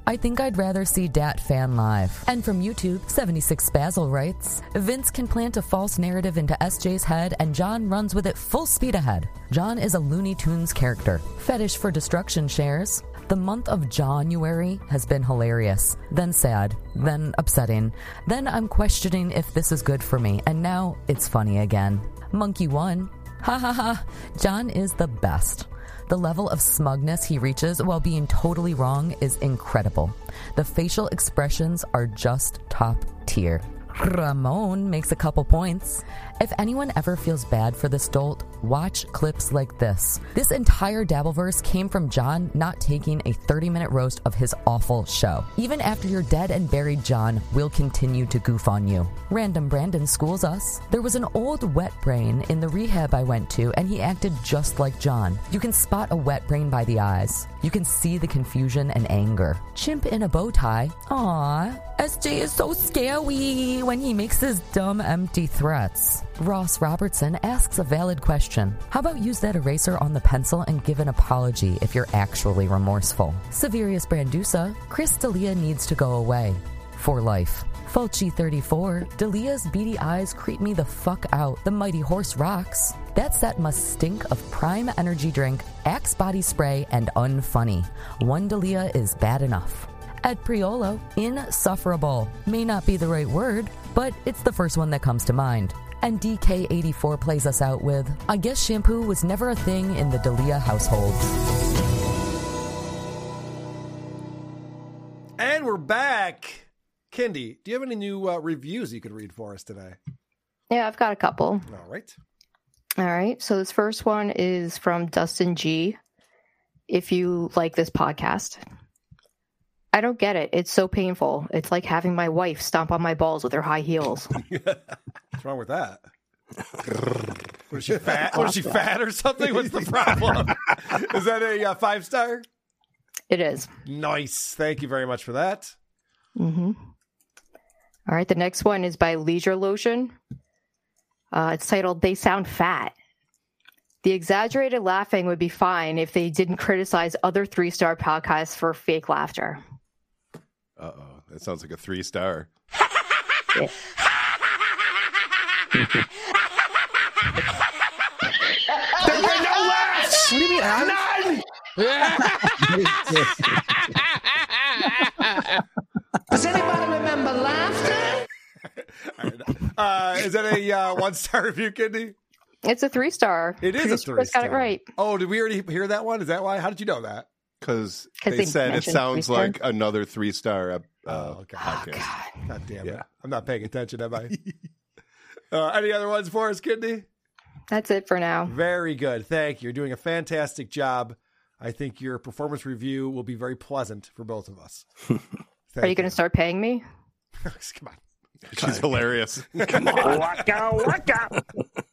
I think I'd rather see Dat Fan live. And from YouTube, 76 Spazzle writes, Vince can plant a false narrative into SJ's head and John runs with it full speed ahead. John is a Looney Tunes character. Fetish for Destruction shares, the month of January has been hilarious, then sad, then upsetting, then I'm questioning if this is good for me, and now it's funny again. Monkey 1, ha ha ha, John is the best. The level of smugness he reaches while being totally wrong is incredible. The facial expressions are just top tier. Ramon makes a couple points. If anyone ever feels bad for this dolt, watch clips like this. This entire Dabbleverse came from John not taking a 30-minute roast of his awful show. Even after you're dead and buried, John will continue to goof on you. Random Brandon schools us. There was an old wet brain in the rehab I went to, and he acted just like John. You can spot a wet brain by the eyes. You can see the confusion and anger. Chimp in a bow tie. Aww. SJ is so scary when he makes his dumb, empty threats. Ross Robertson asks a valid question. How about use that eraser on the pencil and give an apology if you're actually remorseful? Severius Brandusa, Chris D'Elia needs to go away. For life. Fulci34, D'Elia's beady eyes creep me the fuck out. The mighty horse rocks. That set must stink of prime energy drink, Axe body spray, and unfunny. One D'Elia is bad enough. Ed Priolo, insufferable. May not be the right word, but it's the first one that comes to mind. And DK84 plays us out with, I guess shampoo was never a thing in the D'Elia household. And we're back. Kendi, do you have any new reviews you could read for us today? Yeah, I've got a couple. All right. All right. So this first one is from Dustin G. If you like this podcast. I don't get it. It's so painful. It's like having my wife stomp on my balls with her high heels. What's wrong with that? Was she fat? Was she fat or something? What's the problem? Is that a 5-star? It is. Nice. Thank you very much for that. Mm-hmm. All right. The next one is by Leisure Lotion. It's titled, They Sound Fat. The exaggerated laughing would be fine if they didn't criticize other 3-star podcasts for fake laughter. Uh-oh. That sounds like a 3-star. Yeah. There were no laughs! What do you mean, none! Does anybody remember laughter? Is that a 1-star review, Kendi? It's a 3-star. It is Producer a 3-star. Chris got it right. Oh, did we already hear that one? Is that why? How did you know that? Because they they said it mentioned sounds 3-star. like another 3-star God. podcast. God damn it. Yeah. I'm not paying attention, am I? Any other ones for us, Kendi? That's it for now. Very good. Thank you. You're doing a fantastic job. I think your performance review will be very pleasant for both of us. Are you going to start paying me? Come on. She's hilarious. Come on. Waka.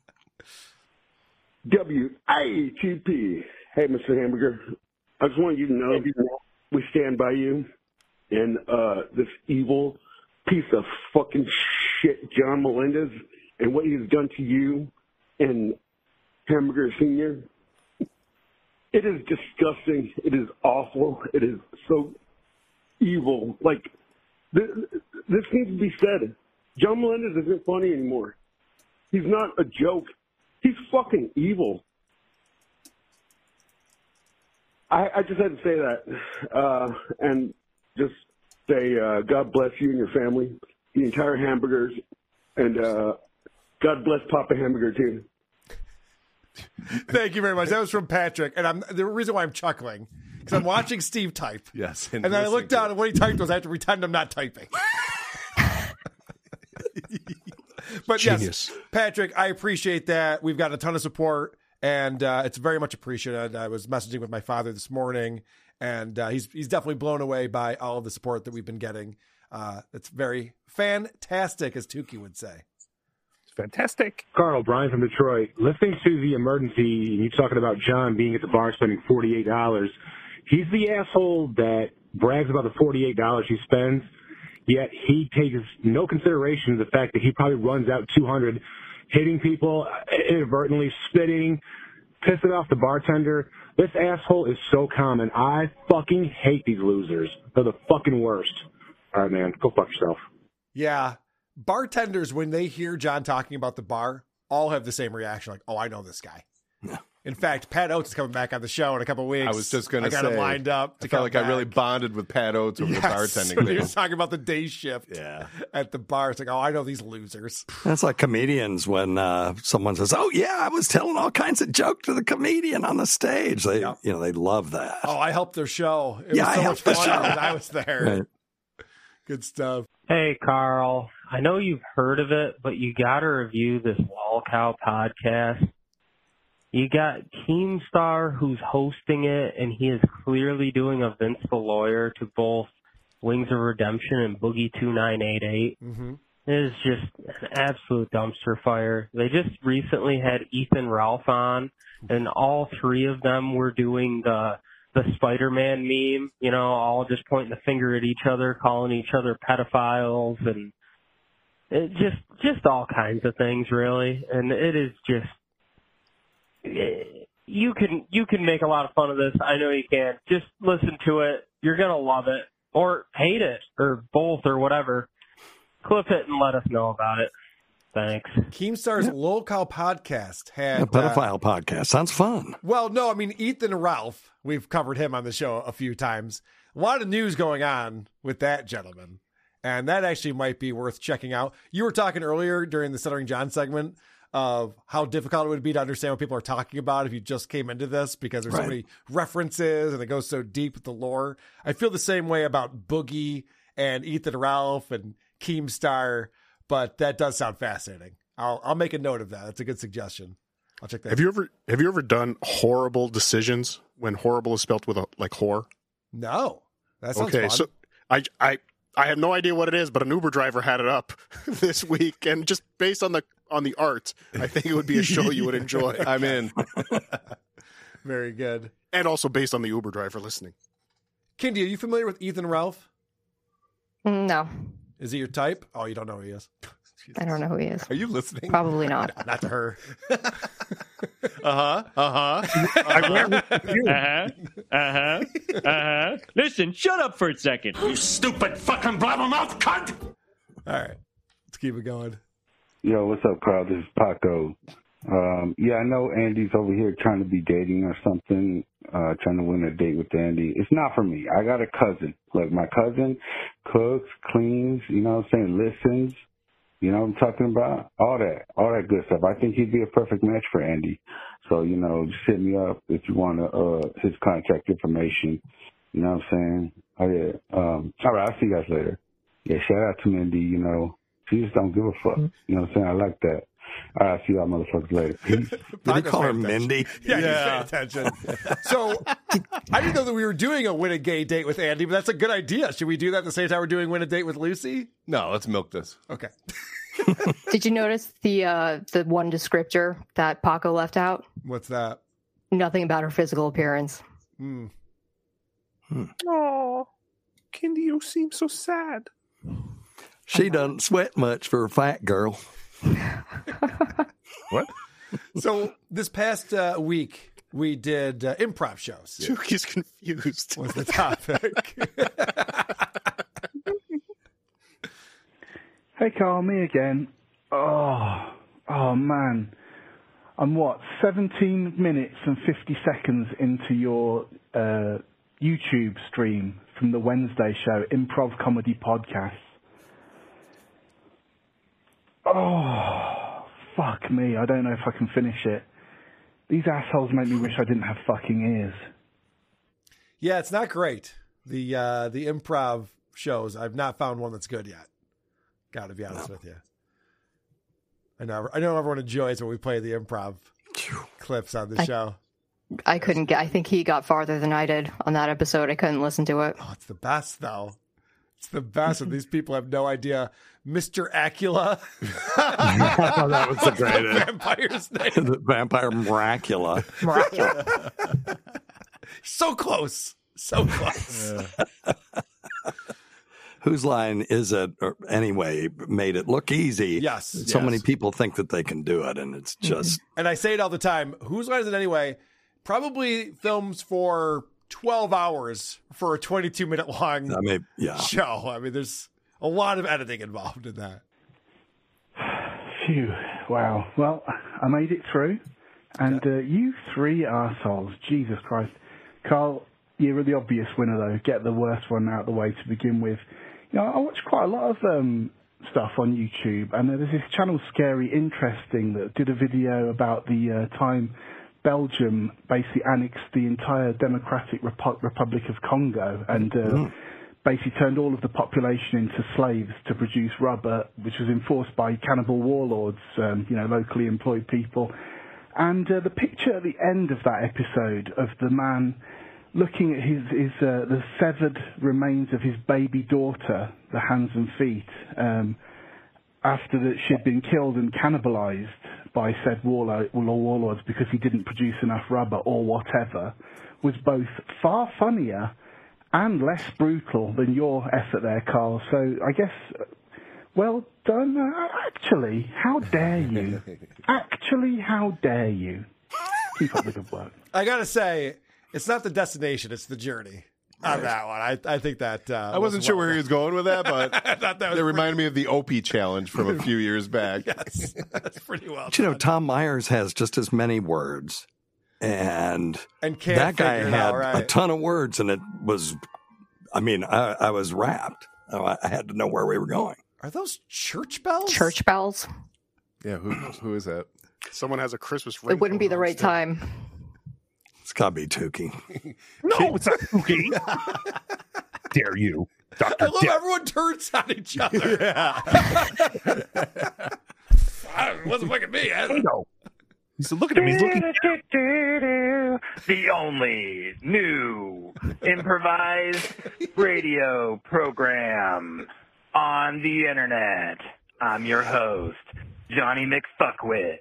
WITP. Hey, Mr. Hamburger. I just want you to know we stand by you and this evil piece of fucking shit, John Melendez, and what he's done to you and Hamburger Sr. It is disgusting. It is awful. It is so evil. Like, this needs to be said. John Melendez isn't funny anymore. He's not a joke. He's fucking evil. I just had to say that. And just say God bless you and your family, the entire Hamburgers, and God bless Papa Hamburger, too. Thank you very much. That was from Patrick. And the reason why I'm chuckling, because I'm watching Steve type. Yes. And then I looked down and what he typed was I have to pretend I'm not typing. But Genius. yes, Patrick, I appreciate that. We've got a ton of support, and it's very much appreciated. I was messaging with my father this morning, and he's definitely blown away by all of the support that we've been getting. It's very fantastic, as Tukey would say. It's fantastic. Carl, Brian from Detroit. Listening to the emergency, and you talking about John being at the bar spending $48. He's the asshole that brags about the $48 he spends, yet he takes no consideration of the fact that he probably runs out 200, hitting people, inadvertently spitting, pissing off the bartender. This asshole is so common. I fucking hate these losers. They're the fucking worst. All right, man. Go fuck yourself. Yeah. Bartenders, when they hear John talking about the bar, all have the same reaction. Like, oh, I know this guy. In fact, Pat Oates is coming back on the show in a couple of weeks. I was just going to say. I got him lined up. I felt like I really bonded with Pat Oates over the bartending when thing. he was talking about the day shift at the bar. It's like, oh, I know these losers. That's like comedians when someone says, "Oh yeah, I was telling all kinds of jokes to the comedian on the stage." They, they love that. Oh, I helped their show. It was I so much helped the fun show. when I was there. Right. Good stuff. Hey, Carl. I know you've heard of it, but you got to review this Lol Cow podcast. You got Keemstar who's hosting it, and he is clearly doing a Vince the Lawyer to both Wings of Redemption and Boogie 2988. Mm-hmm. It is just an absolute dumpster fire. They just recently had Ethan Ralph on, and all three of them were doing the Spider-Man meme, all just pointing the finger at each other, calling each other pedophiles, and it just all kinds of things, really. And it is just, you can make a lot of fun of this. I know you can. Just listen to it. You're going to love it or hate it or both or whatever. Clip it and let us know about it. Thanks. Keemstar's Lol Cow podcast had A pedophile podcast. Sounds fun. Well, no, I mean, Ethan Ralph, we've covered him on the show a few times. A lot of news going on with that gentleman, and that actually might be worth checking out. You were talking earlier during the Stuttering John segment of how difficult it would be to understand what people are talking about if you just came into this because there's so many references and it goes so deep with the lore. I feel the same way about Boogie and Ethan Ralph and Keemstar, but that does sound fascinating. I'll make a note of that. That's a good suggestion. I'll check that. Have you ever done horrible decisions when horrible is spelt with like whore? No. That sounds okay. fun. So I have no idea what it is, but an Uber driver had it up this week, and just based on the art, I think it would be a show you would enjoy. I'm in. Very good. And also based on the Uber driver listening. Kindy, are you familiar with Ethan Ralph? No. Is he your type? Oh, you don't know who he is. I don't know who he is. Are you listening? Probably not. Not to her. Listen, shut up for a second. You stupid fucking blabbermouth cunt! All right. Let's keep it going. Yo, what's up, Carl? This is Paco. Yeah, I know Andy's over here trying to be dating or something, trying to win a date with Andy. It's not for me. I got a cousin. Look, my cousin cooks, cleans, you know what I'm saying, listens. You know what I'm talking about? All that good stuff. I think he'd be a perfect match for Andy. So, just hit me up if you want his contact information. You know what I'm saying? Oh, yeah. All right, I'll see you guys later. Yeah, shout out to Mindy, She just don't give a fuck. You know what I'm saying? I like that. All right, see y'all motherfuckers later. Peace. Did he call her Mindy? Yeah. Pay attention. So I didn't know that we were doing a win a gay date with Andy, but that's a good idea. Should we do that at the same time we're doing win a date with Lucy? No, let's milk this. Okay. Did you notice the one descriptor that Paco left out? What's that? Nothing about her physical appearance. Oh, Kindy, you seem so sad. She doesn't sweat much for a fat girl. What? So this past week, we did improv shows. He's confused. Was the topic. Hey, Carl, me again. Oh, man. I'm 17 minutes and 50 seconds into your YouTube stream from the Wednesday show, Improv Comedy Podcast. Oh, fuck me. I don't know if I can finish it. These assholes make me wish I didn't have fucking ears. Yeah, it's not great. The improv shows, I've not found one that's good yet. Got to be honest with you. I know everyone enjoys when we play the improv clips on the show. I couldn't get. I think he got farther than I did on that episode. I couldn't listen to it. Oh, it's the best though. It's the best, and these people have no idea. Mr. Acula. That was the greatest. Vampire's name. The vampire Miracula. So close. So close. Whose line is it? Or anyway, made it look easy. Yes. So many people think that they can do it, and it's just. And I say it all the time. Whose line is it anyway? Probably films for 12 hours for a 22-minute long show. I mean, there's a lot of editing involved in that. Phew. Wow. Well, I made it through. And you three arseholes, Jesus Christ. Carl, you're the obvious winner, though. Get the worst one out of the way to begin with. You know, I watch quite a lot of stuff on YouTube, and there's this channel, Scary Interesting, that did a video about the time Belgium basically annexed the entire Democratic Republic of Congo and basically turned all of the population into slaves to produce rubber, which was enforced by cannibal warlords, locally employed people. And the picture at the end of that episode of the man looking at the severed remains of his baby daughter, the hands and feet, after that she'd been killed and cannibalized by said warlords because he didn't produce enough rubber or whatever, was both far funnier and less brutal than your effort there, Carl. So I guess, well done. Actually, how dare you? How dare you? Keep up the good work. I gotta say, it's not the destination, it's the journey on that one. I think that... I wasn't sure where he was going with that, but I thought that reminded me of the Opie challenge from a few years back. Yes, that's pretty well But, Tom Myers has just as many words, and that guy had a ton of words, and it was... I mean, I was wrapped. I had to know where we were going. Are those church bells? Church bells. Yeah, who is that? Someone has a Christmas ring. It wouldn't be the right time. It's got to be Tukey. No, it's not Tukey. Dare you, Dr. I love everyone turns on each other. Yeah. It wasn't fucking me. No. He's looking at me. He's looking. The only new improvised radio program on the internet. I'm your host, Johnny McFuckwit.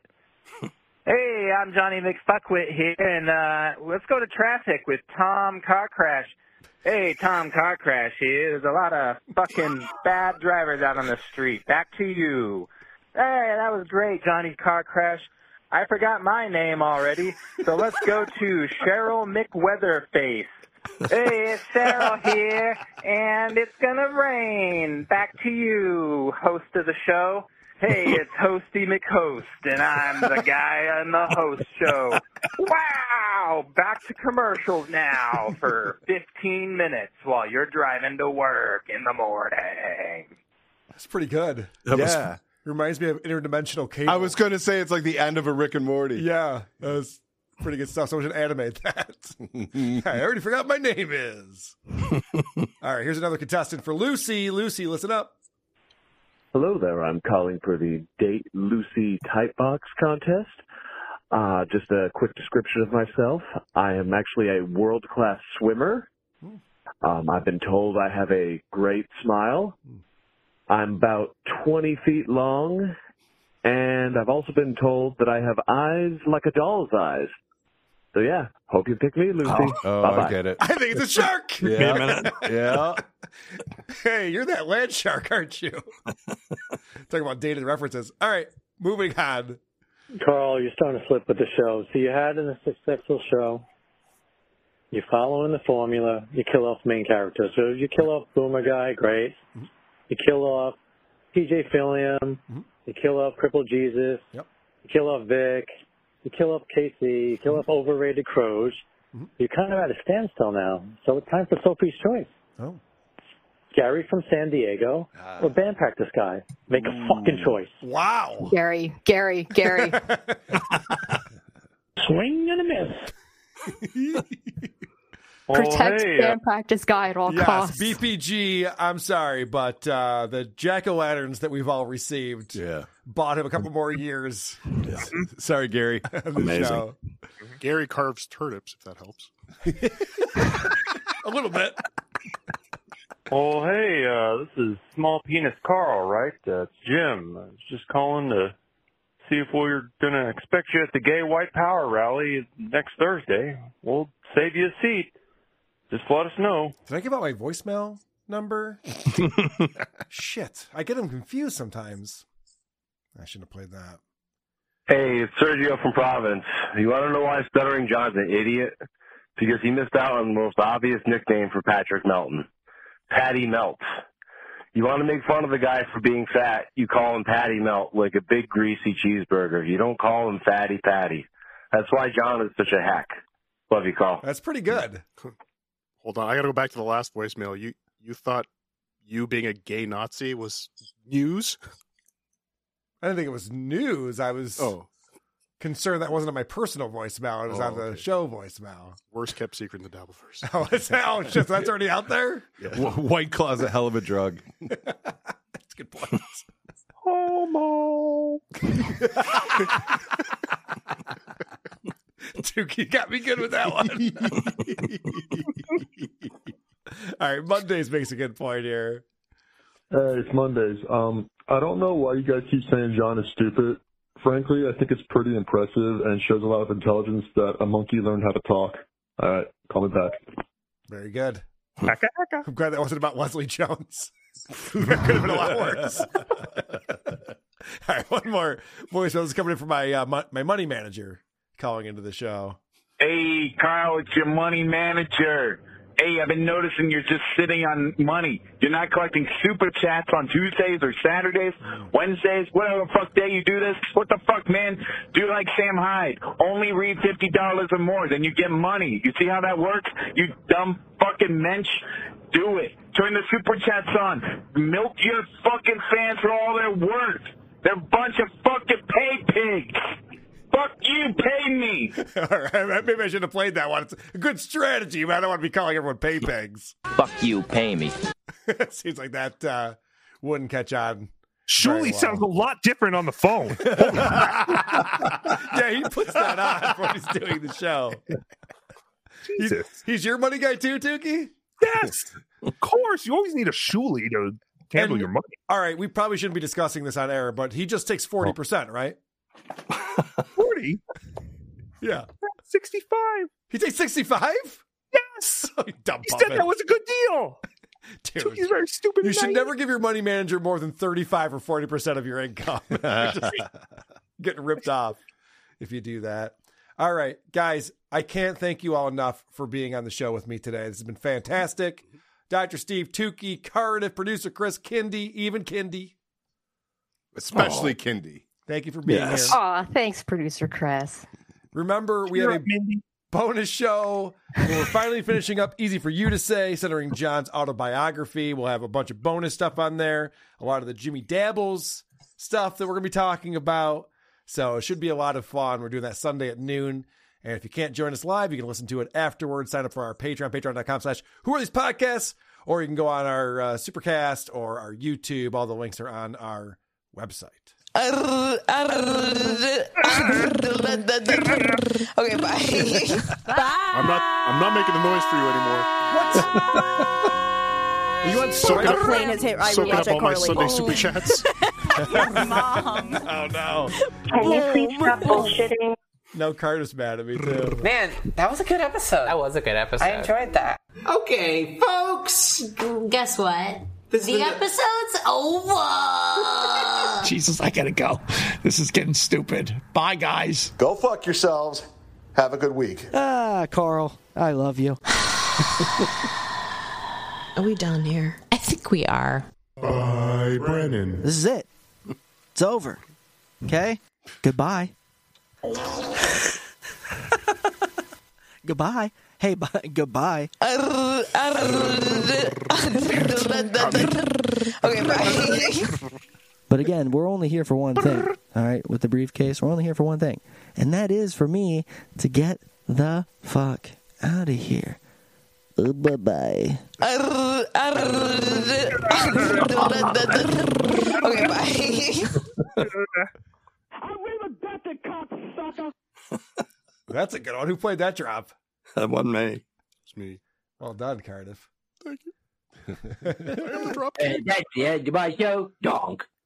Hey, I'm Johnny McFuckwit here, and let's go to traffic with Tom Car Crash. Hey, Tom Car Crash here. There's a lot of fucking bad drivers out on the street. Back to you. Hey, that was great, Johnny Car Crash. I forgot my name already, so let's go to Cheryl McWeatherface. Hey, it's Cheryl here, and it's gonna rain. Back to you, host of the show. Hey, it's Hosty McHost, and I'm the guy on the host show. Wow! Back to commercials now for 15 minutes while you're driving to work in the morning. That's pretty good. Yeah. Reminds me of Interdimensional Cable. I was going to say it's like the end of a Rick and Morty. Yeah, that was pretty good stuff. Someone should animate that. I already forgot what my name is. All right, here's another contestant for Lucy. Lucy, listen up. Hello there. I'm calling for the Date Lucy Typebox contest. Just a quick description of myself. I am actually a world-class swimmer. I've been told I have a great smile. I'm about 20 feet long, and I've also been told that I have eyes like a doll's eyes. So, yeah, hope you pick me, Lucy. Bye-bye. I get it. I think it's a shark. Yeah. Give me a minute. Yeah. Hey, you're that land shark, aren't you? Talking about dated references. All right, moving on. Carl, you're starting to slip with the show. So you had a successful show. You're following the formula. You kill off main characters. So you kill off Boomer Guy, great. You kill off PJ Fillion. You kill off Cripple Jesus. Yep. You kill off Vic. You kill off Casey. You kill off Overrated Croge. You're kind of at a standstill now. So it's time for Sophie's Choice. Oh. Gary from San Diego or Band Practice Guy. Make a fucking choice. Wow. Gary. Swing and a miss. Protect Band Practice Guy at all costs. BPG, I'm sorry, but the jack-o'-lanterns that we've all received bought him a couple more years. Yeah. Sorry, Gary. Amazing. Gary carves turnips, if that helps. A little bit. Oh, hey, this is Small Penis Carl, right? It's Jim. I was just calling to see if we're going to expect you at the Gay White Power rally next Thursday. We'll save you a seat. Just let us know. Did I give out my voicemail? number? Shit. I get them confused sometimes. I shouldn't have played that. Hey, it's Sergio from Providence. You want to know why Stuttering John's an idiot? Because he missed out on the most obvious nickname for Patrick Melton. Patty Melts. You want to make fun of the guy for being fat, you call him Patty Melt, like a big greasy cheeseburger. You don't call him Fatty Patty. That's why John is such a hack. Love you, Carl. That's pretty good. Hold on, I got to go back to the last voicemail. You thought you being a gay Nazi was news? I didn't think it was news. I was concerned that wasn't on my personal voicemail. It was on the show voicemail. Worst kept secret in the Dabbleverse. Oh, shit. That's already out there? Yeah. White Claw's a hell of a drug. That's a good point. Homo. Tukey got me good with that one. All right, Mondays makes a good point here. It's Mondays. I don't know why you guys keep saying John is stupid. Frankly, I think it's pretty impressive and shows a lot of intelligence that a monkey learned how to talk. All right, call me back. Very good. I'm glad that wasn't about Leslie Jones. That could have been a lot worse. All right, one more voice. This is coming in from my money manager calling into the show. Hey, Kyle, it's your money manager. Hey, I've been noticing you're just sitting on money. You're not collecting super chats on Tuesdays or Saturdays, Wednesdays, whatever the fuck day you do this. What the fuck, man? Do like Sam Hyde. Only read $50 or more, then you get money. You see how that works? You dumb fucking mensch. Do it. Turn the super chats on. Milk your fucking fans for all they're worth. They're a bunch of fucking pay pigs. Fuck you, pay me. All right, maybe I should have played that one. It's a good strategy, but I don't want to be calling everyone pay pigs. Fuck you, pay me. Seems like that wouldn't catch on. Shuli sounds a lot different on the phone. Yeah, he puts that on when he's doing the show. Jesus. He's your money guy too, Tukey? Yes, of course. You always need a Shuli to handle your money. All right, we probably shouldn't be discussing this on air, but he just takes 40%, right? 40? Yeah. 65. He takes 65? Yes. You dumb He said that was a good deal. Dude, he's very stupid. You should never give your money manager more than 35 or 40% of your income. You're just getting ripped off if you do that. All right, guys, I can't thank you all enough for being on the show with me today. This has been fantastic. Dr. Steve, Tukey, Cardiff, producer Chris, Kindy, even Kindy. Especially Kindy. Thank you for being here. Aw, thanks, producer Chris. Remember, we have a bonus show. We're finally finishing up Easy for You to Say, centering John's autobiography. We'll have a bunch of bonus stuff on there. A lot of the Jimmy Dabbles stuff that we're going to be talking about. So it should be a lot of fun. We're doing that Sunday at noon. And if you can't join us live, you can listen to it afterwards. Sign up for our Patreon, patreon.com/whoarethesespodcasts. Or you can go on our Supercast or our YouTube. All the links are on our website. Okay, bye. Bye. I'm not making a noise for you anymore. You want soaking up, plane has hit. I soaking up rewatched all my iCarly. Sunday super chats? Mom. Oh, no. Can you please stop bullshitting? No, Carter's mad at me, too. Man, that was a good episode. That was a good episode. I enjoyed that. Okay, folks. Guess what? The episode's over. Jesus, I gotta go. This is getting stupid. Bye, guys. Go fuck yourselves. Have a good week. Carl, I love you. Are we done here? I think we are. Bye, Brennan. This is it. It's over. Okay? Goodbye. Goodbye. Hey, bye. Goodbye. Okay, bye. But again, we're only here for one thing. All right? With the briefcase, we're only here for one thing. And that is for me to get the fuck out of here. Bye-bye. Okay, bye. That's a good one. Who played that drop? That wasn't me. It's me. Well done, Cardiff. Thank you. That's the end of my show. Donk.